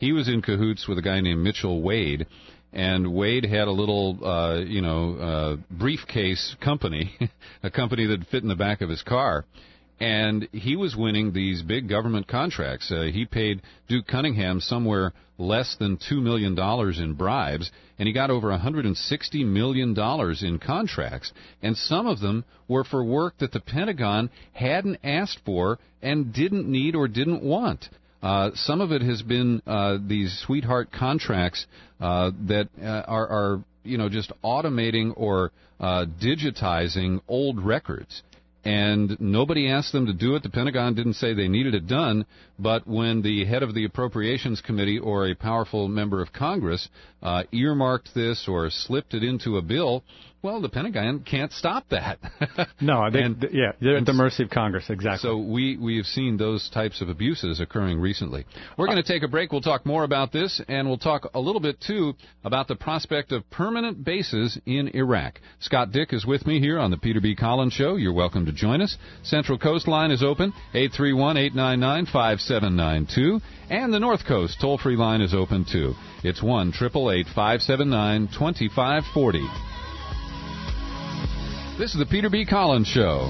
he was in cahoots with a guy named Mitchell Wade. And Wade had a little, uh, you know, uh, briefcase company, a company that fit in the back of his car. And he was winning these big government contracts. Uh, he paid Duke Cunningham somewhere less than two million dollars in bribes, and he got over one hundred sixty million dollars in contracts. And some of them were for work that the Pentagon hadn't asked for and didn't need or didn't want. Uh, some of it has been uh, these sweetheart contracts uh, that uh, are, are, you know, just automating or uh, digitizing old records. And nobody asked them to do it. The Pentagon didn't say they needed it done. But when the head of the Appropriations Committee or a powerful member of Congress uh, earmarked this or slipped it into a bill, well, the Pentagon can't stop that. No, they, and, yeah, they're at the mercy of Congress, exactly. So we, we have seen those types of abuses occurring recently. We're going to take a break. We'll talk more about this, and we'll talk a little bit, too, about the prospect of permanent bases in Iraq. Scott Dick is with me here on the Peter B. Collins Show. You're welcome to join us. Central Coast line is open, eight three one, eight nine nine, five seven nine two, and the North Coast toll-free line is open, too. It's one eight eight eight, five seven nine, two five four zero. This is the Peter B. Collins Show.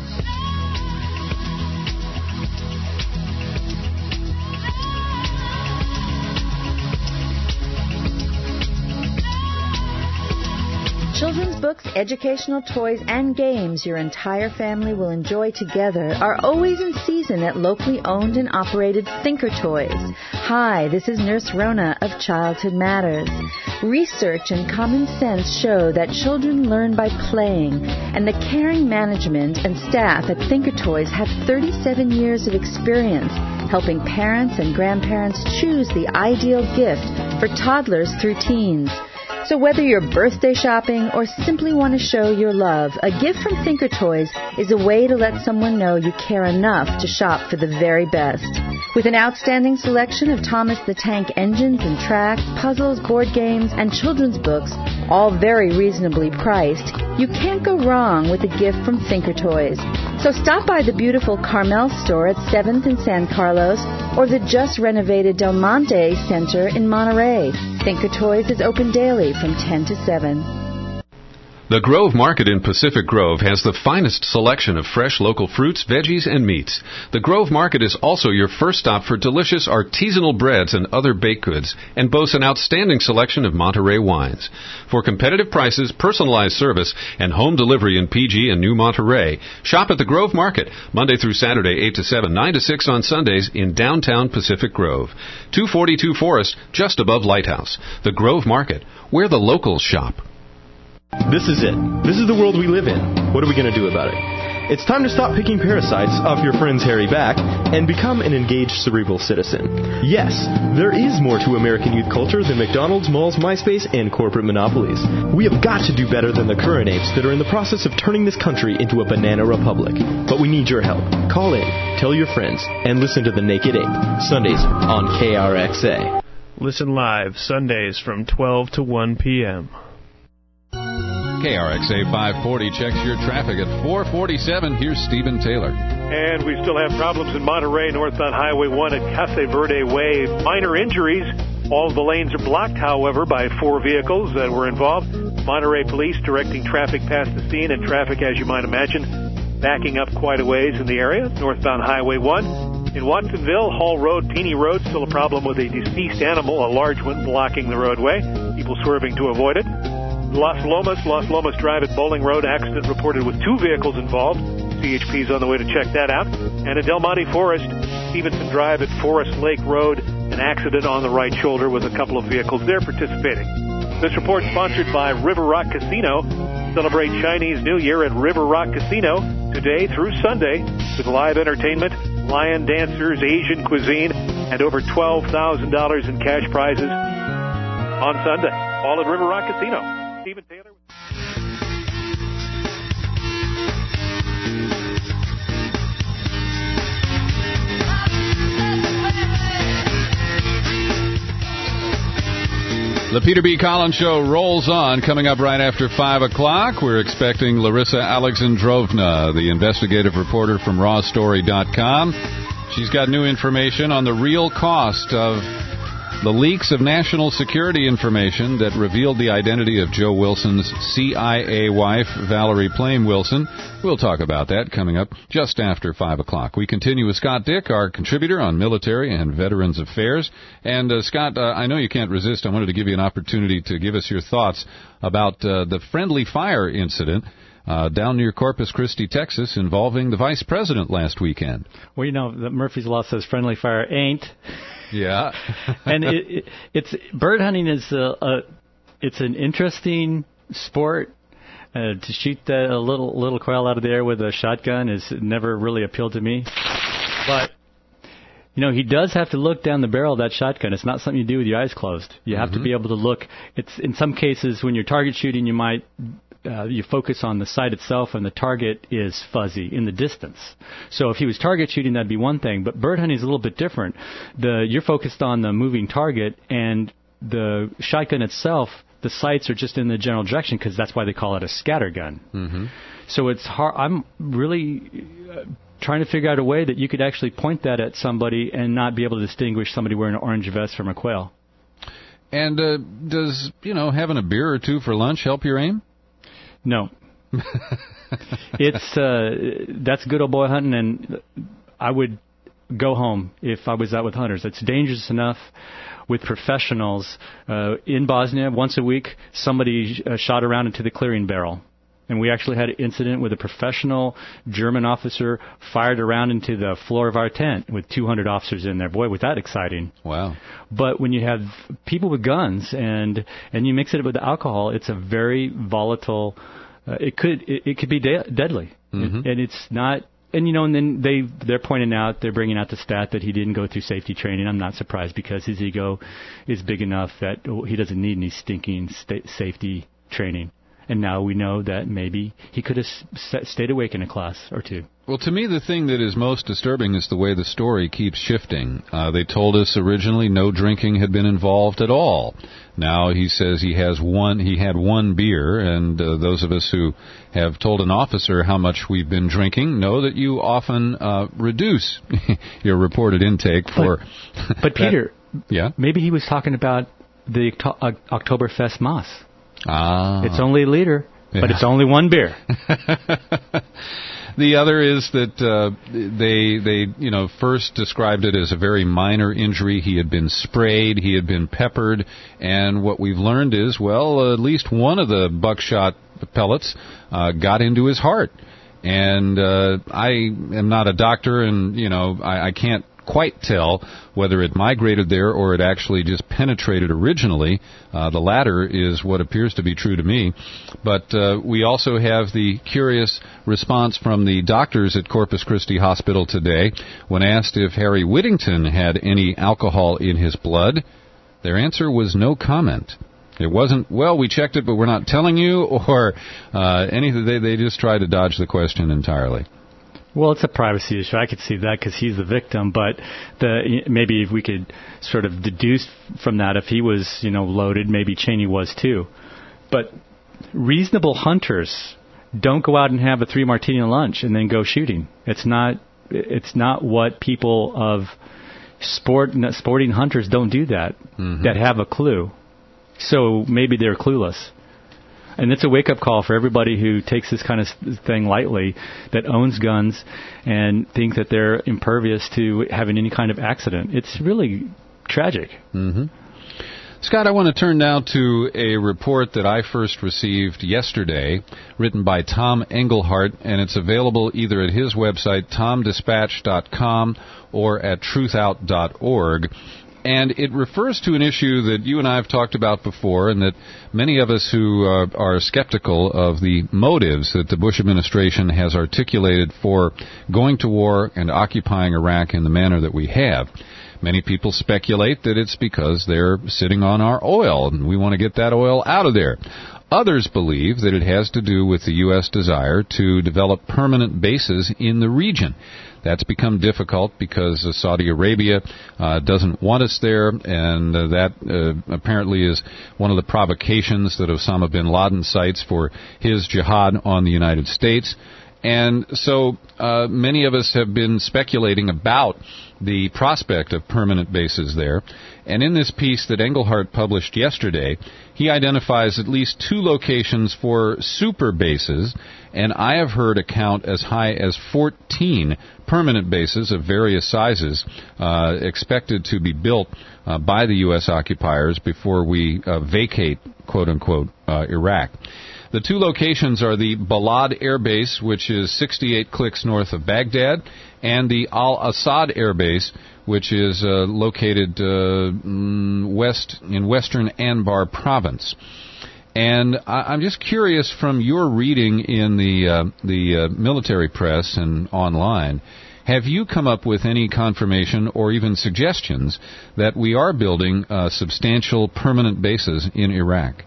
Children's books, educational toys, and games your entire family will enjoy together are always in season at locally owned and operated Thinker Toys. Hi, this is Nurse Rona of Childhood Matters. Research and common sense show that children learn by playing, and the caring management and staff at Thinker Toys have thirty-seven years of experience helping parents and grandparents choose the ideal gift for toddlers through teens. So whether you're birthday shopping or simply want to show your love, a gift from Thinker Toys is a way to let someone know you care enough to shop for the very best. With an outstanding selection of Thomas the Tank engines and tracks, puzzles, board games, and children's books, all very reasonably priced, you can't go wrong with a gift from Thinker Toys. So stop by the beautiful Carmel store at seventh and San Carlos or the just renovated Del Monte Center in Monterey. Thinker Toys is open daily from ten to seven. The Grove Market in Pacific Grove has the finest selection of fresh local fruits, veggies, and meats. The Grove Market is also your first stop for delicious artisanal breads and other baked goods, and boasts an outstanding selection of Monterey wines. For competitive prices, personalized service, and home delivery in P G and New Monterey, shop at the Grove Market, Monday through Saturday, eight to seven, nine to six on Sundays in downtown Pacific Grove. two forty-two Forest, just above Lighthouse. The Grove Market, where the locals shop. This is it. This is the world we live in. What are we going to do about it? It's time to stop picking parasites off your friend's hairy back and become an engaged cerebral citizen. Yes, there is more to American youth culture than McDonald's, malls, MySpace, and corporate monopolies. We have got to do better than the current apes that are in the process of turning this country into a banana republic. But we need your help. Call in, tell your friends, and listen to The Naked Ape, Sundays on K R X A. Listen live Sundays from twelve to one p.m. K R X A five forty checks your traffic at four forty-seven. Here's Stephen Taylor. And we still have problems in Monterey, northbound Highway one at Casa Verde Way. Minor injuries. All of the lanes are blocked, however, by four vehicles that were involved. Monterey police directing traffic past the scene, and traffic, as you might imagine, backing up quite a ways in the area. Northbound Highway one. In Watsonville, Hall Road, Peony Road, still a problem with a deceased animal, a large one, blocking the roadway. People swerving to avoid it. Las Lomas, Las Lomas Drive at Bowling Road, accident reported with two vehicles involved. C H P's on the way to check that out. And at Del Monte Forest, Stevenson Drive at Forest Lake Road, an accident on the right shoulder with a couple of vehicles there participating. This report sponsored by River Rock Casino. Celebrate Chinese New Year at River Rock Casino today through Sunday with live entertainment, lion dancers, Asian cuisine, and over twelve thousand dollars in cash prizes on Sunday. All at River Rock Casino. Stephen Taylor. The Peter B. Collins Show rolls on. Coming up right after five o'clock, we're expecting Larissa Alexandrovna, the investigative reporter from raw story dot com. She's got new information on the real cost of The leaks of national security information that revealed the identity of Joe Wilson's C I A wife, Valerie Plame Wilson. We'll talk about that coming up just after five o'clock. We continue with Scott Dick, our contributor on military and veterans affairs. And, uh, Scott, uh, I know you can't resist. I wanted to give you an opportunity to give us your thoughts about uh, the friendly fire incident Uh, down near Corpus Christi, Texas, involving the vice president last weekend. Well, you know, the Murphy's Law says friendly fire ain't. Yeah. and it, it, it's bird hunting is a, a it's an interesting sport. Uh, to shoot the, a little little quail out of the air with a shotgun has never really appealed to me. But you know, he does have to look down the barrel of that shotgun. It's not something you do with your eyes closed. You have mm-hmm. to be able to look. It's in some cases when you're target shooting, you might. Uh, you focus on the sight itself, and the target is fuzzy in the distance. So if he was target shooting, that'd be one thing. But bird hunting is a little bit different. The you're focused on the moving target, and the shotgun itself, the sights are just in the general direction because that's why they call it a scatter gun. Mm-hmm. So it's hard. I'm really uh, trying to figure out a way that you could actually point that at somebody and not be able to distinguish somebody wearing an orange vest from a quail. And uh, does you know having a beer or two for lunch help your aim? No. it's uh, that's good old boy hunting, and I would go home if I was out with hunters. It's dangerous enough with professionals. Uh, in Bosnia, once a week, somebody uh, shot around into the clearing barrel. And we actually had an incident with a professional German officer fired around into the floor of our tent with two hundred officers in there. Boy, was that exciting. Wow. But when you have people with guns and and you mix it with alcohol, it's a very volatile, uh, it could it, it could be de- deadly. Mm-hmm. It, and it's not, and you know, and then they, they're pointing out, they're bringing out the stat that he didn't go through safety training. I'm not surprised because his ego is big enough that he doesn't need any stinking sta- safety training. And now we know that maybe he could have s- stayed awake in a class or two. Well, to me, the thing that is most disturbing is the way the story keeps shifting. Uh, they told us originally no drinking had been involved at all. Now he says he has one. He had one beer, and uh, those of us who have told an officer how much we've been drinking know that you often uh, reduce your reported intake for. But, but Peter, yeah, maybe he was talking about the Octo- uh, Oktoberfest Moss. Ah. It's only a liter, yeah. but it's only one beer. The other is that uh, they, they, you know, first described it as a very minor injury. He had been sprayed, he had been peppered, and what we've learned is, well, at least one of the buckshot pellets uh, got into his heart. And uh, I am not a doctor, and, you know, I, I can't quite tell whether it migrated there or it actually just penetrated originally. Uh, the latter is what appears to be true to me. But uh, we also have the curious response from the doctors at Corpus Christi Hospital today when asked if Harry Whittington had any alcohol in his blood. Their answer was no comment. It wasn't, well, we checked it, but we're not telling you, or uh, anything. They, they just tried to dodge the question entirely. Well, it's a privacy issue. I could see that because he's the victim. But the maybe if we could sort of deduce from that, if he was, you know, loaded, maybe Cheney was too. But reasonable hunters don't go out and have a three martini lunch and then go shooting. It's not. It's not what people of sport sporting hunters don't do that. Mm-hmm. That have a clue. So maybe they're clueless. And it's a wake-up call for everybody who takes this kind of thing lightly, that owns guns and think that they're impervious to having any kind of accident. It's really tragic. Mm-hmm. Scott, I want to turn now to a report that I first received yesterday, written by Tom Engelhart, and it's available either at his website, tom dispatch dot com, or at truth out dot org. And it refers to an issue that you and I have talked about before, and that many of us who uh, are skeptical of the motives that the Bush administration has articulated for going to war and occupying Iraq in the manner that we have. Many people speculate that it's because they're sitting on our oil, and we want to get that oil out of there. Others believe that it has to do with the U S desire to develop permanent bases in the region. That's become difficult because uh, Saudi Arabia uh, doesn't want us there, and uh, that uh, apparently is one of the provocations that Osama bin Laden cites for his jihad on the United States. And so uh, many of us have been speculating about the prospect of permanent bases there. And in this piece that Engelhardt published yesterday, he identifies at least two locations for super bases, and I have heard a count as high as fourteen permanent bases of various sizes uh, expected to be built uh, by the U S occupiers before we uh, vacate, quote-unquote, uh, Iraq. The two locations are the Balad Air Base, which is sixty-eight clicks north of Baghdad, and the Al-Assad Air Base, which is uh, located uh, west in western Anbar province. And I, I'm just curious, from your reading in the uh, the uh, military press and online, have you come up with any confirmation or even suggestions that we are building uh, substantial permanent bases in Iraq?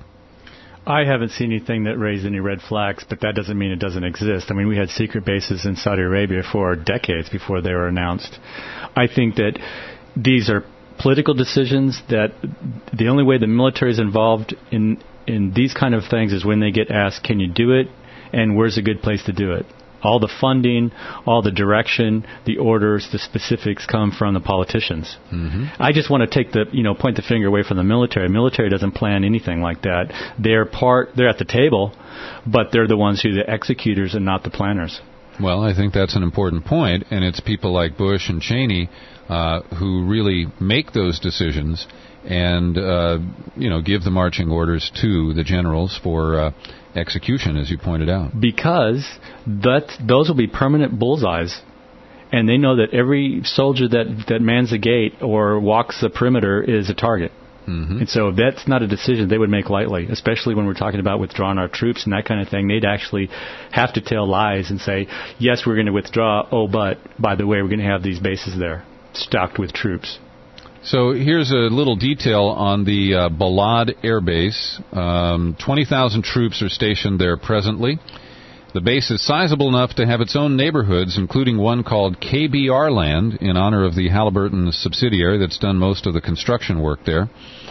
I haven't seen anything that raised any red flags, but that doesn't mean it doesn't exist. I mean, we had secret bases in Saudi Arabia for decades before they were announced. I think that these are political decisions that the only way the military is involved in in these kind of things is when they get asked, can you do it, and where's a good place to do it? All the funding, all the direction, the orders, the specifics come from the politicians. Mm-hmm. I just want to take the, you know, point the finger away from the military. Military doesn't plan anything like that. They're part, they're at the table, but they're the ones who are the executors and not the planners. Well, I think that's an important point, and it's people like Bush and Cheney uh, who really make those decisions and, uh, you know, give the marching orders to the generals for uh, execution, as you pointed out. Because that those will be permanent bullseyes, and they know that every soldier that, that mans the gate or walks the perimeter is a target. Mm-hmm. And so that's not a decision they would make lightly, especially when we're talking about withdrawing our troops and that kind of thing. They'd actually have to tell lies and say, yes, we're going to withdraw, oh, but, by the way, we're going to have these bases there stocked with troops. So here's a little detail on the uh, Balad Air Base. Um, twenty thousand troops are stationed there presently. The base is sizable enough to have its own neighborhoods, including one called K B R Land, in honor of the Halliburton subsidiary that's done most of the construction work there.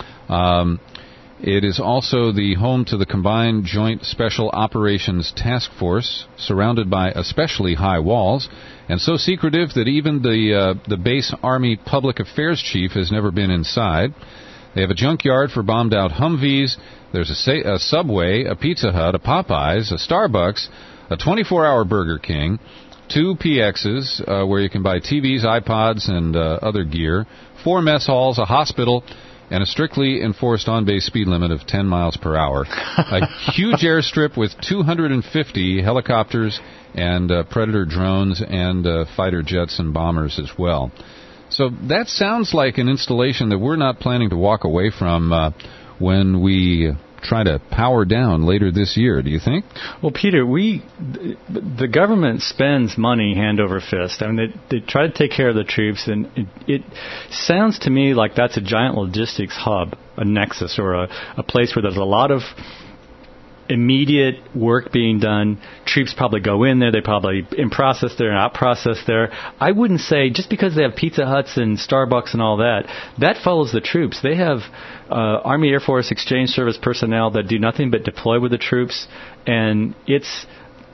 Um, it is also the home to the Combined Joint Special Operations Task Force, surrounded by especially high walls, and so secretive that even the uh, the base Army Public Affairs Chief has never been inside. They have a junkyard for bombed-out Humvees. There's a, sa- a Subway, a Pizza Hut, a Popeyes, a Starbucks, a twenty-four hour Burger King, two P Xs uh, where you can buy T Vs, iPods, and uh, other gear, four mess halls, a hospital, and a strictly enforced on-base speed limit of ten miles per hour. A huge airstrip with two hundred fifty helicopters and uh, Predator drones and uh, fighter jets and bombers as well. So that sounds like an installation that we're not planning to walk away from uh, when we try to power down later this year, do you think? Well, Peter, we the government spends money hand over fist. I mean, they, they try to take care of the troops, and it, it sounds to me like that's a giant logistics hub, a nexus, or a, a place where there's a lot of immediate work being done. Troops probably go in there, they probably in process there and out process there. I wouldn't say just because they have Pizza Huts and Starbucks and all that, that follows the troops. They have uh, Army Air Force Exchange Service personnel that do nothing but deploy with the troops, and it's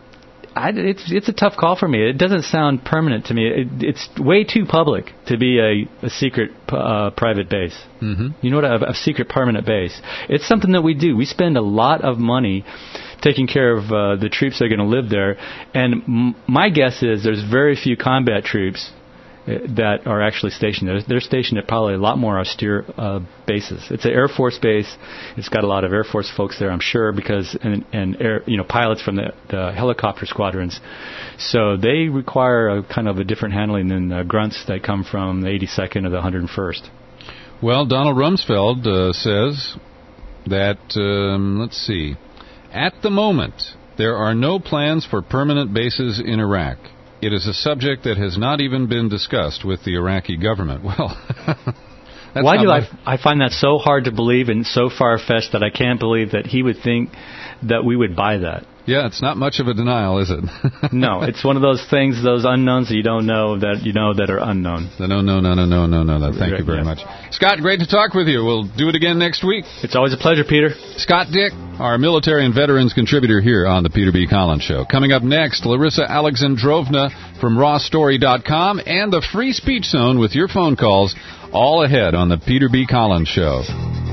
I, it's it's a tough call for me. It doesn't sound permanent to me. It, it's way too public to be a, a secret uh, private base. Mm-hmm. You know what? A, a secret permanent base. It's something that we do. We spend a lot of money taking care of uh, the troops that are going to live there. And m- my guess is there's very few combat troops that are actually stationed there. They're stationed at probably a lot more austere uh, bases. It's an Air Force base. It's got a lot of Air Force folks there, I'm sure, because and, and air, you know, pilots from the, the helicopter squadrons. So they require a kind of a different handling than the grunts that come from the eighty-second or the one hundred first. Well, Donald Rumsfeld uh, says that, um, let's see, at the moment, there are no plans for permanent bases in Iraq. It is a subject that has not even been discussed with the Iraqi government. Well, That's Why do much. I, I find that so hard to believe and so far-fetched that I can't believe that he would think that we would buy that? Yeah, it's not much of a denial, is it? No, it's one of those things, those unknowns that you don't know that you know that are unknown. No, no, no, no, no, no, no, no. Thank Right, you very yeah. much. Scott, great to talk with you. We'll do it again next week. It's always a pleasure, Peter. Scott Dick, our military and veterans contributor here on the Peter B. Collins Show. Coming up next, Larissa Alexandrovna from raw story dot com and the Free Speech Zone with your phone calls, all ahead on the Peter B. Collins Show.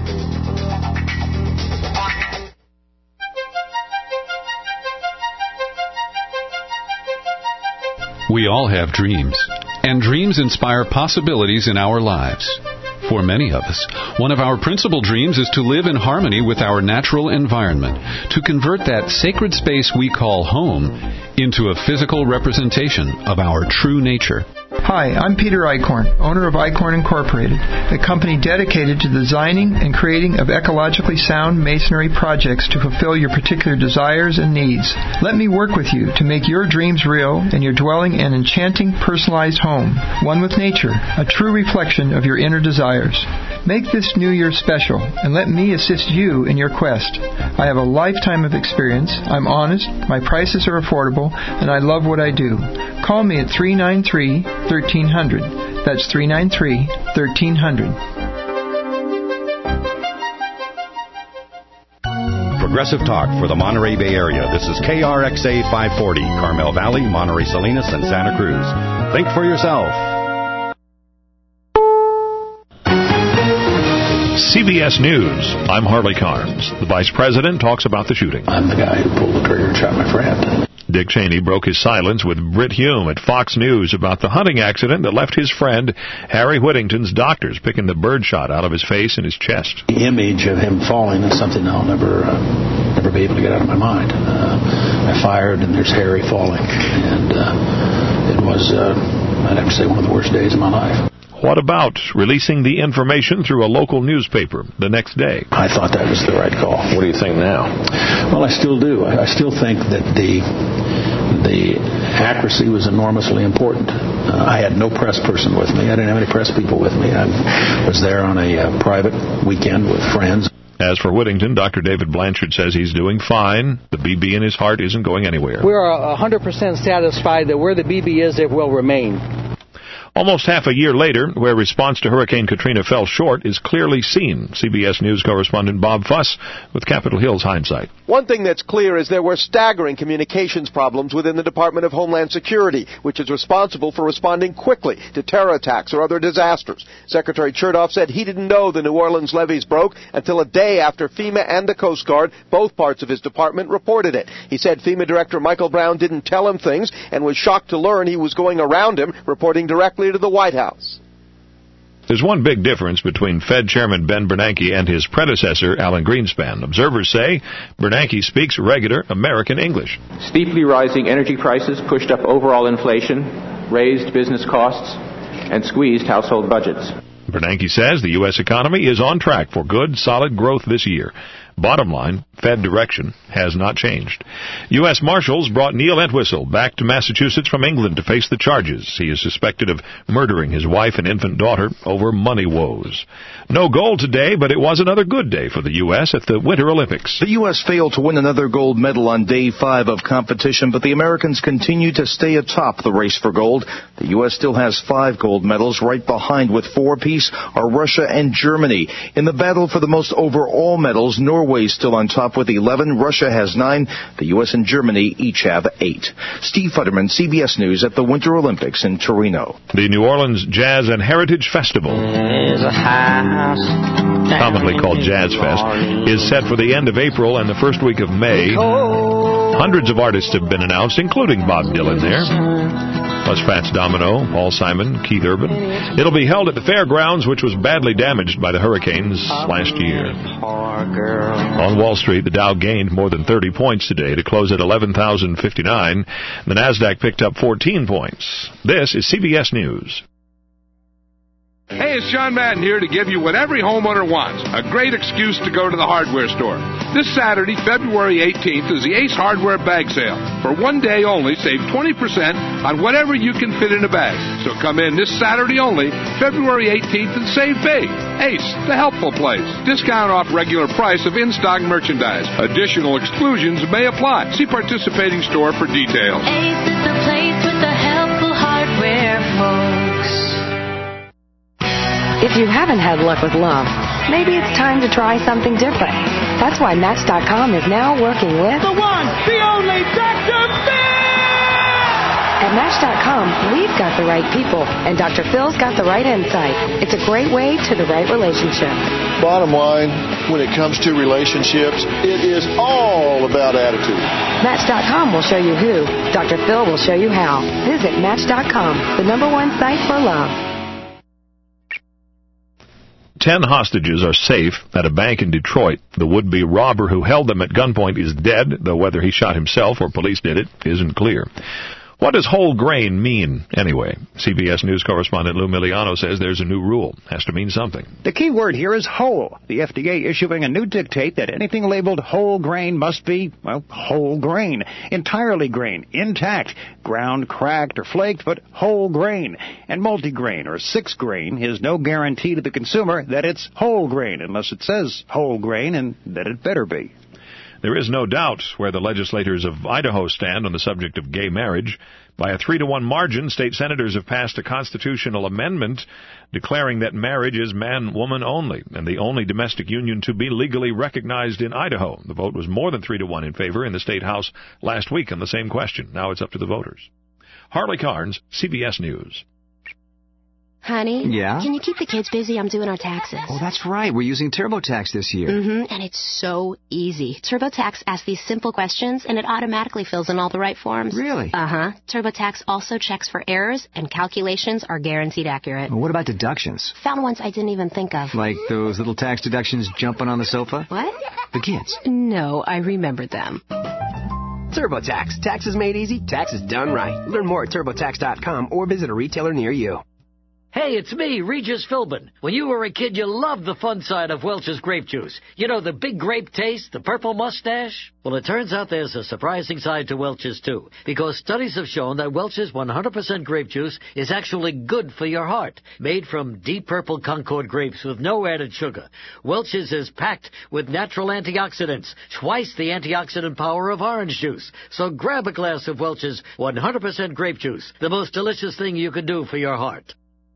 We all have dreams, and dreams inspire possibilities in our lives. For many of us, one of our principal dreams is to live in harmony with our natural environment, to convert that sacred space we call home into a physical representation of our true nature. Hi, I'm Peter Eichhorn, owner of Eichhorn Incorporated, a company dedicated to designing and creating of ecologically sound masonry projects to fulfill your particular desires and needs. Let me work with you to make your dreams real and your dwelling an enchanting, personalized home, one with nature, a true reflection of your inner desires. Make this new year special, and let me assist you in your quest. I have a lifetime of experience, I'm honest, my prices are affordable, and I love what I do. Call me at three nine three, one three zero zero. That's three nine three, one three zero zero. Progressive Talk for the Monterey Bay Area. This is K R X A five forty, Carmel Valley, Monterey Salinas, and Santa Cruz. Think for yourself. C B S News. I'm Harley Carnes. The Vice President talks about the shooting. I'm the guy who pulled the trigger and shot my friend. Dick Cheney broke his silence with Britt Hume at Fox News about the hunting accident that left his friend Harry Whittington's doctors picking the birdshot out of his face and his chest. The image of him falling is something I'll never uh, never be able to get out of my mind. Uh, I fired, and there's Harry falling, and uh, it was, uh, I'd have to say, one of the worst days of my life. What about releasing the information through a local newspaper the next day? I thought that was the right call. What do you think now? Well, I still do. I, I still think that the the accuracy was enormously important. Uh, I had no press person with me. I didn't have any press people with me. I was there on a uh, private weekend with friends. As for Whittington, Doctor David Blanchard says he's doing fine. The B B in his heart isn't going anywhere. We are one hundred percent satisfied that where the B B is, it will remain. Almost half a year later, where response to Hurricane Katrina fell short is clearly seen. C B S News correspondent Bob Fuss with Capitol Hill's hindsight. One thing that's clear is there were staggering communications problems within the Department of Homeland Security, which is responsible for responding quickly to terror attacks or other disasters. Secretary Chertoff said he didn't know the New Orleans levees broke until a day after FEMA and the Coast Guard, both parts of his department, reported it. He said FEMA Director Michael Brown didn't tell him things and was shocked to learn he was going around him, reporting directly to the White House. There's one big difference between Fed Chairman Ben Bernanke and his predecessor, Alan Greenspan. Observers say Bernanke speaks regular American English. Steeply rising energy prices pushed up overall inflation, raised business costs, and squeezed household budgets. Bernanke says the U S economy is on track for good, solid growth this year. Bottom line, Fed direction has not changed. U S Marshals brought Neil Entwistle back to Massachusetts from England to face the charges. He is suspected of murdering his wife and infant daughter over money woes. No gold today, but it was another good day for the U S at the Winter Olympics. The U S failed to win another gold medal on day five of competition, but the Americans continue to stay atop the race for gold. The U S still has five gold medals. Right behind with four apiece are Russia and Germany. In the battle for the most overall medals, Norway is still on top with eleven. Russia has nine. The U S and Germany each have eight. Steve Futterman, C B S News at the Winter Olympics in Torino. The New Orleans Jazz and Heritage Festival, commonly called Jazz Fest, is set for the end of April and the first week of May. Hundreds of artists have been announced, including Bob Dylan there, plus Fats Domino, Paul Simon, Keith Urban. It'll be held at the fairgrounds, which was badly damaged by the hurricanes last year. On Wall Street, the Dow gained more than thirty points today to close at eleven thousand fifty-nine. The Nasdaq picked up fourteen points. This is C B S News. Hey, it's John Madden here to give you what every homeowner wants, a great excuse to go to the hardware store. This Saturday, February eighteenth, is the Ace Hardware Bag Sale. For one day only, save twenty percent on whatever you can fit in a bag. So come in this Saturday only, February eighteenth, and save big. Ace, the helpful place. Discount off regular price of in-stock merchandise. Additional exclusions may apply. See participating store for details. Ace is the place with the helpful hardware, folks. If you haven't had luck with love, maybe it's time to try something different. That's why Match dot com is now working with the one, the only Doctor Phil! At Match dot com, we've got the right people, and Doctor Phil's got the right insight. It's a great way to the right relationship. Bottom line, when it comes to relationships, it is all about attitude. Match dot com will show you who. Doctor Phil will show you how. Visit Match dot com, the number one site for love. Ten hostages are safe at a bank in Detroit. The would-be robber who held them at gunpoint is dead, though whether he shot himself or police did it isn't clear. What does whole grain mean, anyway? C B S News correspondent Lou Miliano says there's a new rule. Has to mean something. The key word here is whole. The F D A issuing a new dictate that anything labeled whole grain must be, well, whole grain. Entirely grain, intact, ground, cracked, or flaked, but whole grain. And multigrain or six grain is no guarantee to the consumer that it's whole grain, unless it says whole grain, and that it better be. There is no doubt where the legislators of Idaho stand on the subject of gay marriage. By a three to one margin, state senators have passed a constitutional amendment declaring that marriage is man-woman only, and the only domestic union to be legally recognized in Idaho. The vote was more than three to one in favor in the state house last week on the same question. Now it's up to the voters. Harley Carnes, C B S News. Honey? Yeah? Can you keep the kids busy? I'm doing our taxes. Oh, that's right. We're using TurboTax this year. Mm-hmm, and it's so easy. TurboTax asks these simple questions, and it automatically fills in all the right forms. Really? Uh-huh. TurboTax also checks for errors, and calculations are guaranteed accurate. Well, what about deductions? Found ones I didn't even think of. Like those little tax deductions jumping on the sofa? What? The kids. No, I remembered them. TurboTax. Taxes made easy, taxes done right. Learn more at TurboTax dot com or visit a retailer near you. Hey, it's me, Regis Philbin. When you were a kid, you loved the fun side of Welch's grape juice. You know, the big grape taste, the purple mustache? Well, it turns out there's a surprising side to Welch's, too, because studies have shown that Welch's one hundred percent grape juice is actually good for your heart. Made from deep purple Concord grapes with no added sugar, Welch's is packed with natural antioxidants, twice the antioxidant power of orange juice. So grab a glass of Welch's one hundred percent grape juice, the most delicious thing you can do for your heart.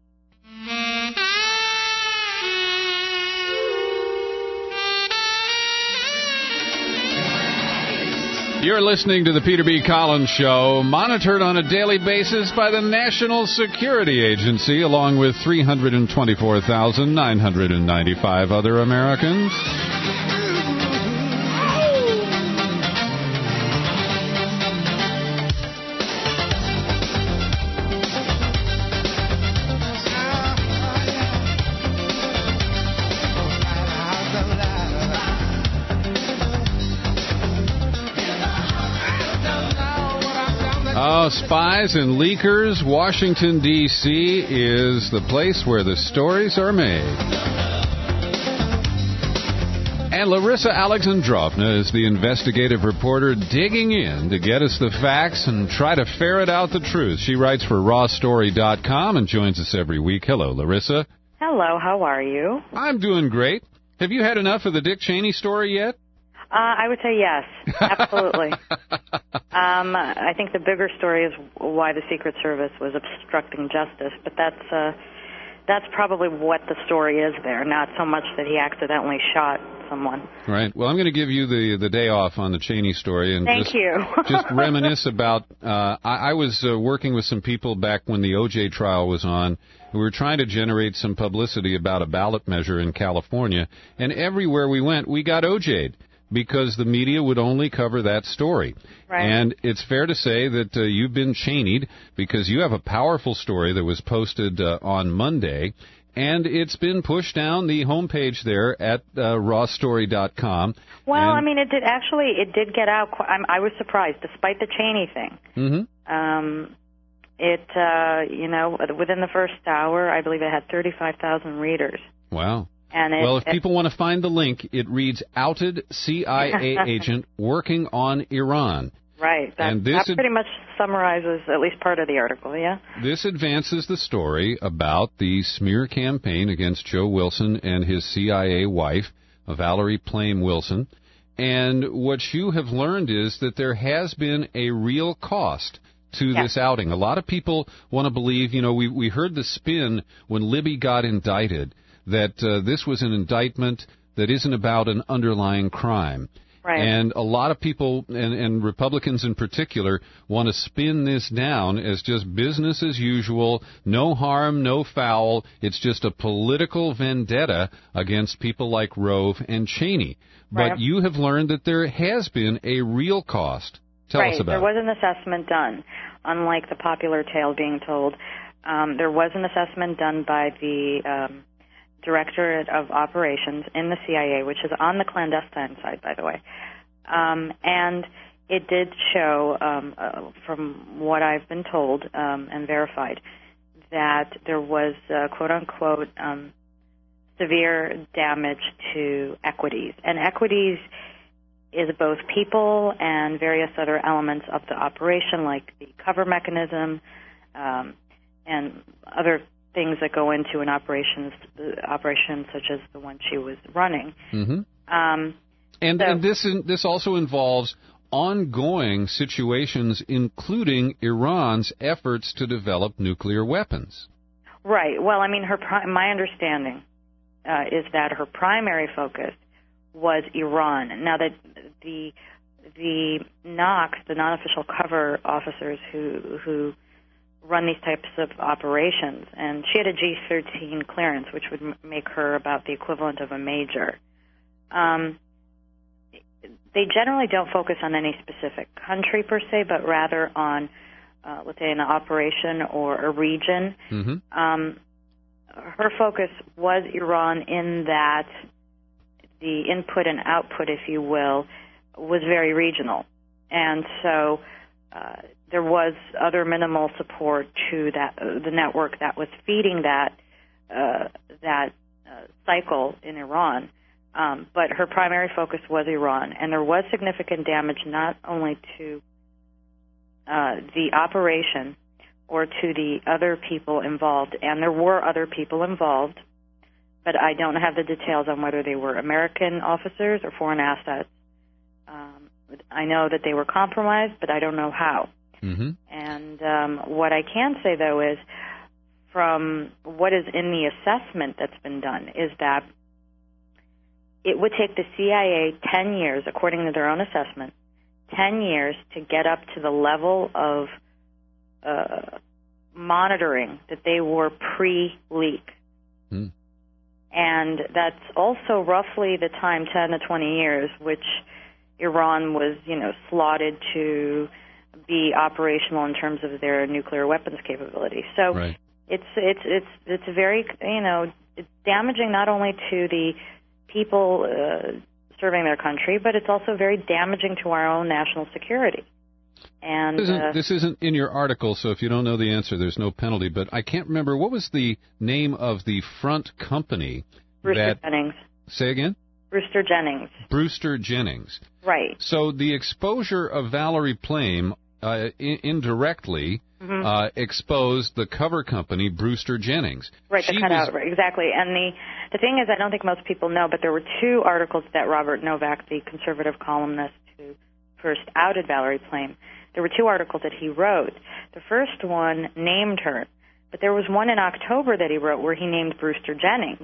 You're listening to the Peter B. Collins Show, monitored on a daily basis by the National Security Agency, along with three hundred twenty-four thousand nine hundred ninety-five other Americans. Oh, spies and leakers, Washington, D C is the place where the stories are made. And Larissa Alexandrovna is the investigative reporter digging in to get us the facts and try to ferret out the truth. She writes for raw story dot com and joins us every week. Hello, Larissa. Hello, how are you? I'm doing great. Have you had enough of the Dick Cheney story yet? Uh, I would say yes, absolutely. um, I think the bigger story is why the Secret Service was obstructing justice, but that's uh, that's probably what the story is there, not so much that he accidentally shot someone. Right. Well, I'm going to give you the the day off on the Cheney story and Thank just, you. just reminisce about. Uh, I, I was uh, working with some people back when the O J trial was on. We were trying to generate some publicity about a ballot measure in California, and everywhere we went, we got O J'd. Because the media would only cover that story. Right. And it's fair to say that uh, you've been Cheneyed because you have a powerful story that was posted uh, on Monday, and it's been pushed down the homepage there at uh, raw story dot com. Well, and I mean, it did actually, it did get out. Qu- I'm, I was surprised, despite the Cheney thing. Mm-hmm. Um, it, uh, you know, within the first hour, I believe it had thirty-five thousand readers. Wow. And it, well, if it, people want to find the link, it reads outed C I A agent working on Iran. Right. That, And this that pretty much summarizes at least part of the article, yeah? This advances the story about the smear campaign against Joe Wilson and his C I A wife, Valerie Plame Wilson. And what you have learned is that there has been a real cost to Yeah. this outing. A lot of people want to believe, you know, we, we heard the spin when Libby got indicted, that uh, this was an indictment that isn't about an underlying crime. Right. And a lot of people, and, and Republicans in particular, want to spin this down as just business as usual, no harm, no foul. It's just a political vendetta against people like Rove and Cheney. Right. But you have learned that there has been a real cost. Tell right. us about There it. was an assessment done, unlike the popular tale being told. Um, there was an assessment done by the um, Directorate of Operations in the C I A, which is on the clandestine side, by the way. Um, and it did show, um, uh, from what I've been told um, and verified, that there was, uh, quote-unquote, um, severe damage to equities. And equities is both people and various other elements of the operation, like the cover mechanism um, and other things that go into an operations operation such as the one she was running. Mm-hmm. Um, And, so, and this in, this also involves ongoing situations, including Iran's efforts to develop nuclear weapons. right. Well, I mean, her pri- my understanding uh, is that her primary focus was Iran. Now, that the the N O C, the non-official cover officers who who run these types of operations, and she had a G thirteen clearance, which would m- make her about the equivalent of a major. Um, they generally don't focus on any specific country per se, but rather on, uh, let's say, an operation or a region. Mm-hmm. Um, her focus was Iran in that the input and output, if you will, was very regional. And so uh, there was other minimal support to that uh, the network that was feeding that uh, that uh, cycle in Iran. Um, but her primary focus was Iran, and there was significant damage not only to uh, the operation or to the other people involved, and there were other people involved, but I don't have the details on whether they were American officers or foreign assets. Um, I know that they were compromised, but I don't know how. Mm-hmm. And um, what I can say, though, is from what is in the assessment that's been done is that it would take the C I A ten years, according to their own assessment, ten years to get up to the level of uh, monitoring that they were pre-leak. Mm. And that's also roughly the time, ten to twenty years, which Iran was, you know, slotted to be operational in terms of their nuclear weapons capability. So right. it's it's it's it's very, you know, it's damaging not only to the people uh, serving their country, but it's also very damaging to our own national security. And this isn't, uh, this isn't in your article, so if you don't know the answer, there's no penalty. But I can't remember, what was the name of the front company? Brewster that, Jennings. Say again? Brewster Jennings. Brewster Jennings. Right. So the exposure of Valerie Plame uh, I- indirectly Mm-hmm. uh, exposed the cover company, Brewster Jennings. Right, the She cutout, was- right, exactly. And the the thing is, I don't think most people know, but there were two articles that Robert Novak, the conservative columnist who first outed Valerie Plame, there were two articles that he wrote. The first one named her, but there was one in October that he wrote where he named Brewster Jennings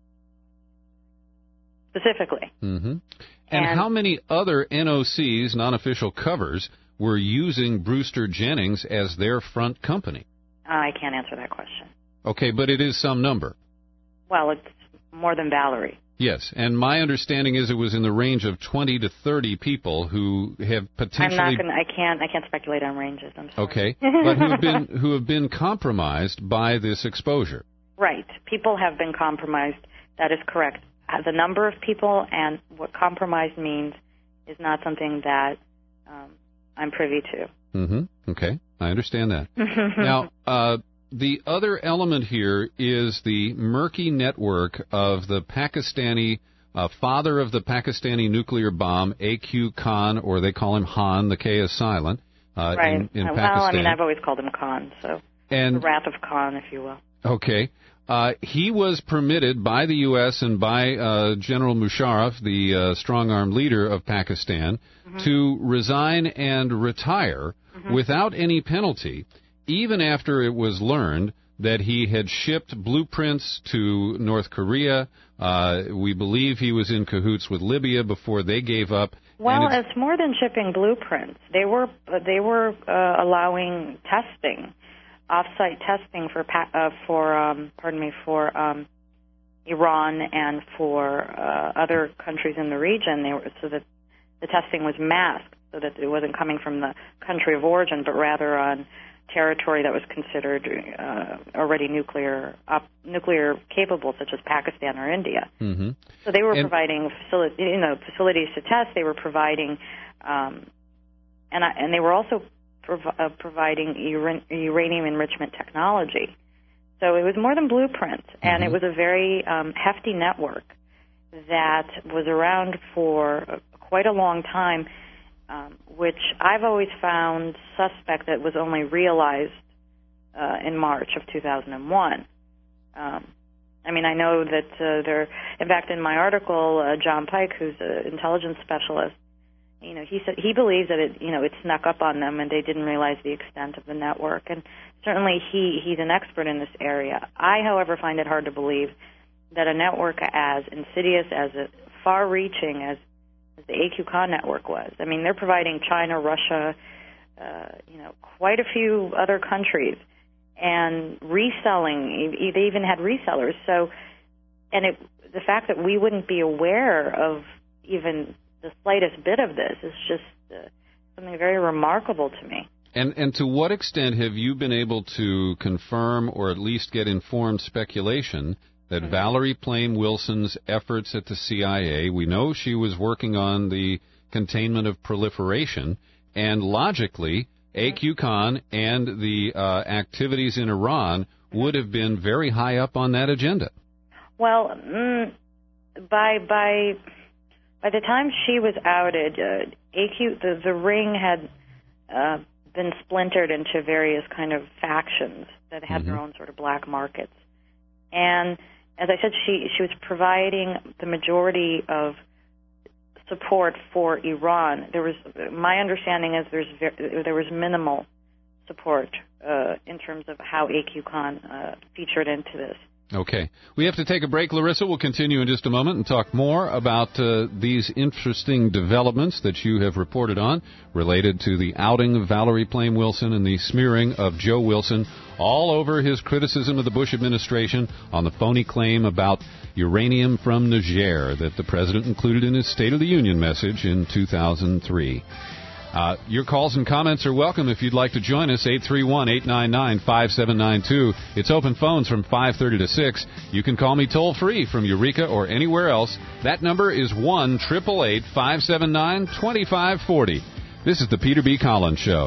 specifically. Mm-hmm. And, And- how many other N O Cs, non-official covers, were using Brewster Jennings as their front company? I can't answer that question. Okay, but it is some number. Well, it's more than Valerie. Yes, and my understanding is it was in the range of twenty to thirty people who have potentially... I'm not going. I can't. I can't speculate on ranges. I'm sorry. Okay, but who have been who have been compromised by this exposure. Right. People have been compromised. That is correct. Uh, The number of people and what compromised means is not something that um, I'm privy to. Mm-hmm. Okay, I understand that. Now, uh, the other element here is the murky network of the Pakistani uh, father of the Pakistani nuclear bomb, A Q Khan, or they call him Han, the K is silent, uh, right. in, in well, Pakistan. I mean, I've always called him Khan, so and, the Wrath of Khan, if you will. Okay. Uh, he was permitted by the U S and by uh, General Musharraf, the uh, strong-armed leader of Pakistan, mm-hmm. to resign and retire mm-hmm. without any penalty, even after it was learned that he had shipped blueprints to North Korea. Uh, we believe he was in cahoots with Libya before they gave up. Well, it's, it's more than shipping blueprints. They were they were uh, allowing testing. Off-site testing for uh, for um, pardon me for um, Iran and for uh, other countries in the region. They were, so that the testing was masked, so that it wasn't coming from the country of origin, but rather on territory that was considered uh, already nuclear up, nuclear capable, such as Pakistan or India. Mm-hmm. So they were and providing facility, you know, facilities to test. They were providing, um, and I, and they were also Prov- uh, providing uran- uranium enrichment technology. So it was more than blueprints, and mm-hmm. it was a very um, hefty network that was around for quite a long time, um, which I've always found suspect that was only realized uh, in March of two thousand one. Um, I mean, I know that uh, there, in fact, in my article, uh, John Pike, who's an intelligence specialist, You know, he said he believes that it, you know, it snuck up on them and they didn't realize the extent of the network. And certainly he, he's an expert in this area. I, however, find it hard to believe that a network as insidious, as far-reaching as, as the A Q Khan network was. I mean, they're providing China, Russia, uh, you know, quite a few other countries, and reselling. They even had resellers. So, and it, the fact that we wouldn't be aware of even the slightest bit of this is just uh, something very remarkable to me. And and to what extent have you been able to confirm or at least get informed speculation that mm-hmm. Valerie Plame Wilson's efforts at the C I A, we know she was working on the containment of proliferation, and logically, A Q Khan and the uh, activities in Iran would have been very high up on that agenda? Well, mm, by by... By the time she was outed, uh, A Q, the, the ring had uh, been splintered into various kind of factions that had mm-hmm. their own sort of black markets. And as I said, she, she was providing the majority of support for Iran. There was, my understanding is there's ver- there was minimal support uh, in terms of how A Q Khan uh, featured into this. Okay. We have to take a break, Larissa. We'll continue in just a moment and talk more about uh, these interesting developments that you have reported on related to the outing of Valerie Plame Wilson and the smearing of Joe Wilson all over his criticism of the Bush administration on the phony claim about uranium from Niger that the president included in his State of the Union message in two thousand three. Uh, your calls and comments are welcome if you'd like to join us, eight three one, eight nine nine, five seven nine two. It's open phones from five thirty to six. You can call me toll-free from Eureka or anywhere else. That number is one eight eight eight, five seven nine, two five four zero. This is the Peter B. Collins Show.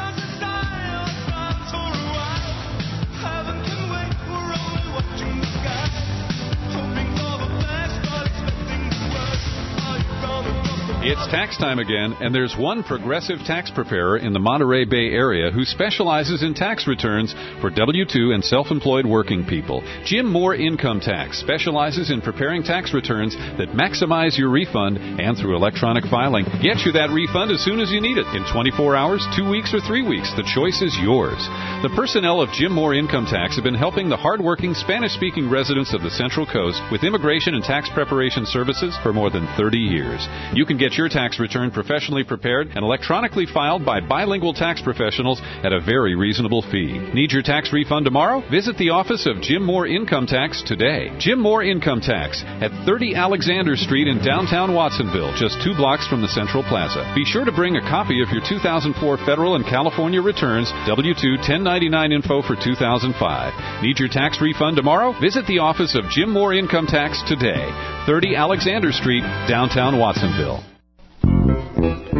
It's tax time again, and there's one progressive tax preparer in the Monterey Bay area who specializes in tax returns for W two and self-employed working people. Jim Moore Income Tax specializes in preparing tax returns that maximize your refund, and through electronic filing, get you that refund as soon as you need it, in twenty-four hours, two weeks, or three weeks. The choice is yours. The personnel of Jim Moore Income Tax have been helping the hardworking Spanish-speaking residents of the Central Coast with immigration and tax preparation services for more than thirty years. You can get your tax return professionally prepared and electronically filed by bilingual tax professionals at a very reasonable fee. Need your tax refund tomorrow? Visit the office of Jim Moore Income Tax today. Jim Moore Income Tax at thirty Alexander Street in downtown Watsonville, just two blocks from the Central Plaza. Be sure to bring a copy of your two thousand four federal and California returns, W two ten ninety-nine info for two thousand five. Need your tax refund tomorrow? Visit the office of Jim Moore Income Tax today. thirty Alexander Street, downtown Watsonville.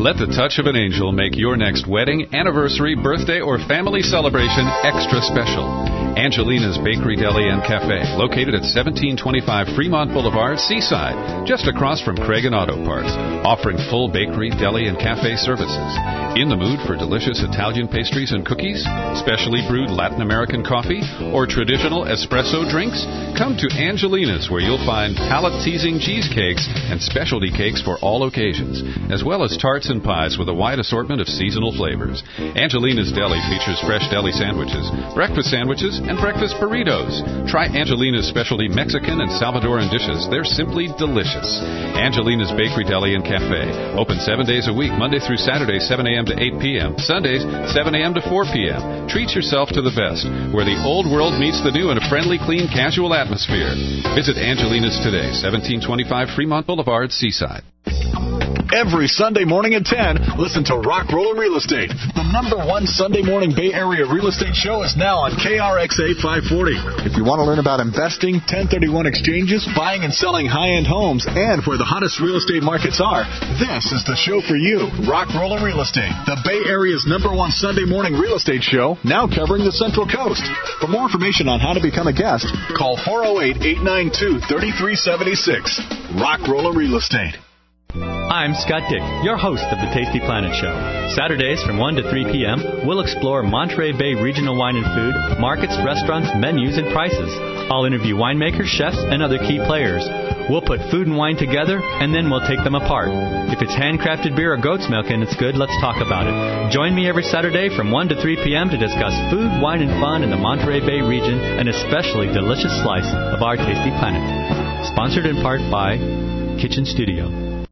Let the touch of an angel make your next wedding, anniversary, birthday, or family celebration extra special. Angelina's Bakery, Deli, and Cafe, located at seventeen twenty-five Fremont Boulevard, Seaside, just across from Craig and Auto Parts, offering full bakery, deli, and cafe services. In the mood for delicious Italian pastries and cookies, specially brewed Latin American coffee, or traditional espresso drinks? Come to Angelina's, where you'll find palate-teasing cheesecakes and specialty cakes for all occasions, as well as tarts and pies with a wide assortment of seasonal flavors. Angelina's Deli features fresh deli sandwiches, breakfast sandwiches, and breakfast burritos. Try Angelina's specialty Mexican and Salvadoran dishes. They're simply delicious. Angelina's Bakery, Deli, and Cafe. Open seven days a week, Monday through Saturday, seven a.m. to eight p.m. Sundays, seven a.m. to four p.m. Treat yourself to the best, where the old world meets the new in a friendly, clean, casual atmosphere. Visit Angelina's today, seventeen twenty-five Fremont Boulevard, Seaside. Every Sunday morning at ten, listen to Rock Roller Real Estate. The number one Sunday morning Bay Area real estate show is now on K R X A five forty. If you want to learn about investing, ten thirty-one exchanges, buying and selling high-end homes, and where the hottest real estate markets are, this is the show for you. Rock Roller Real Estate, the Bay Area's number one Sunday morning real estate show, now covering the Central Coast. For more information on how to become a guest, call four oh eight, eight nine two, three three seven six. Rock Roller Real Estate. I'm Scott Dick, your host of the Tasty Planet Show. Saturdays from one to three p.m., we'll explore Monterey Bay regional wine and food, markets, restaurants, menus, and prices. I'll interview winemakers, chefs, and other key players. We'll put food and wine together, and then we'll take them apart. If it's handcrafted beer or goat's milk and it's good, let's talk about it. Join me every Saturday from one to three p.m. to discuss food, wine, and fun in the Monterey Bay region, an especially delicious slice of our Tasty Planet. Sponsored in part by Kitchen Studio.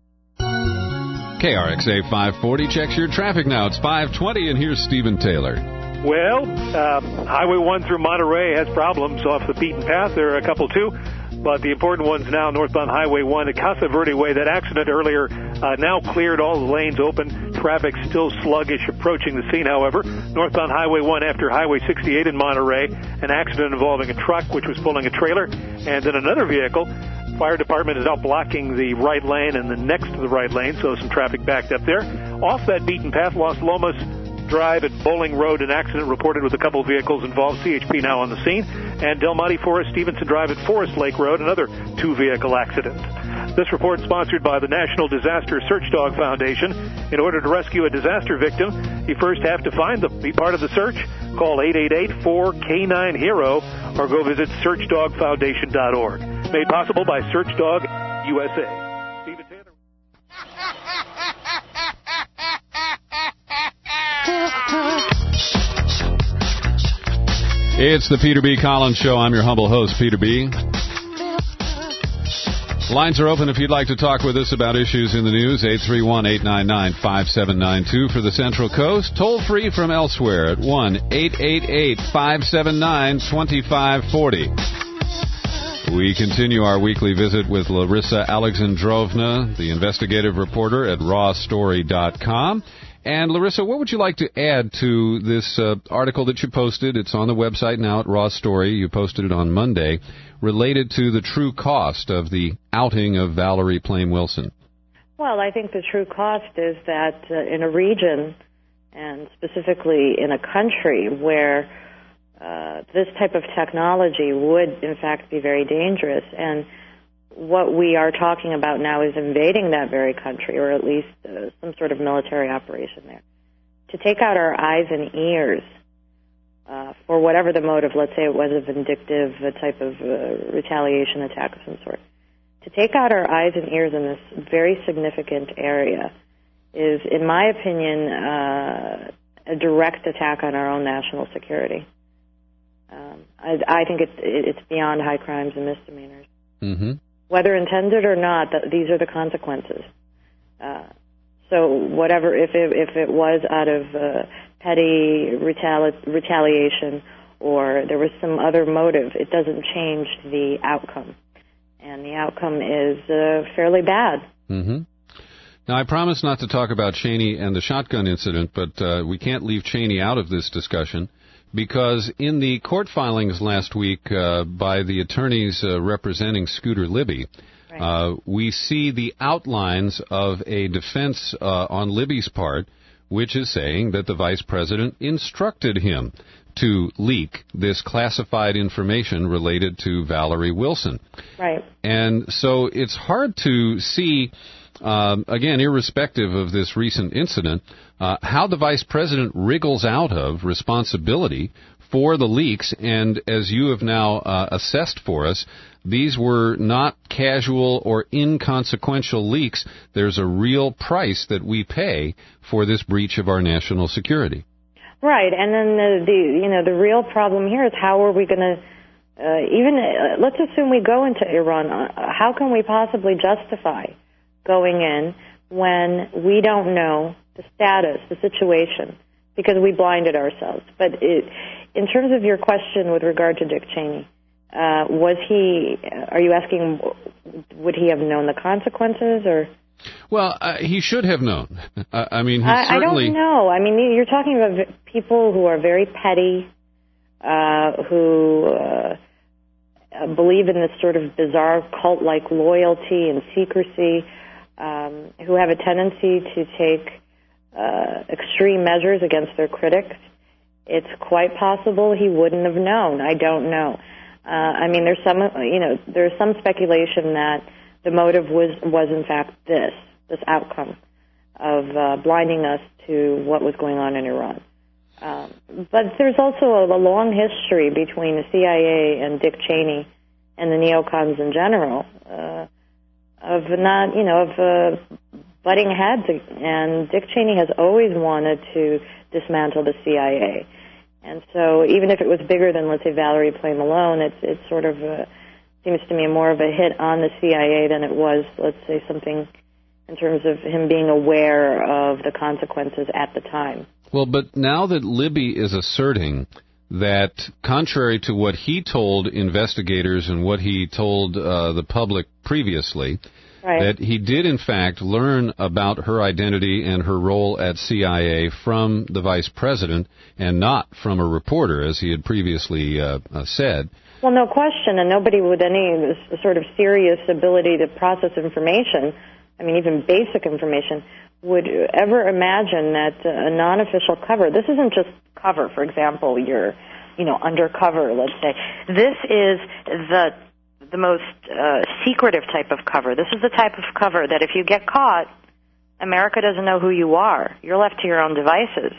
K R X A five forty checks your traffic now. It's five twenty, and here's Stephen Taylor. Well, uh, Highway one through Monterey has problems off the beaten path. There are a couple, too. But the important ones now, northbound Highway one at Casa Verde Way. That accident earlier uh, now cleared, all the lanes open. Traffic still sluggish approaching the scene, however. Northbound Highway one after Highway sixty-eight in Monterey. An accident involving a truck which was pulling a trailer. And then another vehicle. Fire department is out blocking the right lane and the next to the right lane, so some traffic backed up there. Off that beaten path, Los Lomas Drive at Bowling Road, an accident reported with a couple of vehicles involved. C H P now on the scene. And Del Monte Forest Stevenson Drive at Forest Lake Road, another two-vehicle accident. This report sponsored by the National Disaster Search Dog Foundation. In order to rescue a disaster victim, you first have to find them. Be part of the search. Call eight eight eight, four K nine, HERO or go visit search dog foundation dot org. Made possible by Search Dog U S A. Stephen Taylor. It's the Peter B. Collins Show. I'm your humble host, Peter B. Lines are open if you'd like to talk with us about issues in the news. eight three one, eight nine nine, five seven nine two for the Central Coast. Toll free from elsewhere at one eight eight eight, five seven nine, two five four zero. We continue our weekly visit with Larissa Alexandrovna, the investigative reporter at raw story dot com. And, Larissa, what would you like to add to this uh, article that you posted? It's on the website now at Raw Story. You posted it on Monday, related to the true cost of the outing of Valerie Plame Wilson. Well, I think the true cost is that uh, in a region, and specifically in a country where uh, this type of technology would, in fact, be very dangerous, and what we are talking about now is invading that very country, or at least uh, some sort of military operation there. To take out our eyes and ears uh, for whatever the motive, let's say it was a vindictive uh, type of uh, retaliation attack of some sort. To take out our eyes and ears in this very significant area is, in my opinion, uh, a direct attack on our own national security. Um, I, I think it's, it's beyond high crimes and misdemeanors. Mm-hmm. Whether intended or not, th- these are the consequences. Uh, so whatever, if it, if it was out of uh, petty retali- retaliation or there was some other motive, it doesn't change the outcome. And the outcome is uh, fairly bad. Mm-hmm. Now, I promise not to talk about Cheney and the shotgun incident, but uh, we can't leave Cheney out of this discussion, because in the court filings last week uh, by the attorneys uh, representing Scooter Libby, Right. Uh, we see the outlines of a defense uh, on Libby's part, which is saying that the vice president instructed him to leak this classified information related to Valerie Wilson. Right. And so it's hard to see, um, again, irrespective of this recent incident, uh, how the vice president wriggles out of responsibility for the leaks. And as you have now uh, assessed for us, these were not casual or inconsequential leaks. There's a real price that we pay for this breach of our national security. Right, and then the, the you know the real problem here is how are we going to uh, even uh, let's assume we go into Iran. Uh, how can we possibly justify going in when we don't know the status, the situation, because we blinded ourselves? But it, in terms of your question with regard to Dick Cheney, uh, was he? Are you asking would he have known the consequences or? Well, uh, he should have known. Uh, I mean, he I, certainly... I don't know. I mean, you're talking about people who are very petty, uh, who uh, believe in this sort of bizarre cult-like loyalty and secrecy, um, who have a tendency to take uh, extreme measures against their critics. It's quite possible he wouldn't have known. I don't know. Uh, I mean, there's some, you know, there's some speculation that the motive was, was in fact this, this outcome of uh, blinding us to what was going on in Iran. Um, but there's also a, a long history between the C I A and Dick Cheney and the neocons in general uh, of not, you know, of uh, butting heads. And Dick Cheney has always wanted to dismantle the C I A. And so even if it was bigger than, let's say, Valerie Plame Malone, it's, it's sort of... Uh, seems to me more of a hit on the C I A than it was, let's say, something in terms of him being aware of the consequences at the time. Well, but now that Libby is asserting that, contrary to what he told investigators and what he told uh, the public previously, right, that he did, in fact, learn about her identity and her role at C I A from the vice president and not from a reporter, as he had previously uh, uh, said. Well, no question, and nobody with any sort of serious ability to process information, I mean, even basic information, would ever imagine that a non-official cover, this isn't just cover, for example, you're, you know, undercover, let's say. This is the the most uh, secretive type of cover. This is the type of cover that if you get caught, America doesn't know who you are. You're left to your own devices.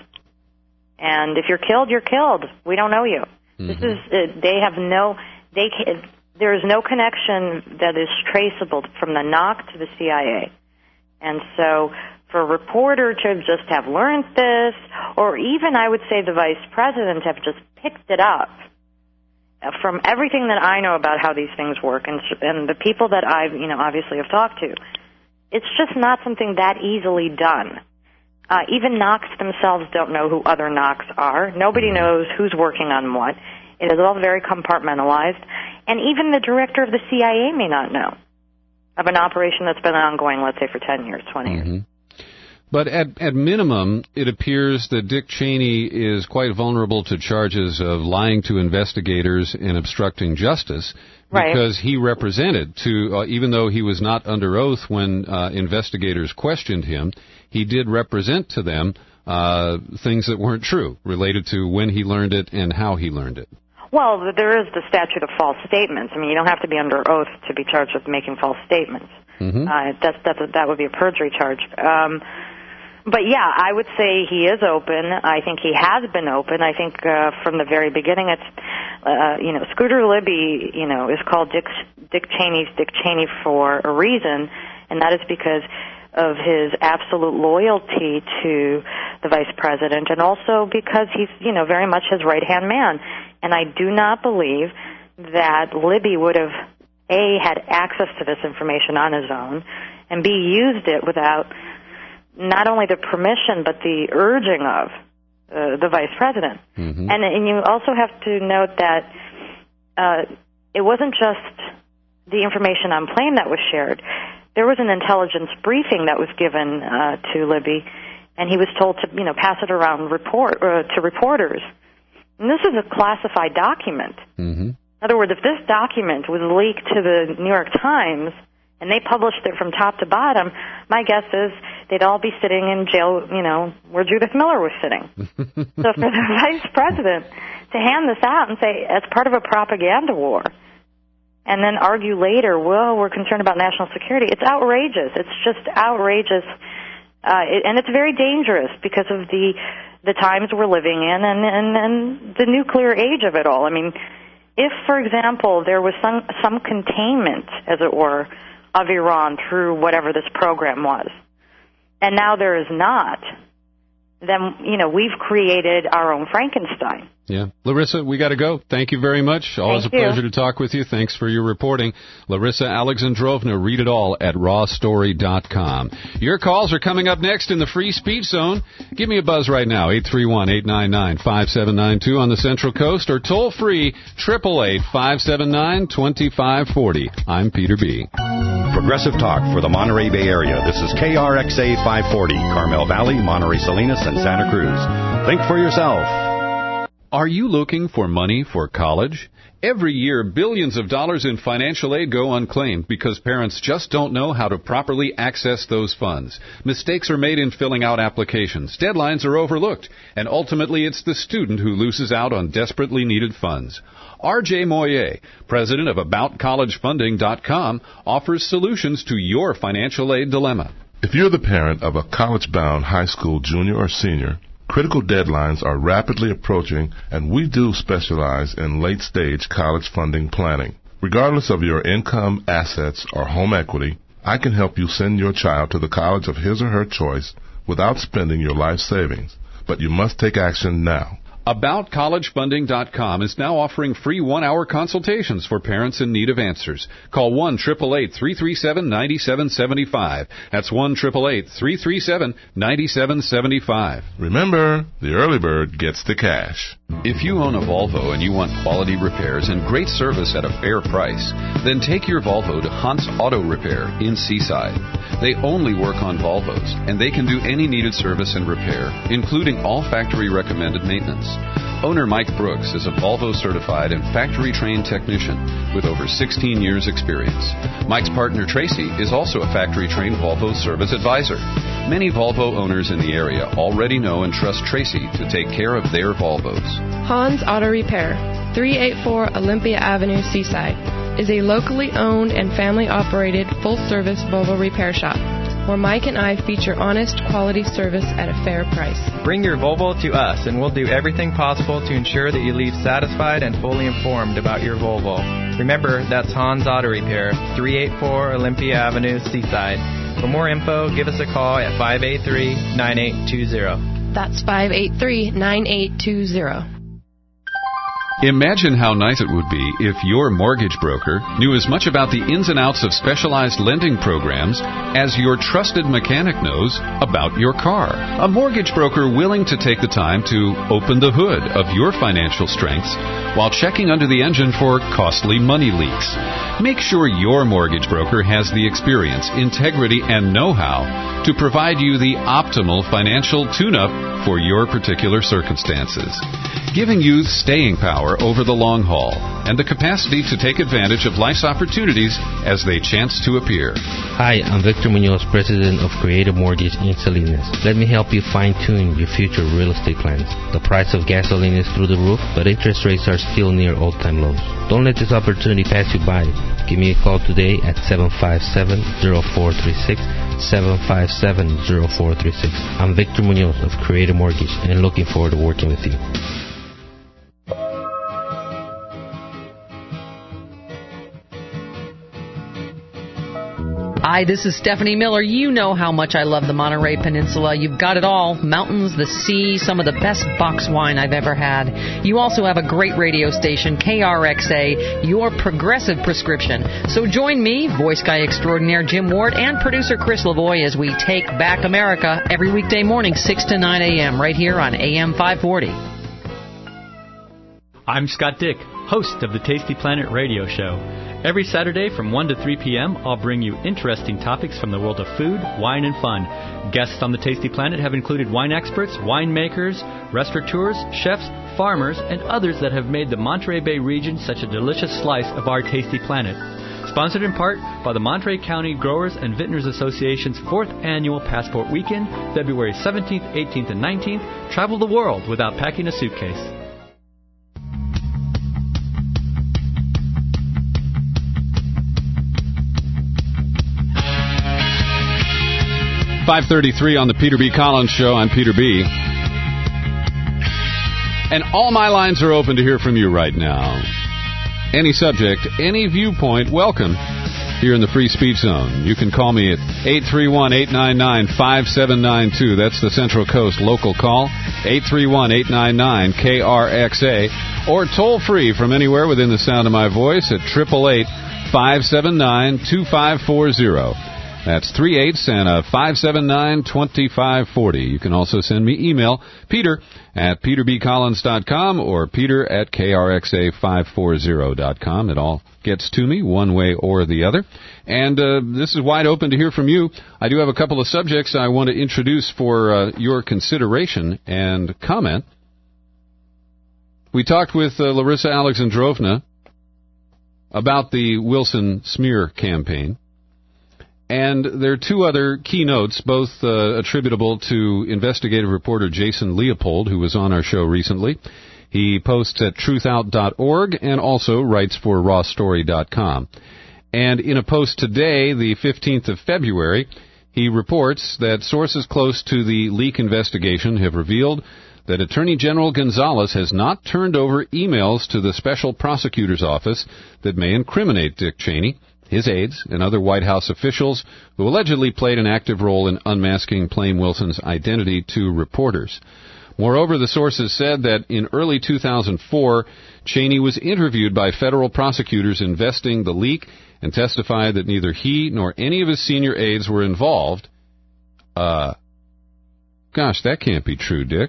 And if you're killed, you're killed. We don't know you. Mm-hmm. This is, uh, they have no, they there is no connection that is traceable from the N O C to the C I A. And so for a reporter to just have learned this, or even I would say the vice president have just picked it up, from everything that I know about how these things work and, and the people that I've, you know, obviously have talked to, it's just not something that easily done. Uh, even N O Cs themselves don't know who other N O Cs are. Nobody knows who's working on what. It is all very compartmentalized. And even the director of the C I A may not know of an operation that's been ongoing, let's say, for ten years, twenty mm-hmm. years. But at, at minimum, it appears that Dick Cheney is quite vulnerable to charges of lying to investigators and obstructing justice. Right. Because he represented to, uh, even though he was not under oath when uh, investigators questioned him, he did represent to them uh, things that weren't true related to when he learned it and how he learned it. Well, there is the statute of false statements. I mean, you don't have to be under oath to be charged with making false statements. Mm-hmm. Uh, that's, that's a, that would be a perjury charge. Um, but yeah, I would say he is open. I think he has been open. I think uh, from the very beginning, it's uh, you know, Scooter Libby, you know, is called Dick Dick Cheney's Dick Cheney for a reason, and that is because of his absolute loyalty to the vice president, and also because he's, you know, very much his right-hand man. And I do not believe that Libby would have, A, had access to this information on his own, and B, used it without not only the permission but the urging of uh, the vice president. Mm-hmm. And, and you also have to note that uh, it wasn't just the information on plane that was shared. There was an intelligence briefing that was given uh, to Libby, and he was told to, you know, pass it around report uh, to reporters. And this is a classified document. Mm-hmm. In other words, if this document was leaked to the New York Times, and and they published it from top to bottom, my guess is they'd all be sitting in jail, you know, where Judith Miller was sitting. So for the vice president to hand this out and say, as part of a propaganda war, and then argue later, well, we're concerned about national security, it's outrageous. It's just outrageous. Uh, it, and it's very dangerous because of the the times we're living in and, and, and the nuclear age of it all. I mean, if, for example, there was some, some containment, as it were, of Iran through whatever this program was, and now there is not, then, you know, we've created our own Frankenstein. Yeah. Larissa, we got to go. Thank you very much. Always Thank a you. pleasure to talk with you. Thanks for your reporting. Larissa Alexandrovna, read it all at raw story dot com. Your calls are coming up next in the free speech zone. Give me a buzz right now, eight three one, eight nine nine, five seven nine two on the Central Coast, or toll free, eight eight eight, five seven nine, two five four zero. I'm Peter B. Progressive Talk for the Monterey Bay Area. This is K R X A five forty, Carmel Valley, Monterey Salinas, and Santa Cruz. Think for yourself. Are you looking for money for college? Every year, billions of dollars in financial aid go unclaimed because parents just don't know how to properly access those funds. Mistakes are made in filling out applications. Deadlines are overlooked. And ultimately, it's the student who loses out on desperately needed funds. R J Moyer, president of about college funding dot com, offers solutions to your financial aid dilemma. If you're the parent of a college-bound high school junior or senior, critical deadlines are rapidly approaching, and we do specialize in late-stage college funding planning. Regardless of your income, assets, or home equity, I can help you send your child to the college of his or her choice without spending your life savings. But you must take action now. about college funding dot com is now offering free one-hour consultations for parents in need of answers. Call one eight eight eight, three three seven, nine seven seven five. That's one eight eight eight, three three seven, nine seven seven five. Remember, the early bird gets the cash. If you own a Volvo and you want quality repairs and great service at a fair price, then take your Volvo to Hans Auto Repair in Seaside. They only work on Volvos, and they can do any needed service and repair, including all factory-recommended maintenance. Owner Mike Brooks is a Volvo-certified and factory-trained technician with over sixteen years' experience. Mike's partner Tracy is also a factory-trained Volvo service advisor. Many Volvo owners in the area already know and trust Tracy to take care of their Volvos. Hans Auto Repair, three eighty-four Olympia Avenue, Seaside, is a locally owned and family-operated full-service Volvo repair shop, where Mike and I feature honest, quality service at a fair price. Bring your Volvo to us, and we'll do everything possible to ensure that you leave satisfied and fully informed about your Volvo. Remember, that's Hans Auto Repair, three eighty-four Olympia Avenue, Seaside. For more info, give us a call at five eight three, nine eight two zero. That's five eight three, nine eight two zero. Imagine how nice it would be if your mortgage broker knew as much about the ins and outs of specialized lending programs as your trusted mechanic knows about your car. A mortgage broker willing to take the time to open the hood of your financial strengths while checking under the engine for costly money leaks. Make sure your mortgage broker has the experience, integrity, and know-how to provide you the optimal financial tune-up for your particular circumstances, giving you staying power over the long haul and the capacity to take advantage of life's opportunities as they chance to appear. Hi, I'm Victor Munoz, president of Creative Mortgage in Salinas. Let me help you fine-tune your future real estate plans. The price of gasoline is through the roof, but interest rates are still near all-time lows. Don't let this opportunity pass you by. Give me a call today at seven five seven, zero four three six, seven five seven, zero four three six. I'm Victor Munoz of Creative Mortgage and looking forward to working with you. Hi, this is Stephanie Miller. You know how much I love the Monterey Peninsula. You've got it all. Mountains, the sea, some of the best box wine I've ever had. You also have a great radio station, K R X A, your progressive prescription. So join me, voice guy extraordinaire Jim Ward, and producer Chris Lavoie as we take back America every weekday morning, six to nine a.m., right here on A M five forty. I'm Scott Dick, host of the Tasty Planet radio show. Every Saturday from one to three p.m., I'll bring you interesting topics from the world of food, wine, and fun. Guests on the Tasty Planet have included wine experts, winemakers, restaurateurs, chefs, farmers, and others that have made the Monterey Bay region such a delicious slice of our Tasty Planet. Sponsored in part by the Monterey County Growers and Vintners Association's fourth Annual Passport Weekend, February seventeenth, eighteenth, and nineteenth. Travel the world without packing a suitcase. five thirty-three on the Peter B. Collins Show. I'm Peter B. And all my lines are open to hear from you right now. Any subject, any viewpoint, welcome here in the Free Speech Zone. You can call me at eight three one, eight nine nine, five seven nine two. That's the Central Coast local call, eight three one, eight nine nine, K R X A. Or toll free from anywhere within the sound of my voice at eight eight eight, five seven nine, two five four zero. That's three eights and a five seven nine, two five four zero. You can also send me email, Peter at peter b collins dot com or Peter at k r x a five four zero dot com. It all gets to me one way or the other. And uh, this is wide open to hear from you. I do have a couple of subjects I want to introduce for uh, your consideration and comment. We talked with uh, Larissa Alexandrovna about the Wilson smear campaign. And there are two other keynotes, both uh, attributable to investigative reporter Jason Leopold, who was on our show recently. He posts at truth out dot org and also writes for raw story dot com. And in a post today, the fifteenth of February, he reports that sources close to the leak investigation have revealed that Attorney General Gonzales has not turned over emails to the Special Prosecutor's Office that may incriminate Dick Cheney, his aides, and other White House officials who allegedly played an active role in unmasking Flame Wilson's identity to reporters. Moreover, the sources said that in early two thousand four, Cheney was interviewed by federal prosecutors investigating the leak and testified that neither he nor any of his senior aides were involved. Uh, gosh, that can't be true, Dick.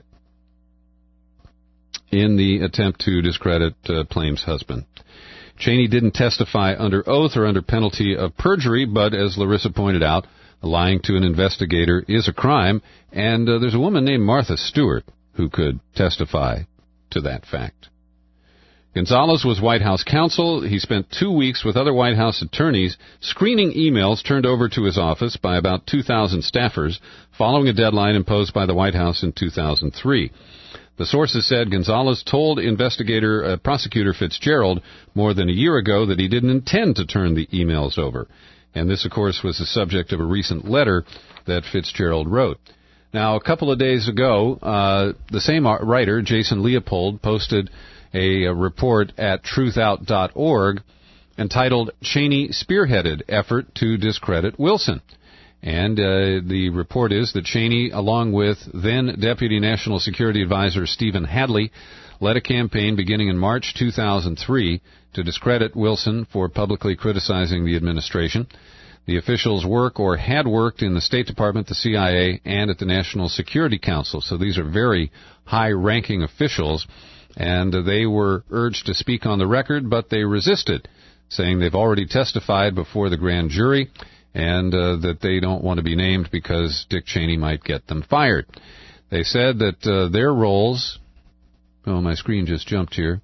In the attempt to discredit uh, Flame's husband. Cheney didn't testify under oath or under penalty of perjury, but as Larissa pointed out, lying to an investigator is a crime, and uh, there's a woman named Martha Stewart who could testify to that fact. Gonzales was White House counsel. He spent two weeks with other White House attorneys screening emails turned over to his office by about two thousand staffers following a deadline imposed by the White House in two thousand three. The sources said Gonzales told investigator uh, prosecutor Fitzgerald more than a year ago that he didn't intend to turn the emails over. And this, of course, was the subject of a recent letter that Fitzgerald wrote. Now, a couple of days ago, uh, the same writer, Jason Leopold, posted a, a report at truth out dot org entitled Cheney Spearheaded Effort to Discredit Wilson. And uh, the report is that Cheney, along with then-Deputy National Security Advisor Stephen Hadley, led a campaign beginning in March two thousand three to discredit Wilson for publicly criticizing the administration. The officials work or had worked in the State Department, the C I A, and at the National Security Council. So these are very high-ranking officials, and uh, they were urged to speak on the record, but they resisted, saying they've already testified before the grand jury, and uh, that they don't want to be named because Dick Cheney might get them fired. They said that uh, their roles, oh, my screen just jumped here,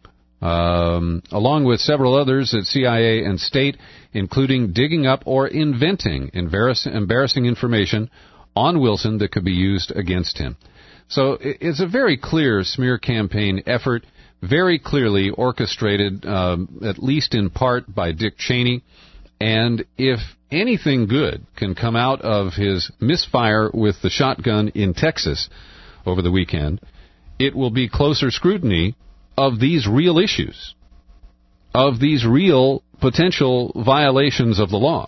um, along with several others at C I A and State, including digging up or inventing embarrass- embarrassing information on Wilson that could be used against him. So it's a very clear smear campaign effort, very clearly orchestrated, um, at least in part, by Dick Cheney. And if anything good can come out of his misfire with the shotgun in Texas over the weekend, it will be closer scrutiny of these real issues, of these real potential violations of the law.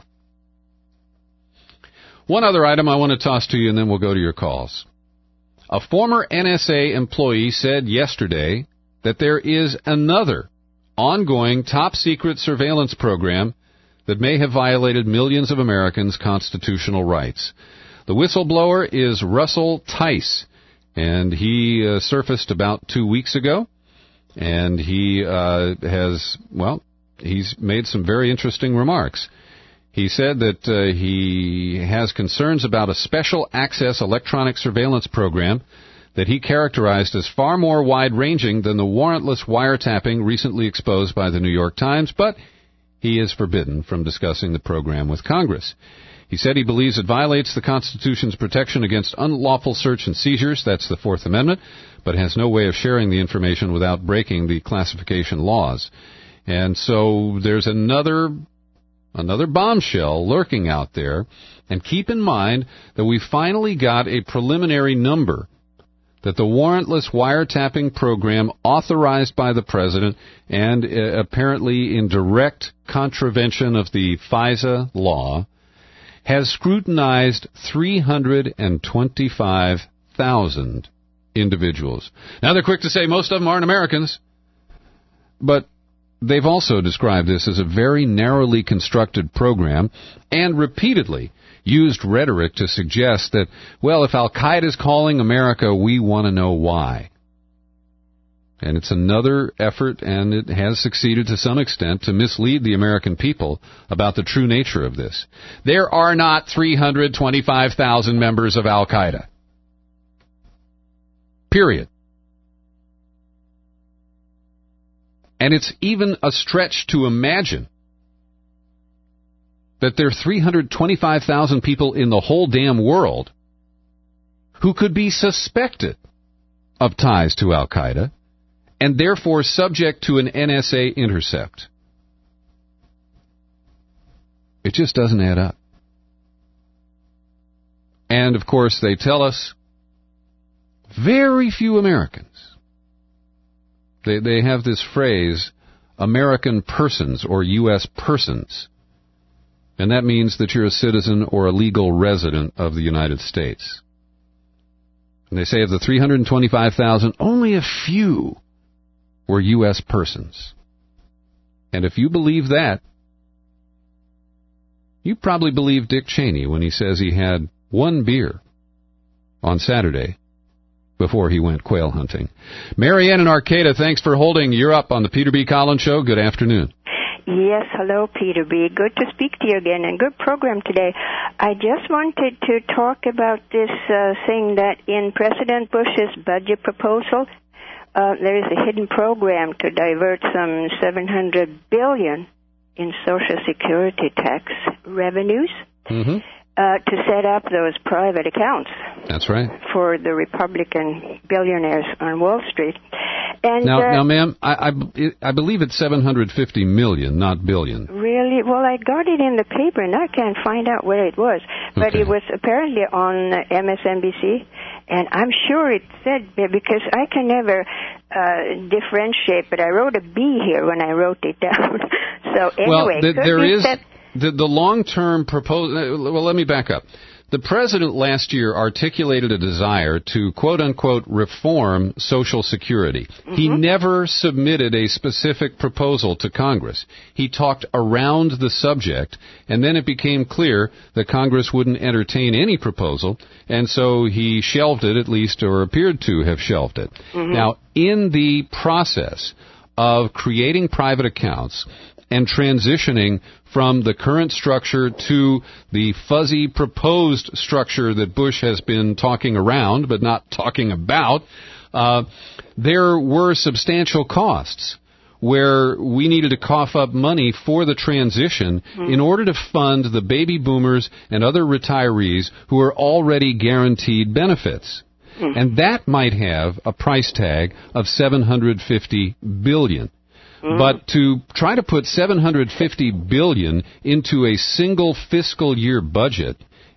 One other item I want to toss to you, and then we'll go to your calls. A former N S A employee said yesterday that there is another ongoing top-secret surveillance program that may have violated millions of Americans' constitutional rights. The whistleblower is Russell Tice, and he uh, surfaced about two weeks ago, and he uh, has, well, he's made some very interesting remarks. He said that uh, he has concerns about a special access electronic surveillance program that he characterized as far more wide-ranging than the warrantless wiretapping recently exposed by the New York Times, but he is forbidden from discussing the program with Congress. He said he believes it violates the Constitution's protection against unlawful search and seizures, that's the Fourth Amendment, but has no way of sharing the information without breaking the classification laws. And so there's another another bombshell lurking out there. And keep in mind that we finally got a preliminary number that the warrantless wiretapping program authorized by the president and uh, apparently in direct contravention of the FISA law has scrutinized three hundred twenty-five thousand individuals. Now, they're quick to say most of them aren't Americans, but they've also described this as a very narrowly constructed program and repeatedly used rhetoric to suggest that, well, if Al-Qaeda is calling America, we want to know why. And it's another effort, and it has succeeded to some extent, to mislead the American people about the true nature of this. There are not three hundred twenty-five thousand members of Al-Qaeda. Period. And it's even a stretch to imagine that there are three hundred twenty-five thousand people in the whole damn world who could be suspected of ties to Al-Qaeda and therefore subject to an N S A intercept. It just doesn't add up. And, of course, they tell us very few Americans. They, they have this phrase, American persons or U S persons. And that means that you're a citizen or a legal resident of the United States. And they say of the three hundred twenty-five thousand, only a few were U S persons. And if you believe that, you probably believe Dick Cheney when he says he had one beer on Saturday before he went quail hunting. Marianne in Arcata, thanks for holding. You're up on the Peter B. Collins Show. Good afternoon. Yes, hello, Peter B. Good to speak to you again, and good program today. I just wanted to talk about this uh, thing that in President Bush's budget proposal, uh, there is a hidden program to divert some seven hundred billion dollars in Social Security tax revenues mm-hmm. uh, to set up those private accounts. That's right. For the Republican billionaires on Wall Street. And, now, uh, now, ma'am, I, I, I believe it's seven hundred fifty million, not billion. Really? Well, I got it in the paper, and I can't find out where it was. But okay. It was apparently on M S N B C, and I'm sure it said, because I can never uh, differentiate, but I wrote a B here when I wrote it down. So anyway, well, the, there is that the, the long-term proposal. Well, let me back up. The president last year articulated a desire to, quote-unquote, reform Social Security. Mm-hmm. He never submitted a specific proposal to Congress. He talked around the subject, and then it became clear that Congress wouldn't entertain any proposal, and so he shelved it, at least, or appeared to have shelved it. Mm-hmm. Now, in the process of creating private accounts and transitioning from the current structure to the fuzzy proposed structure that Bush has been talking around but not talking about, uh, there were substantial costs where we needed to cough up money for the transition mm-hmm. in order to fund the baby boomers and other retirees who are already guaranteed benefits. Mm-hmm. And that might have a price tag of seven hundred fifty billion dollars. Mm-hmm. But to try to put seven hundred fifty billion dollars into a single fiscal year budget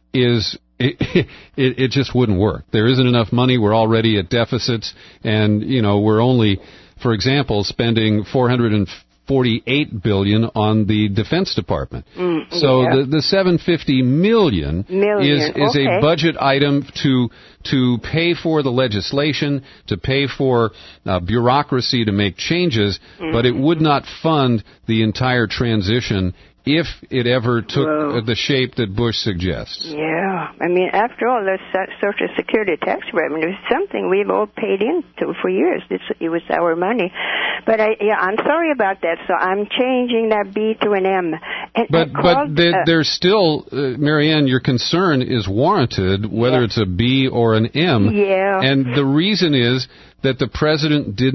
is it, it, it just wouldn't work. There isn't enough money. We're already at deficits, and you know we're only, for example, spending four hundred forty-eight billion dollars on the Defense Department. Mm, so yeah. the the seven hundred fifty million dollars Million. is is okay. a budget item to to pay for the legislation, to pay for uh, bureaucracy to make changes, mm-hmm. but it would not fund the entire transition if it ever took Whoa. the shape that Bush suggests. Yeah. I mean, after all, the Social Security tax revenue is something we've all paid into for years. It's, it was our money. But I, yeah, I'm sorry about that, so I'm changing that B to an M. And but called, but the, uh, there's still, uh, Marianne, your concern is warranted, whether yeah. it's a B or an M. Yeah. And the reason is that the president didn't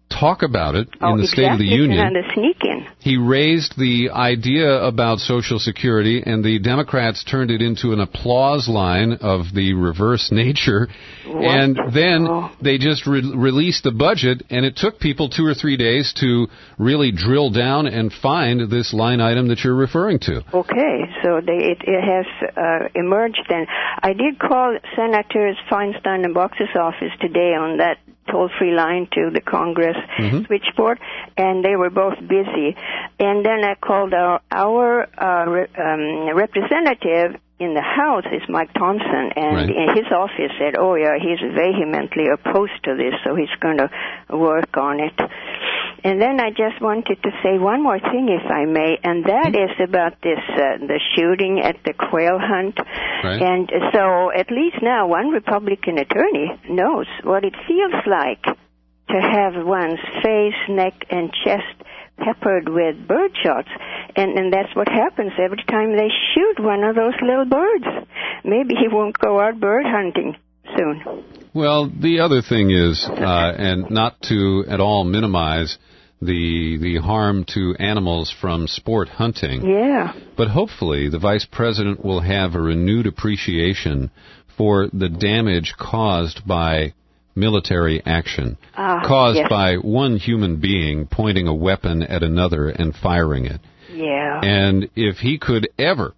talk about it oh, in the exactly. State of the Union. It's another sneak in. He raised the idea about Social Security, and the Democrats turned it into an applause line of the reverse nature. What? And then oh. they just re- released the budget, and it took people two or three days to really drill down and find this line item that you're referring to. Okay, so they, it, it has uh, emerged then. I did call Senators Feinstein and Box's office today on that toll-free line to the Congress mm-hmm. switchboard, and they were both busy. And then I called our, our uh, re, um, representative in the House, is Mike Thompson, and right. in his office said, oh, yeah, he's vehemently opposed to this, so he's going to work on it. And then I just wanted to say one more thing, if I may, and that is about this, uh, the shooting at the quail hunt. Right. And so at least now one Republican attorney knows what it feels like to have one's face, neck, and chest peppered with bird shots. And, and that's what happens every time they shoot one of those little birds. Maybe he won't go out bird hunting soon. Well, the other thing is, uh, and not to at all minimize the the harm to animals from sport hunting. Yeah. But hopefully the Vice President will have a renewed appreciation for the damage caused by military action, uh, caused yes. by one human being pointing a weapon at another and firing it. Yeah. And if he could ever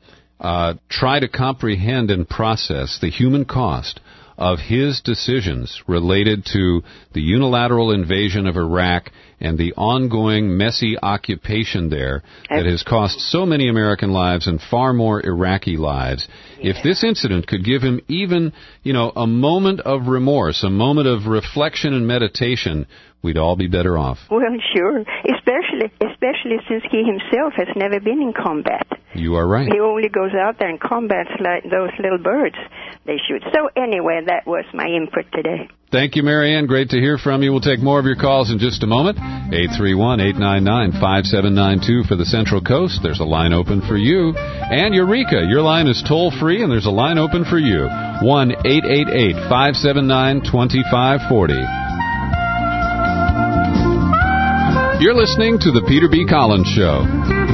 uh, try to comprehend and process the human cost of his decisions related to the unilateral invasion of Iraq and the ongoing messy occupation there that has cost so many American lives and far more Iraqi lives. Yeah. If this incident could give him even, you know, a moment of remorse, a moment of reflection and meditation, we'd all be better off. Well, sure, especially especially since he himself has never been in combat. You are right. He only goes out there and combats like those little birds they shoot. So anyway, that was my input today. Thank you, Marianne. Great to hear from you. We'll take more of your calls in just a moment. eight three one, eight nine nine, five seven nine two for the Central Coast. There's a line open for you. And Eureka, your line is toll-free, and there's a line open for you. one eight eight eight, five seven nine, two five four zero. You're listening to the Peter B. Collins Show.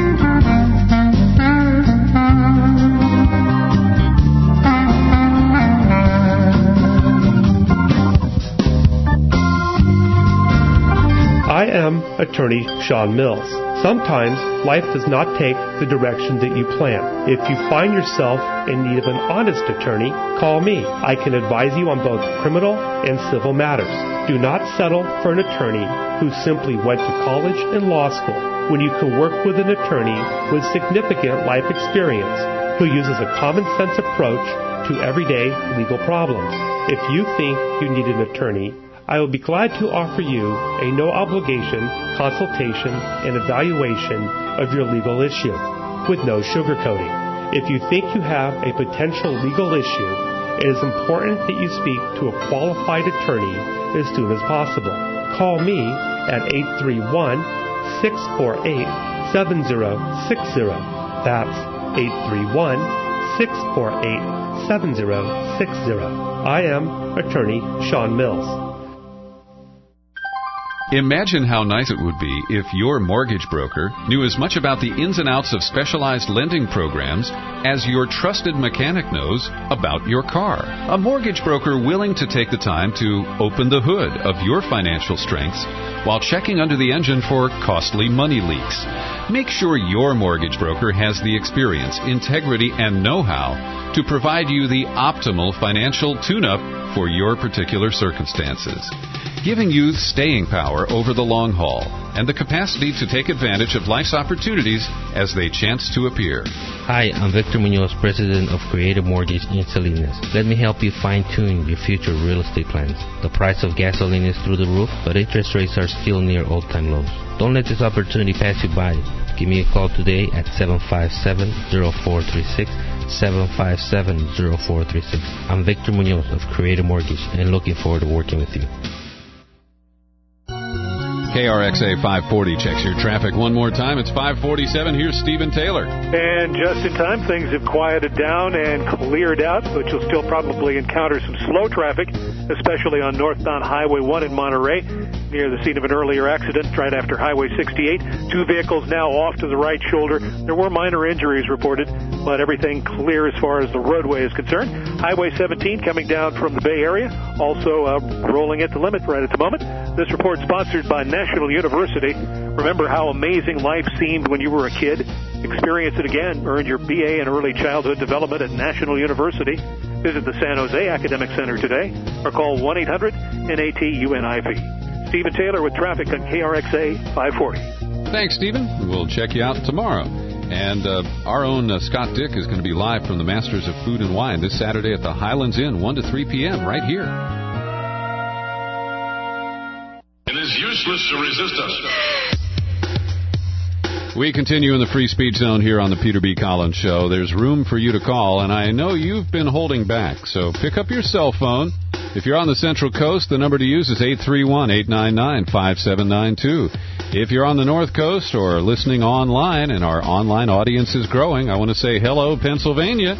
I am attorney Sean Mills. Sometimes life does not take the direction that you plan. If you find yourself in need of an honest attorney, call me. I can advise you on both criminal and civil matters. Do not settle for an attorney who simply went to college and law school when you can work with an attorney with significant life experience who uses a common sense approach to everyday legal problems. If you think you need an attorney, I will be glad to offer you a no-obligation consultation and evaluation of your legal issue with no sugarcoating. If you think you have a potential legal issue, it is important that you speak to a qualified attorney as soon as possible. Call me at eight three one, six four eight, seven zero six zero. That's eight three one, six four eight, seven zero six zero. I am attorney Sean Mills. Imagine how nice it would be if your mortgage broker knew as much about the ins and outs of specialized lending programs as your trusted mechanic knows about your car. A mortgage broker willing to take the time to open the hood of your financial strengths while checking under the engine for costly money leaks. Make sure your mortgage broker has the experience, integrity, and know-how to provide you the optimal financial tune-up for your particular circumstances, giving you staying power over the long haul and the capacity to take advantage of life's opportunities as they chance to appear. Hi, I'm Victor Munoz, President of Creative Mortgage in Salinas. Let me help you fine-tune your future real estate plans. The price of gasoline is through the roof, but interest rates are still near all-time lows. Don't let this opportunity pass you by. Give me a call today at seven five seven, zero four three six, seven five seven, zero four three six. I'm Victor Munoz of Creative Mortgage and looking forward to working with you. K R X A five forty checks your traffic one more time. It's five forty-seven. Here's Stephen Taylor. And just in time, things have quieted down and cleared out, but you'll still probably encounter some slow traffic especially on northbound Highway one in Monterey, near the scene of an earlier accident right after Highway sixty-eight. Two vehicles now off to the right shoulder. There were minor injuries reported, but everything clear as far as the roadway is concerned. Highway seventeen coming down from the Bay Area, also uh, rolling at the limit right at the moment. This report sponsored by National University. Remember how amazing life seemed when you were a kid? Experience it again. Earn your B A in Early Childhood Development at National University. Visit the San Jose Academic Center today or call one eight hundred N A T U N I V. Stephen Taylor with traffic on K R X A five forty. Thanks, Stephen. We'll check you out tomorrow. And uh, our own uh, Scott Dick is going to be live from the Masters of Food and Wine this Saturday at the Highlands Inn, one to three p.m. right here. It is useless to resist us. We continue in the free speech zone here on the Peter B. Collins Show. There's room for you to call, and I know you've been holding back, so pick up your cell phone. If you're on the Central Coast, the number to use is eight three one, eight nine nine, five seven nine two. If you're on the North Coast or listening online, and our online audience is growing, I want to say hello, Pennsylvania.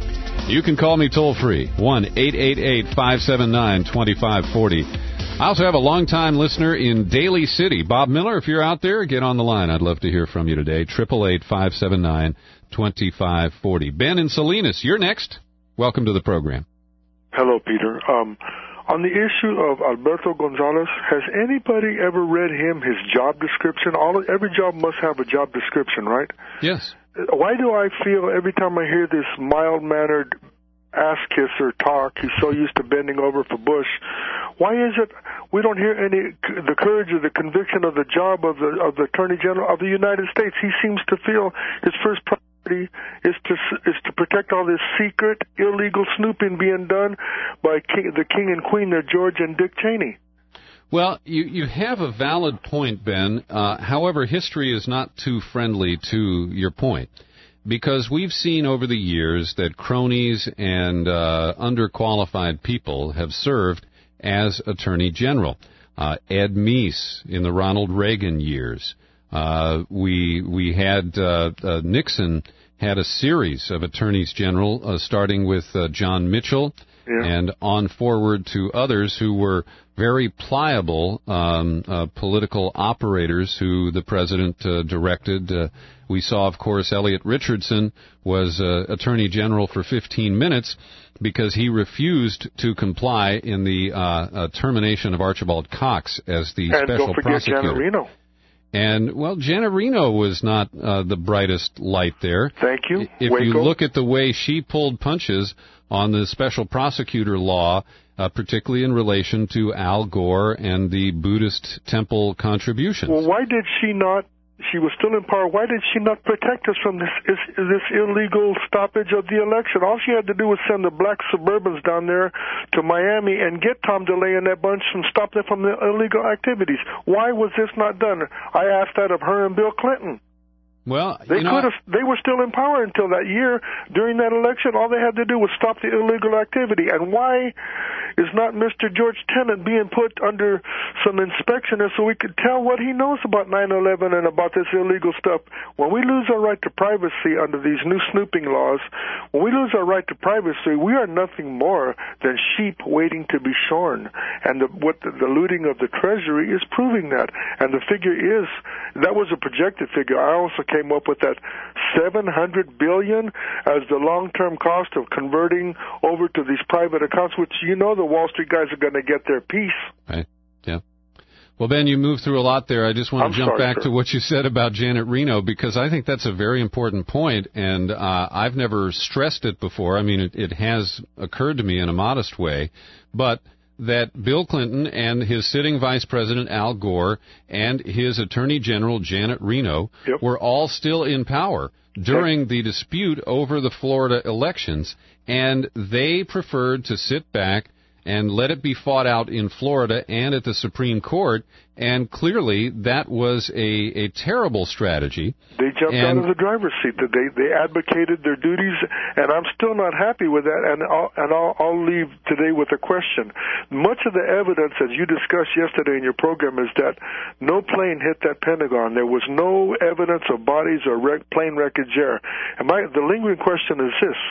You can call me toll-free, one eight eight eight, five seven nine, two five four zero. I also have a longtime listener in Daly City. Bob Miller, if you're out there, get on the line. I'd love to hear from you today. eight eight eight, five seven nine, two five four zero. Ben in Salinas, you're next. Welcome to the program. Hello, Peter. Um, on the issue of Alberto Gonzalez, has anybody ever read him, his job description? All Every job must have a job description, right? Yes. Why do I feel every time I hear this mild-mannered ass-kisser talk, he's so used to bending over for Bush, why is it we don't hear any the courage or the conviction of the job of the of the Attorney General of the United States? He seems to feel his first priority is to is to protect all this secret, illegal snooping being done by King, the King and Queen, they're George and Dick Cheney. Well, you, you have a valid point, Ben. Uh, however, history is not too friendly to your point, because we've seen over the years that cronies and uh, underqualified people have served as Attorney General. Uh, Ed Meese in the Ronald Reagan years. Uh, we we had uh, uh, Nixon had a series of attorneys general, uh, starting with uh, John Mitchell, yeah. and on forward to others who were very pliable um, uh, political operators who the president uh, directed. Uh, we saw, of course, Elliot Richardson was uh, Attorney General for fifteen minutes because he refused to comply in the uh, uh, termination of Archibald Cox as the and special don't forget prosecutor. Janet Reno. And, well, Janet Reno was not uh, the brightest light there. Thank you. If Waco. you look at the way she pulled punches on the special prosecutor law, uh, particularly in relation to Al Gore and the Buddhist temple contributions. Well, why did she not, she was still in power, why did she not protect us from this this, this illegal stoppage of the election? All she had to do was send the black Suburbans down there to Miami and get Tom DeLay and that bunch and stop them from the illegal activities. Why was this not done? I asked that of her and Bill Clinton. Well, they you know, could have. They were still in power until that year. During that election, all they had to do was stop the illegal activity. And why is not Mister George Tenet being put under some inspection so we could tell what he knows about nine eleven and about this illegal stuff? When we lose our right to privacy under these new snooping laws, when we lose our right to privacy, we are nothing more than sheep waiting to be shorn. And the, what the, the looting of the Treasury is proving that. And the figure is, that was a projected figure. I also came came up with that seven hundred billion dollars as the long-term cost of converting over to these private accounts, which you know the Wall Street guys are going to get their piece. Right, yeah. Well, Ben, you moved through a lot there. I just want to I'm jump sorry, back sir. to what you said about Janet Reno, because I think that's a very important point, and uh, I've never stressed it before. I mean, it, it has occurred to me in a modest way, but that Bill Clinton and his sitting Vice President Al Gore and his Attorney General Janet Reno yep. were all still in power during the dispute over the Florida elections, and they preferred to sit back and let it be fought out in Florida and at the Supreme Court, and clearly that was a, a terrible strategy. They jumped and, out of the driver's seat. They they advocated their duties, and I'm still not happy with that, and I'll, and I'll, I'll leave today with a question. Much of the evidence, as you discussed yesterday in your program, is that no plane hit that Pentagon. There was no evidence of bodies or wreck, plane wreckage there. And my, the lingering question is this.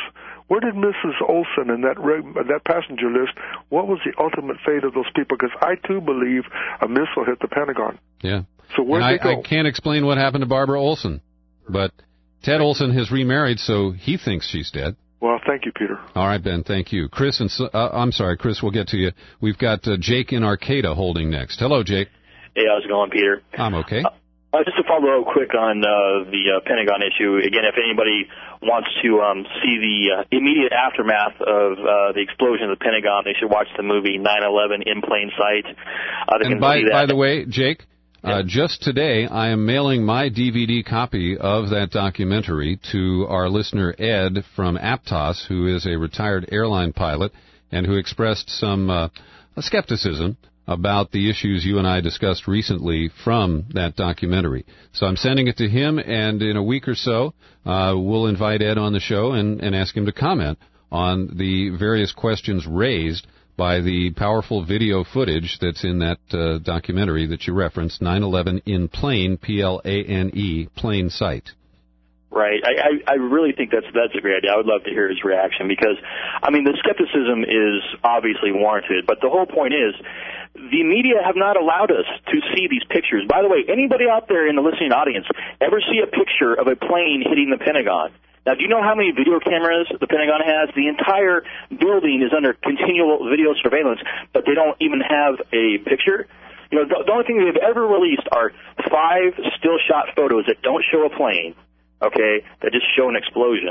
Where did Missus Olson and that reg- that passenger list? What was the ultimate fate of those people? Because I too believe a missile hit the Pentagon. Yeah. So where and did I, they go? I can't explain what happened to Barbara Olson, but Ted Olson has remarried, so he thinks she's dead. Well, thank you, Peter. All right, Ben, thank you. Chris, and uh, I'm sorry, Chris, we'll get to you. We've got uh, Jake in Arcata holding next. Hello, Jake. Hey, how's it going, Peter? I'm okay. Uh, uh, just to follow up quick on uh, the uh, Pentagon issue, again, if anybody wants to um, see the uh, immediate aftermath of uh, the explosion of the Pentagon, they should watch the movie nine eleven in Plain Sight. Uh, they and can by, see that. by the way, Jake, Uh, just today, I am mailing my D V D copy of that documentary to our listener Ed from Aptos, who is a retired airline pilot and who expressed some uh, skepticism about the issues you and I discussed recently from that documentary. So I'm sending it to him, and in a week or so, uh, we'll invite Ed on the show and, and ask him to comment on the various questions raised by the powerful video footage that's in that uh, documentary that you referenced, nine eleven in Plain, P L A N E, Plain Sight. Right. I, I, I really think that's that's a great idea. I would love to hear his reaction because, I mean, the skepticism is obviously warranted, but the whole point is the media have not allowed us to see these pictures. By the way, anybody out there in the listening audience ever see a picture of a plane hitting the Pentagon? Now, do you know how many video cameras the Pentagon has? The entire building is under continual video surveillance, but they don't even have a picture. You know, the, the only thing they've ever released are five still-shot photos that don't show a plane, okay, that just show an explosion.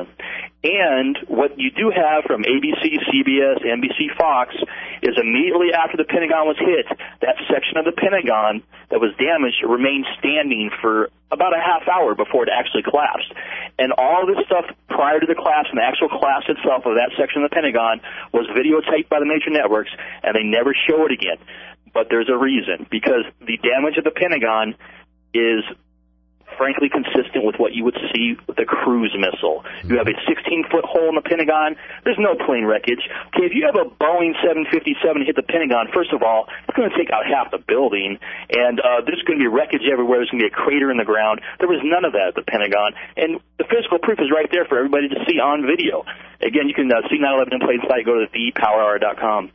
And what you do have from A B C, C B S, N B C, Fox is immediately after the Pentagon was hit, that section of the Pentagon that was damaged remained standing for about a half hour before it actually collapsed. And all this stuff prior to the collapse and the actual collapse itself of that section of the Pentagon was videotaped by the major networks, and they never show it again. But there's a reason, because the damage of the Pentagon is frankly consistent with what you would see with a cruise missile. You have a sixteen-foot hole in the Pentagon. There's no plane wreckage. Okay, if you have a Boeing seven fifty-seven hit the Pentagon, first of all, it's going to take out half the building, and uh, there's going to be wreckage everywhere. There's going to be a crater in the ground. There was none of that at the Pentagon, and the physical proof is right there for everybody to see on video. Again, you can uh, see nine eleven in plain sight. Go to the power hour dot com.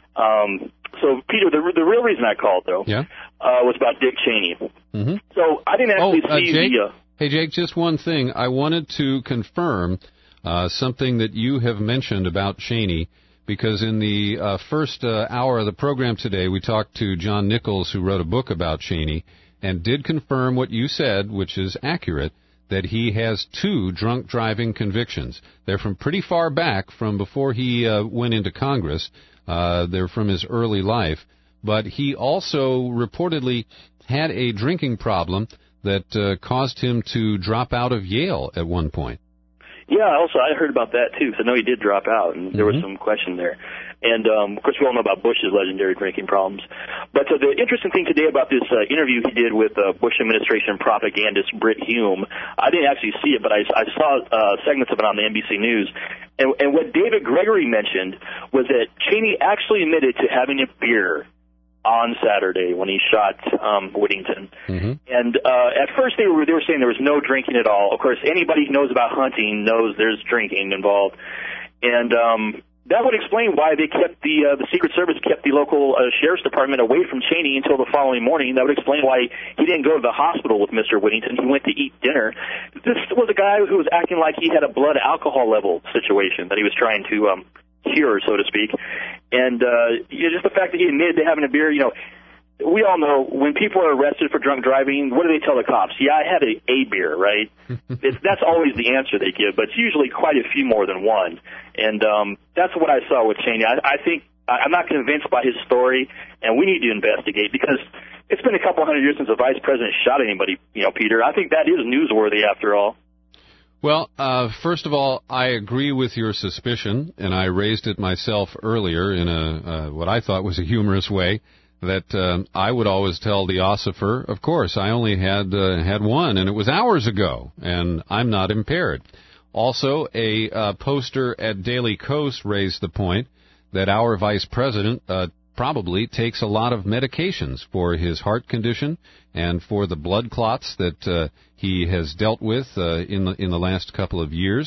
Um, so, Peter, the, the real reason I called, though, yeah. uh, was about Dick Cheney. Mm-hmm. So I didn't actually oh, uh, see Jake, the... Uh, hey, Jake, just one thing. I wanted to confirm uh, something that you have mentioned about Cheney, because in the uh, first uh, hour of the program today, we talked to John Nichols, who wrote a book about Cheney, and did confirm what you said, which is accurate, that he has two drunk driving convictions. They're from pretty far back, from before he uh, went into Congress. Uh, they're from his early life. But he also reportedly had a drinking problem that uh, caused him to drop out of Yale at one point. Yeah, also, I heard about that, too, because I know he did drop out, and there mm-hmm. was some question there. And, um, of course, we all know about Bush's legendary drinking problems. But uh, the interesting thing today about this uh, interview he did with uh, Bush administration propagandist Brit Hume, I didn't actually see it, but I, I saw uh, segments of it on the N B C News. And, and what David Gregory mentioned was that Cheney actually admitted to having a beer on Saturday when he shot um, Whittington. Mm-hmm. And uh, at first they were they were saying there was no drinking at all. Of course, anybody who knows about hunting knows there's drinking involved. And um, that would explain why they kept the uh, the Secret Service kept the local uh, sheriff's department away from Cheney until the following morning. That would explain why he didn't go to the hospital with Mister Whittington. He went to eat dinner. This was a guy who was acting like he had a blood alcohol level situation that he was trying to um, cure, so to speak. And uh, you know, just the fact that he admitted to having a beer, you know, we all know when people are arrested for drunk driving, what do they tell the cops? Yeah, I had a, a beer, right? it's, that's always the answer they give, but it's usually quite a few more than one. And um, that's what I saw with Cheney. I, I think I'm not convinced by his story, and we need to investigate because it's been a couple hundred years since a vice president shot anybody, you know, Peter. I think that is newsworthy after all. Well, uh, first of all, I agree with your suspicion, and I raised it myself earlier in a uh, what I thought was a humorous way, that uh, I would always tell the ossifer, of course, I only had uh, had one, and it was hours ago, and I'm not impaired. Also, a uh, poster at Daily Kos raised the point that our vice president uh, probably takes a lot of medications for his heart condition and for the blood clots that uh, he has dealt with uh, in the in the last couple of years.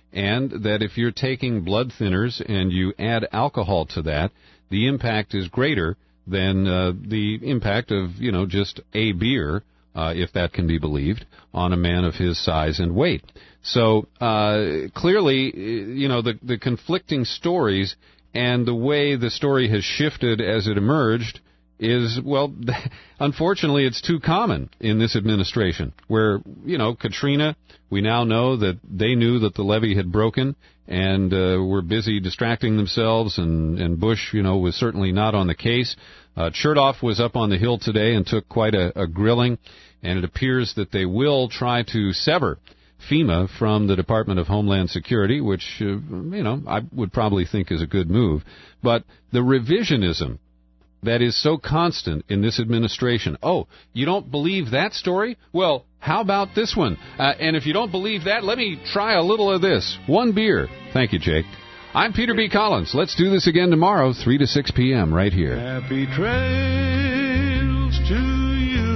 and that if you're taking blood thinners and you add alcohol to that, the impact is greater than uh, the impact of, you know, just a beer, uh, if that can be believed, on a man of his size and weight. So uh, clearly, you know, the, the conflicting stories and the way the story has shifted as it emerged is, well, unfortunately, it's too common in this administration, where, you know, Katrina, we now know that they knew that the levee had broken and uh, were busy distracting themselves, and, and Bush, you know, was certainly not on the case. Uh, Chertoff was up on the Hill today and took quite a, a grilling, and it appears that they will try to sever FEMA from the Department of Homeland Security, which, uh, you know, I would probably think is a good move. But the revisionism that is so constant in this administration. Oh, you don't believe that story? Well, how about this one? Uh, and if you don't believe that, let me try a little of this. One beer. Thank you, Jake. I'm Peter B. Collins. Let's do this again tomorrow, three to six p.m. right here. Happy trails to you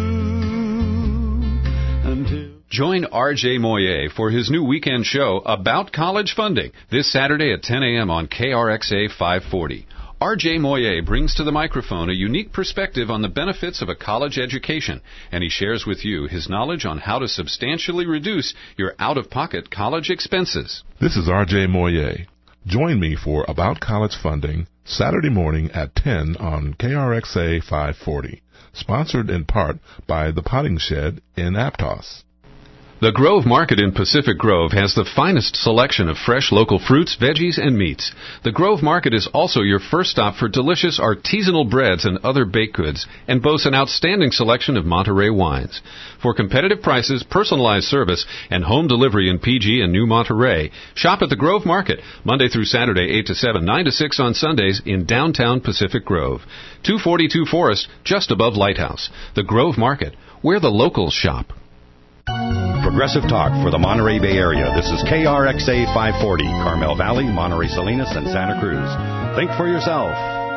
until... Join R J Moyer for his new weekend show about college funding this Saturday at ten a.m. on K R X A five forty. R J Moyer brings to the microphone a unique perspective on the benefits of a college education, and he shares with you his knowledge on how to substantially reduce your out-of-pocket college expenses. This is R J Moyer. Join me for About College Funding Saturday morning at ten on K R X A five forty, sponsored in part by The Potting Shed in Aptos. The Grove Market in Pacific Grove has the finest selection of fresh local fruits, veggies, and meats. The Grove Market is also your first stop for delicious artisanal breads and other baked goods, and boasts an outstanding selection of Monterey wines. For competitive prices, personalized service, and home delivery in P G and New Monterey, shop at the Grove Market, Monday through Saturday, eight to seven, nine to six on Sundays in downtown Pacific Grove. two forty-two Forest, just above Lighthouse. The Grove Market, where the locals shop. Progressive Talk for the Monterey Bay Area. This is K R X A five forty, Carmel Valley, Monterey Salinas, and Santa Cruz. Think for yourself.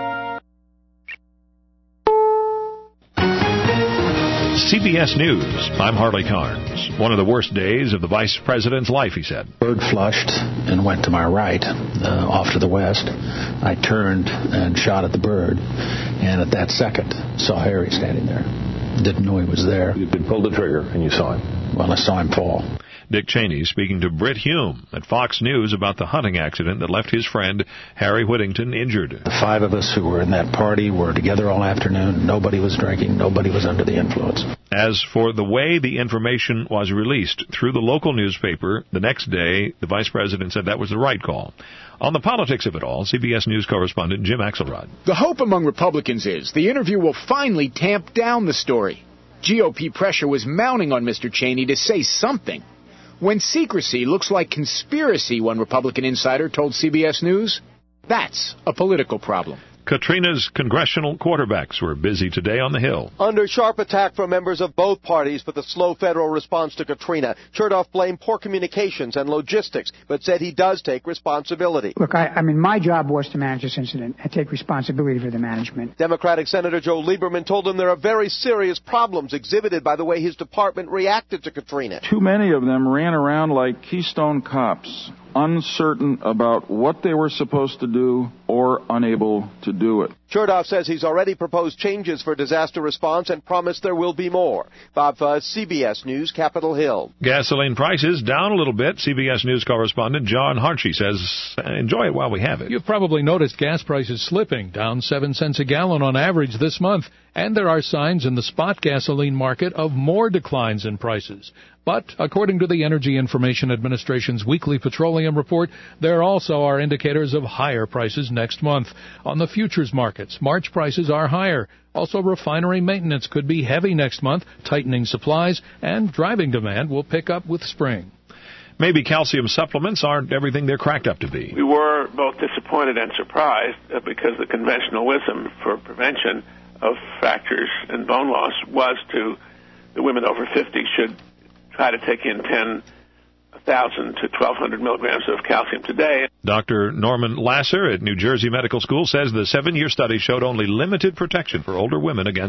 C B S News. I'm Harley Carnes. One of the worst days of the vice president's life, he said. Bird flushed and went to my right, uh, off to the west. I turned and shot at the bird, and at that second saw Harry standing there. Didn't know he was there. You pulled the trigger and you saw him. Well, I saw him fall. Dick Cheney speaking to Britt Hume at Fox News about the hunting accident that left his friend Harry Whittington injured. The five of us who were in that party were together all afternoon. Nobody was drinking. Nobody was under the influence. As for the way the information was released through the local newspaper, the next day the vice president said that was the right call. On the politics of it all, C B S News correspondent Jim Axelrod. The hope among Republicans is the interview will finally tamp down the story. G O P pressure was mounting on Mister Cheney to say something. When secrecy looks like conspiracy, one Republican insider told C B S News, that's a political problem. Katrina's congressional quarterbacks were busy today on the Hill. Under sharp attack from members of both parties for the slow federal response to Katrina, Chertoff blamed poor communications and logistics, but said he does take responsibility. Look, I, I mean, my job was to manage this incident and take responsibility for the management. Democratic Senator Joe Lieberman told him there are very serious problems exhibited by the way his department reacted to Katrina. Too many of them ran around like Keystone cops, uncertain about what they were supposed to do or unable to do it. Chertoff says he's already proposed changes for disaster response and promised there will be more. Bob Fuzz, C B S News, Capitol Hill. Gasoline prices down a little bit. C B S News correspondent John Harchie says, enjoy it while we have it. You've probably noticed gas prices slipping, down seven cents a gallon on average this month. And there are signs in the spot gasoline market of more declines in prices. But according to the Energy Information Administration's weekly petroleum report, there also are indicators of higher prices next month. On the futures markets, March prices are higher. Also, refinery maintenance could be heavy next month, tightening supplies, and driving demand will pick up with spring. Maybe calcium supplements aren't everything they're cracked up to be. We were both disappointed and surprised uh, because the conventional wisdom for prevention of fractures and bone loss was to the women over fifty should try to take in ten thousand to twelve hundred milligrams of calcium today. Doctor Norman Lasser at New Jersey Medical School says the seven-year study showed only limited protection for older women against